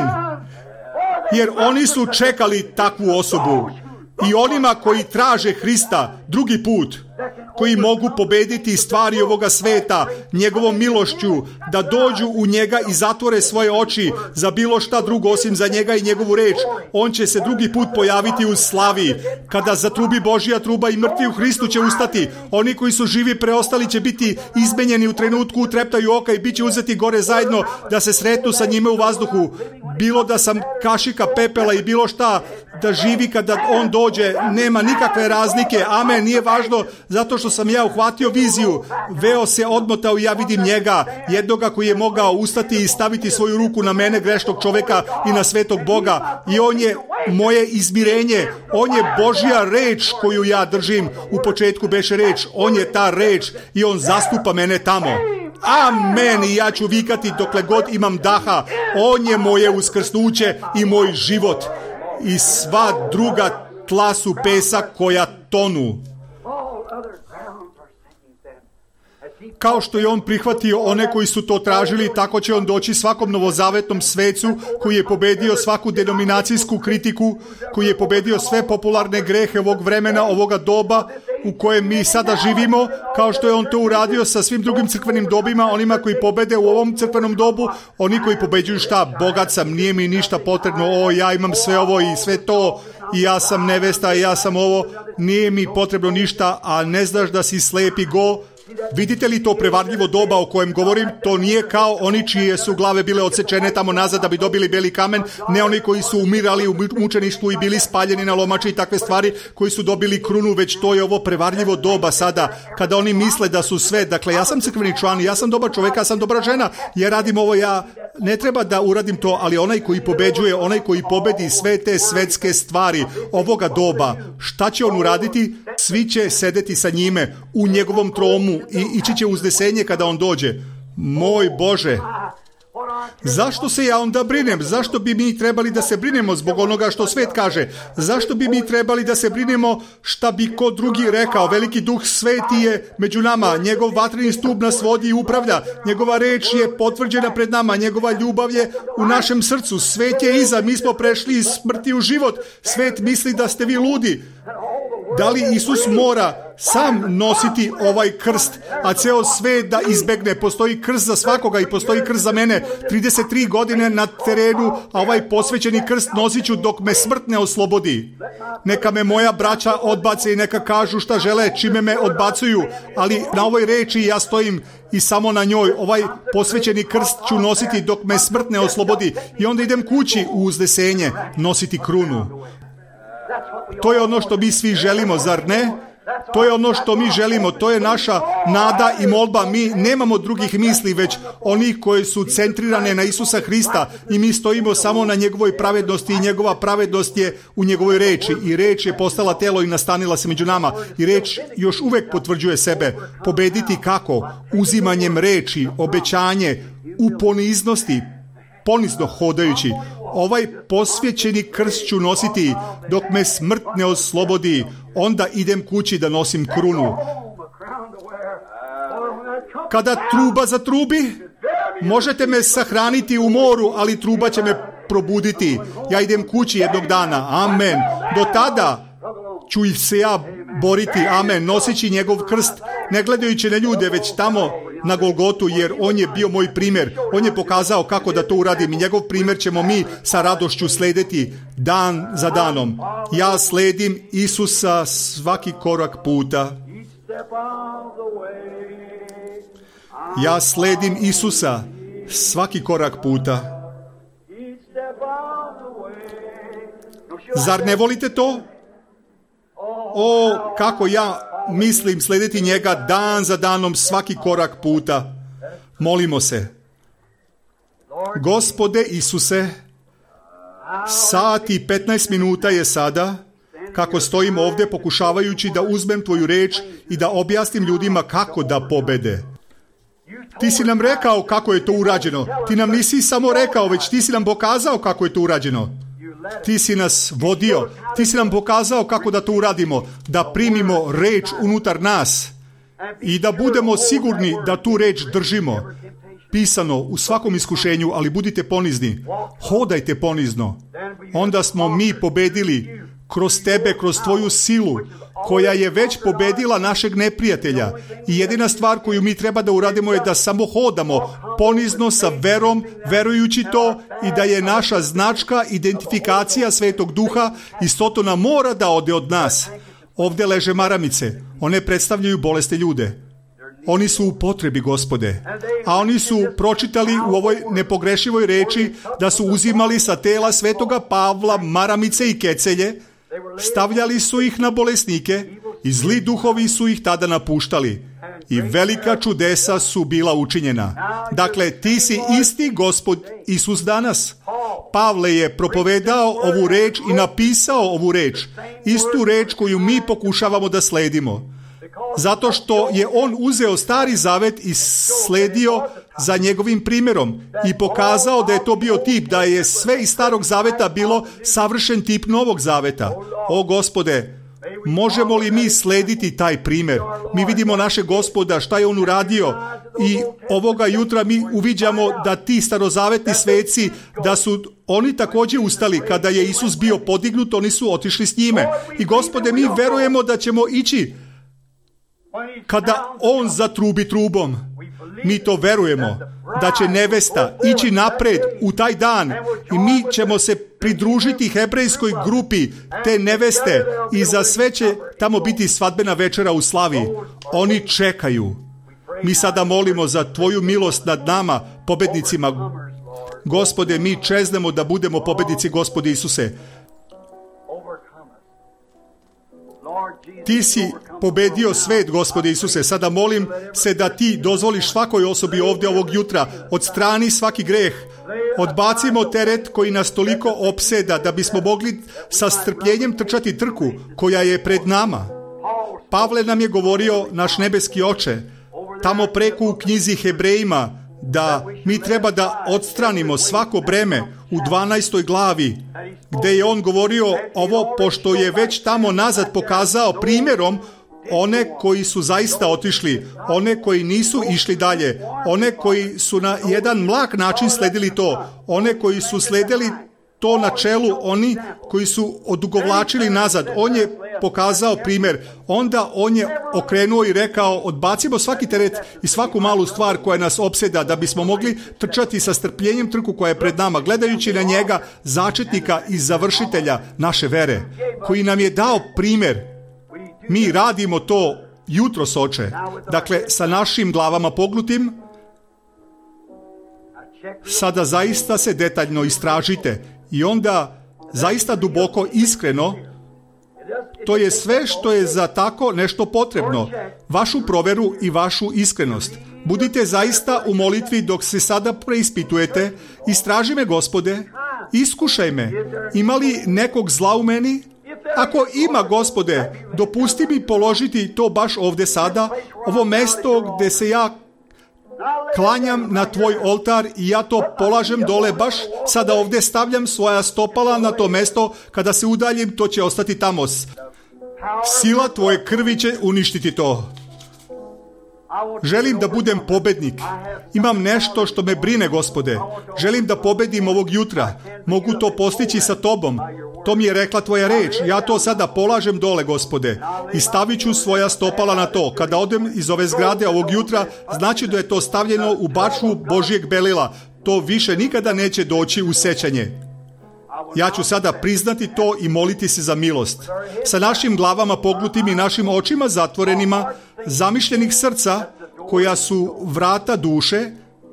Jer oni su čekali takvu osobu. I onima koji traže Hrista drugi put, koji mogu pobediti stvari ovoga sveta njegovom milošću, da dođu u njega i zatvore svoje oči za bilo šta drugo osim za njega i njegovu reč, on će se drugi put pojaviti u slavi. Kada zatrubi Božja truba i mrtvi u Hristu će ustati. Oni koji su živi preostali će biti izmenjeni u trenutku u treptaju oka i bit će uzeti gore zajedno da se sretnu sa njime u vazduhu. Bilo da sam kašika pepela i bilo šta da živi kada on dođe, nema nikakve razlike. Amen, nije važno, zato što sam ja uhvatio viziju. Veo se odmotao i ja vidim njega, jednoga koji je mogao ustati i staviti svoju ruku na mene, grešnog čoveka, i na svetog Boga. I on je moje izmirenje. On je Božja reč koju ja držim. U početku beše reč. On je ta reč i on zastupa mene tamo. Amen. I ja ću vikati dokle god imam daha. On je moje uskrsnuće i moj život. I sva druga tla su pesak koja tonu. Kao što je on prihvatio one koji su to tražili, tako će on doći svakom novozavetnom svecu koji je pobedio svaku denominacijsku kritiku, koji je pobedio sve popularne grehe ovog vremena, ovoga doba u kojem mi sada živimo, kao što je on to uradio sa svim drugim crkvenim dobima, onima koji pobede u ovom crkvenom dobu, oni koji pobeđuju šta? Bogat sam, nije mi ništa potrebno, o, ja imam sve ovo i sve to, i ja sam nevesta, i ja sam ovo, nije mi potrebno ništa, a ne znaš da si slepi go. Vidite li to prevarljivo doba o kojem govorim? To nije kao oni čije su glave bile odsečene tamo nazad da bi dobili beli kamen, ne oni koji su umirali u mučeništvu i bili spaljeni na lomači i takve stvari, koji su dobili krunu, već to je ovo prevarljivo doba sada, kada oni misle da su sve. Dakle, ja sam crkveni član, ja sam dobar čovjek, ja sam dobra žena, ja radim ovo, ja ne treba da uradim to, ali onaj koji pobeđuje, onaj koji pobedi sve te svetske stvari ovoga doba, šta će on uraditi? Svi će sedeti sa njime u njegovom tromu i ići će uznesenje kada on dođe. Moj Bože, zašto se ja onda brinem? Zašto bi mi trebali da se brinemo zbog onoga što svet kaže? Zašto bi mi trebali da se brinemo šta bi ko drugi rekao? Veliki duh sveti je među nama, njegov vatreni stup nas vodi i upravlja, njegova reč je potvrđena pred nama, njegova ljubav je u našem srcu, svet je iza, mi smo prešli iz smrti u život, svet misli da ste vi ludi. Da li Isus mora sam nositi ovaj krst, a ceo svet da izbegne? Postoji krst za svakoga i postoji krst za mene. trideset tri godine na terenu, a ovaj posvećeni krst nosit ću dok me smrt ne oslobodi. Neka me moja braća odbace i neka kažu šta žele, čime me odbacuju, ali na ovoj reči ja stojim i samo na njoj. Ovaj posvećeni krst ću nositi dok me smrt ne oslobodi. I onda idem kući u uzdesenje nositi krunu. To je ono što mi svi želimo, zar ne? To je ono što mi želimo, to je naša nada i molba. Mi nemamo drugih misli, već onih koje su centrirane na Isusa Hrista i mi stojimo samo na njegovoj pravednosti i njegova pravednost je u njegovoj reči. I reč je postala telo i nastanila se među nama. I reč još uvek potvrđuje sebe. Pobediti kako? Uzimanjem reči, obećanje, u poniznosti, ponizno hodajući. Ovaj posvećeni krst ću nositi dok me smrt ne oslobodi. Onda idem kući da nosim krunu. Kada truba zatrubi, možete me sahraniti u moru, ali truba će me probuditi. Ja idem kući jednog dana. Amen. Do tada ću se ja boriti. Amen. Nosići njegov krst, ne gledajući na ljude, već tamo na Golgotu, jer on je bio moj primjer. On je pokazao kako da to uradim i njegov primjer ćemo mi sa radošću slediti dan za danom. Ja sledim Isusa svaki korak puta. Ja sledim Isusa svaki korak puta. Zar ne volite to? O, kako ja mislim slediti njega dan za danom svaki korak puta. Molimo se. Gospode Isuse, sat i petnaest minuta je sada, kako stojim ovdje pokušavajući da uzmem tvoju reč i da objasnim ljudima kako da pobede. Ti si nam rekao kako je to urađeno. Ti nam nisi samo rekao, već ti si nam pokazao kako je to urađeno. Ti si nas vodio, ti si nam pokazao kako da to uradimo, da primimo reč unutar nas i da budemo sigurni da tu reč držimo. Pisano u svakom iskušenju, ali budite ponizni. Hodajte ponizno. Onda smo mi pobedili kroz tebe, kroz tvoju silu, koja je već pobedila našeg neprijatelja. I jedina stvar koju mi treba da uradimo je da samo hodamo ponizno sa verom, verujući to i da je naša značka identifikacija Svetog Duha i Sotona mora da ode od nas. Ovdje leže maramice. One predstavljaju bolesne ljude. Oni su u potrebi, Gospode. A oni su pročitali u ovoj nepogrešivoj reči da su uzimali sa tela Svetoga Pavla maramice i kecelje, stavljali su ih na bolesnike i zli duhovi su ih tada napuštali. I velika čudesa su bila učinjena. Dakle, ti si isti Gospod Isus danas. Pavle je propovedao ovu reč i napisao ovu reč. Istu reč koju mi pokušavamo da sledimo. Zato što je on uzeo Stari Zavet i sledio za njegovim primjerom i pokazao da je to bio tip, da je sve iz Starog Zaveta bilo savršen tip Novog Zaveta. O Gospode, možemo li mi slediti taj primjer? Mi vidimo našeg Gospoda, šta je on uradio i ovoga jutra mi uviđamo da ti starozavetni sveci, da su oni također ustali. Kada je Isus bio podignut, oni su otišli s njime. I Gospode, mi verujemo da ćemo ići kada on zatrubi trubom. Mi to verujemo, da će nevesta ići napred u taj dan i mi ćemo se pridružiti hebrejskoj grupi te neveste i za sve će tamo biti svadbena večera u slavi. Oni čekaju. Mi sada molimo za tvoju milost nad nama, pobednicima. Gospode, mi čeznemo da budemo pobednici, Gospode Isuse. Ti si pobedio svet, Gospode Isuse. Sada molim se da ti dozvoliš svakoj osobi ovdje ovog jutra, odstrani svaki greh, odbacimo teret koji nas toliko opseda da bismo mogli sa strpljenjem trčati trku koja je pred nama. Pavle nam je govorio, naš nebeski oče, tamo preko u knjizi Hebrejima, da mi treba da odstranimo svako breme u dvanaestoj glavi, gdje je on govorio ovo, pošto je već tamo nazad pokazao primjerom one koji su zaista otišli, one koji nisu išli dalje, one koji su na jedan mlak način sledili to, one koji su sledili to na čelu, oni koji su odugovlačili nazad. On je pokazao primjer, onda on je okrenuo i rekao, odbacimo svaki teret i svaku malu stvar koja nas opseda da bismo mogli trčati sa strpljenjem trku koja je pred nama, gledajući na njega, začetnika i završitelja naše vere, koji nam je dao primjer. Mi radimo to jutros, Oče. Dakle, sa našim glavama pognutim, sada zaista se detaljno istražite i onda zaista duboko, iskreno, to je sve što je za tako nešto potrebno. Vašu proveru i vašu iskrenost. Budite zaista u molitvi dok se sada preispitujete. Istraži me, Gospode, iskušaj me. Ima li nekog zla u meni? Ako ima, Gospode, dopusti mi položiti to baš ovdje sada, ovo mesto gdje se ja klanjam na tvoj oltar i ja to polažem dole, baš sada ovdje stavljam svoja stopala na to mesto, kada se udaljim to će ostati tamo. Sila tvoje krvi će uništiti to. Želim da budem pobednik. Imam nešto što me brine, Gospode. Želim da pobedim ovog jutra. Mogu to postići sa tobom. To mi je rekla tvoja reč. Ja to sada polažem dole, Gospode. I stavit ću svoja stopala na to. Kada odem iz ove zgrade ovog jutra, znači da je to stavljeno u bačvu Božjeg belila. To više nikada neće doći u sećanje. Ja ću sada priznati to i moliti se za milost. Sa našim glavama pognutim i našim očima zatvorenima, zamišljenih srca, koja su vrata duše,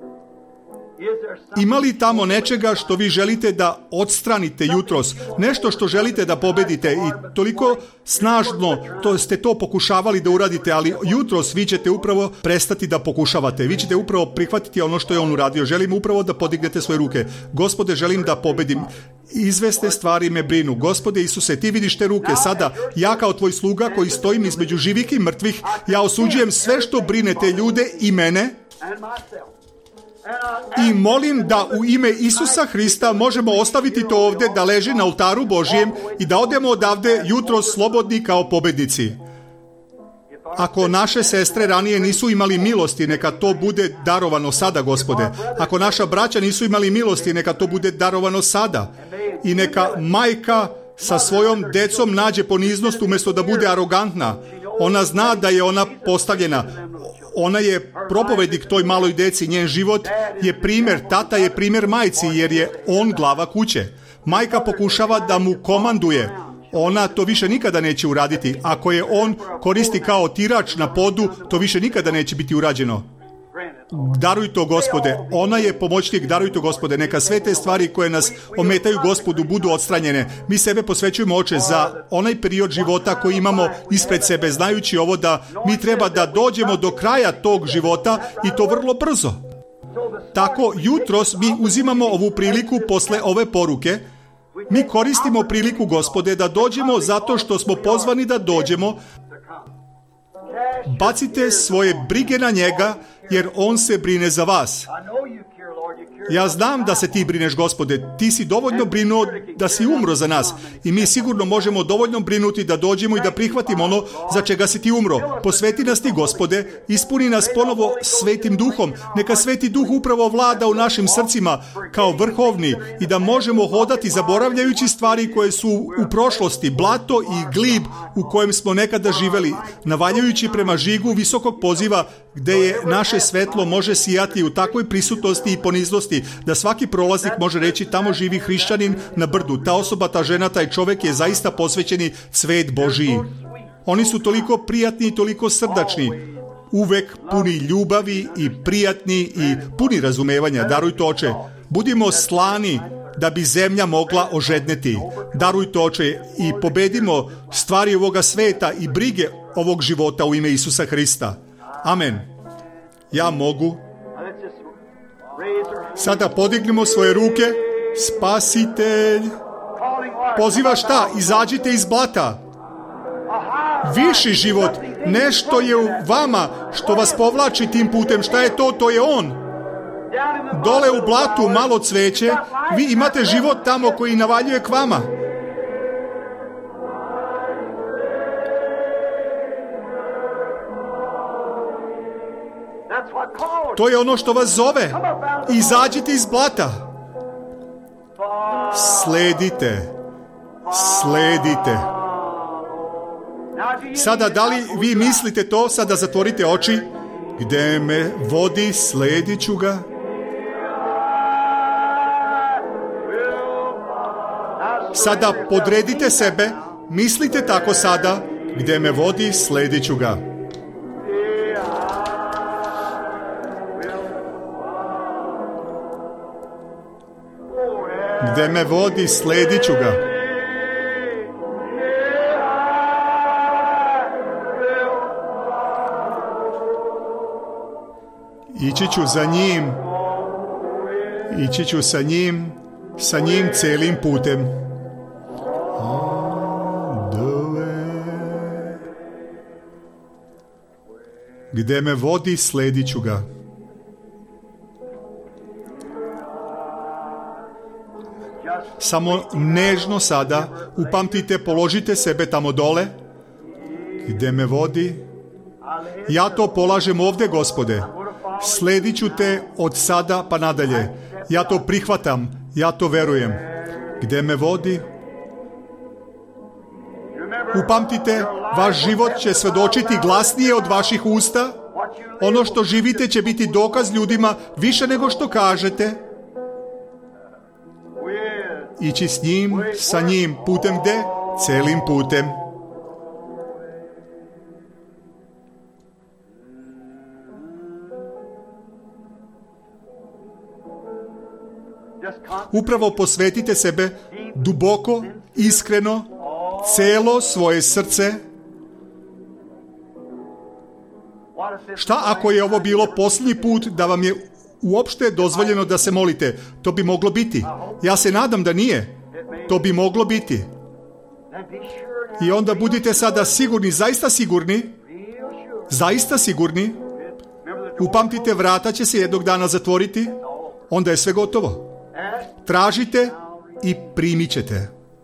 ima li tamo nečega što vi želite da odstranite jutros? Nešto što želite da pobedite i toliko snažno to ste to pokušavali da uradite, ali jutros vi ćete upravo prestati da pokušavate. Vi ćete upravo prihvatiti ono što je on uradio. Želim upravo da podignete svoje ruke. Gospode, želim da pobedim. Izvesne stvari me brinu. Gospode Isuse, ti vidiš te ruke. Sada, ja kao tvoj sluga koji stojim između živih i mrtvih, ja osuđujem sve što brine te ljude i mene. I molim da u ime Isusa Hrista možemo ostaviti to ovdje da leži na oltaru Božjem i da odemo odavde jutro slobodni kao pobednici. Ako naše sestre ranije nisu imali milosti, neka to bude darovano sada, Gospode. Ako naša braća nisu imali milosti, neka to bude darovano sada. I neka majka sa svojom decom nađe poniznost umjesto da bude arogantna. Ona zna da je ona postavljena. Ona je propovednik toj maloj deci, njen život je primjer, tata je primjer majci jer je on glava kuće. Majka pokušava da mu komanduje. Ona to više nikada neće uraditi. Ako je on koristi kao tirač na podu, to više nikada neće biti urađeno. Daruj to, Gospode. Ona je pomoćnik, daruj to, Gospode. Neka sve te stvari koje nas ometaju, Gospodu, budu odstranjene. Mi sebe posvećujemo, Oče, za onaj period života koji imamo ispred sebe, znajući ovo da mi treba da dođemo do kraja tog života i to vrlo brzo. Tako, jutros mi uzimamo ovu priliku posle ove poruke. Mi koristimo priliku, Gospode, da dođemo zato što smo pozvani da dođemo. Bacite svoje brige na njega, jer on se brine za vas. Ja znam da se ti brineš, Gospode. Ti si dovoljno brinuo da si umro za nas. I mi sigurno možemo dovoljno brinuti da dođemo i da prihvatimo ono za čega si ti umro. Posveti nas ti, Gospode. Ispuni nas ponovo svetim duhom. Neka sveti duh upravo vlada u našim srcima kao vrhovni i da možemo hodati zaboravljajući stvari koje su u prošlosti, blato i glib u kojem smo nekada živeli, navaljujući prema žigu visokog poziva gde je naše svetlo može sijati u takvoj prisutnosti i poniznosti da svaki prolaznik može reći tamo živi hrišćanin na brdu. Ta osoba, ta žena, taj čovjek je zaista posvećeni cvet Božiji. Oni su toliko prijatni i toliko srdačni, uvek puni ljubavi i prijatni i puni razumevanja. Daruj to, Oče. Budimo slani da bi zemlja mogla ožedneti. Daruj to, Oče, i pobedimo stvari ovoga sveta i brige ovog života u ime Isusa Hrista. Amen. Ja mogu. Sada podignimo svoje ruke. Spasitelj poziva šta? Izađite iz blata. Viši život. Nešto je u vama što vas povlači tim putem. Šta je to? To je on. Dole u blatu malo cveće. Vi imate život tamo koji navaljuje k vama. To je ono što vas zove. Izađite iz blata. Sledite. Sledite. Sada, da li vi mislite to? Sada zatvorite oči. Gde me vodi, sledit ću ga. Sada podredite sebe, mislite tako sada. Gde me vodi, sledit ću ga. Gde me vodi, sledit ću ga. Ići ću za njim. Ići ću sa njim, sa njim celim putem. Gde me vodi, sledit ću ga. Samo nežno sada upamtite, položite sebe tamo dole. Gde me vodi, ja to polažem ovde, Gospode. Sledit ću te od sada pa nadalje. Ja to prihvatam, ja to verujem. Gde me vodi, upamtite, vaš život će svedočiti glasnije od vaših usta. Ono što živite će biti dokaz ljudima više nego što kažete. Ići s njim, sa njim, putem gde? Celim putem. Upravo posvetite sebe duboko, iskreno, celo svoje srce. Šta ako je ovo bilo posljednji put da vam je uopšte dozvoljeno da se molite? To bi moglo biti. Ja se nadam da nije. To bi moglo biti. I onda budite sada sigurni, zaista sigurni, zaista sigurni. Upamtite, vrata će se jednog dana zatvoriti. Onda je sve gotovo. Tražite i primit ćete.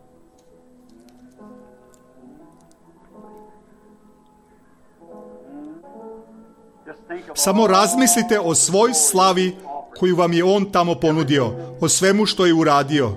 Samo razmislite o svoj slavi koju vam je on tamo ponudio, o svemu što je uradio.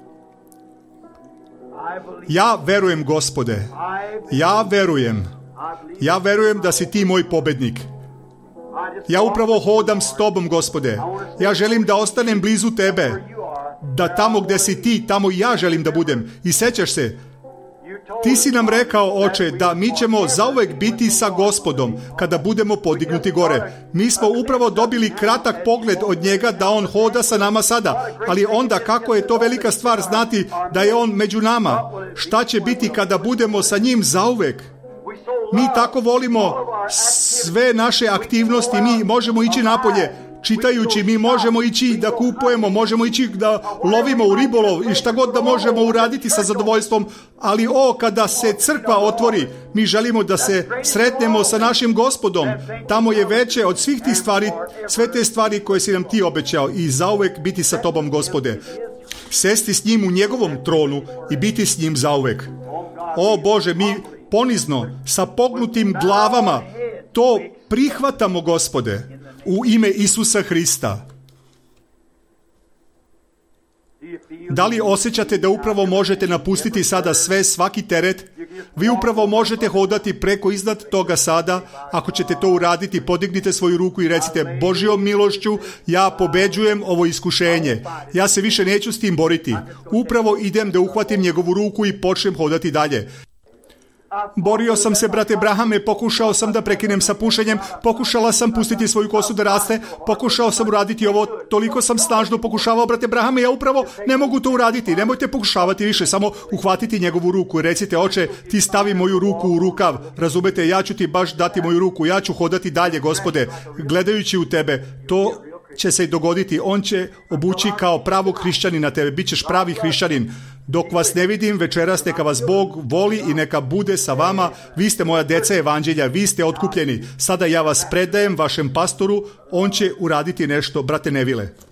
Ja verujem, Gospode, ja verujem, ja verujem da si ti moj pobednik. Ja upravo hodam s tobom, Gospode. Ja želim da ostanem blizu tebe, da tamo gde si ti, tamo i ja želim da budem. I sećaš se, ti si nam rekao, Oče, da mi ćemo zauvek biti sa Gospodom kada budemo podignuti gore. Mi smo upravo dobili kratak pogled od njega da on hoda sa nama sada, ali onda kako je to velika stvar znati da je on među nama. Šta će biti kada budemo sa njim zauvek? Mi tako volimo sve naše aktivnosti, mi možemo ići napolje čitajući, mi možemo ići da kupujemo, možemo ići da lovimo u ribolov i šta god da možemo uraditi sa zadovoljstvom, ali o, kada se crkva otvori, mi želimo da se sretnemo sa našim Gospodom. Tamo je veće od svih tih stvari, sve te stvari koje si nam ti obećao i zauvek biti sa tobom, Gospode. Sesti s njim u njegovom tronu i biti s njim zauvek. O Bože, mi ponizno, sa pognutim glavama, to prihvatamo, Gospode, u ime Isusa Hrista. Da li osjećate da upravo možete napustiti sada sve, svaki teret? Vi upravo možete hodati preko iznad toga sada. Ako ćete to uraditi, podignite svoju ruku i recite, Božjom milošću, ja pobeđujem ovo iskušenje. Ja se više neću s tim boriti. Upravo idem da uhvatim njegovu ruku i počnem hodati dalje. Borio sam se, brate Brahame, pokušao sam da prekinem sa pušenjem, pokušala sam pustiti svoju kosu da raste, pokušao sam uraditi ovo, toliko sam snažno pokušavao, brate Brahame, ja upravo ne mogu to uraditi. Nemojte pokušavati više, samo uhvatiti njegovu ruku i recite, Oče, ti stavi moju ruku u rukav, razumete, ja ću ti baš dati moju ruku, ja ću hodati dalje, Gospode, gledajući u tebe. To će se i dogoditi, on će obući kao pravog hrišćanina tebe, bit ćeš pravi hrišćanin. Dok vas ne vidim večeras, neka vas Bog voli i neka bude sa vama. Vi ste moja deca evanđelja, vi ste otkupljeni. Sada ja vas predajem vašem pastoru, on će uraditi nešto, brate Nevile.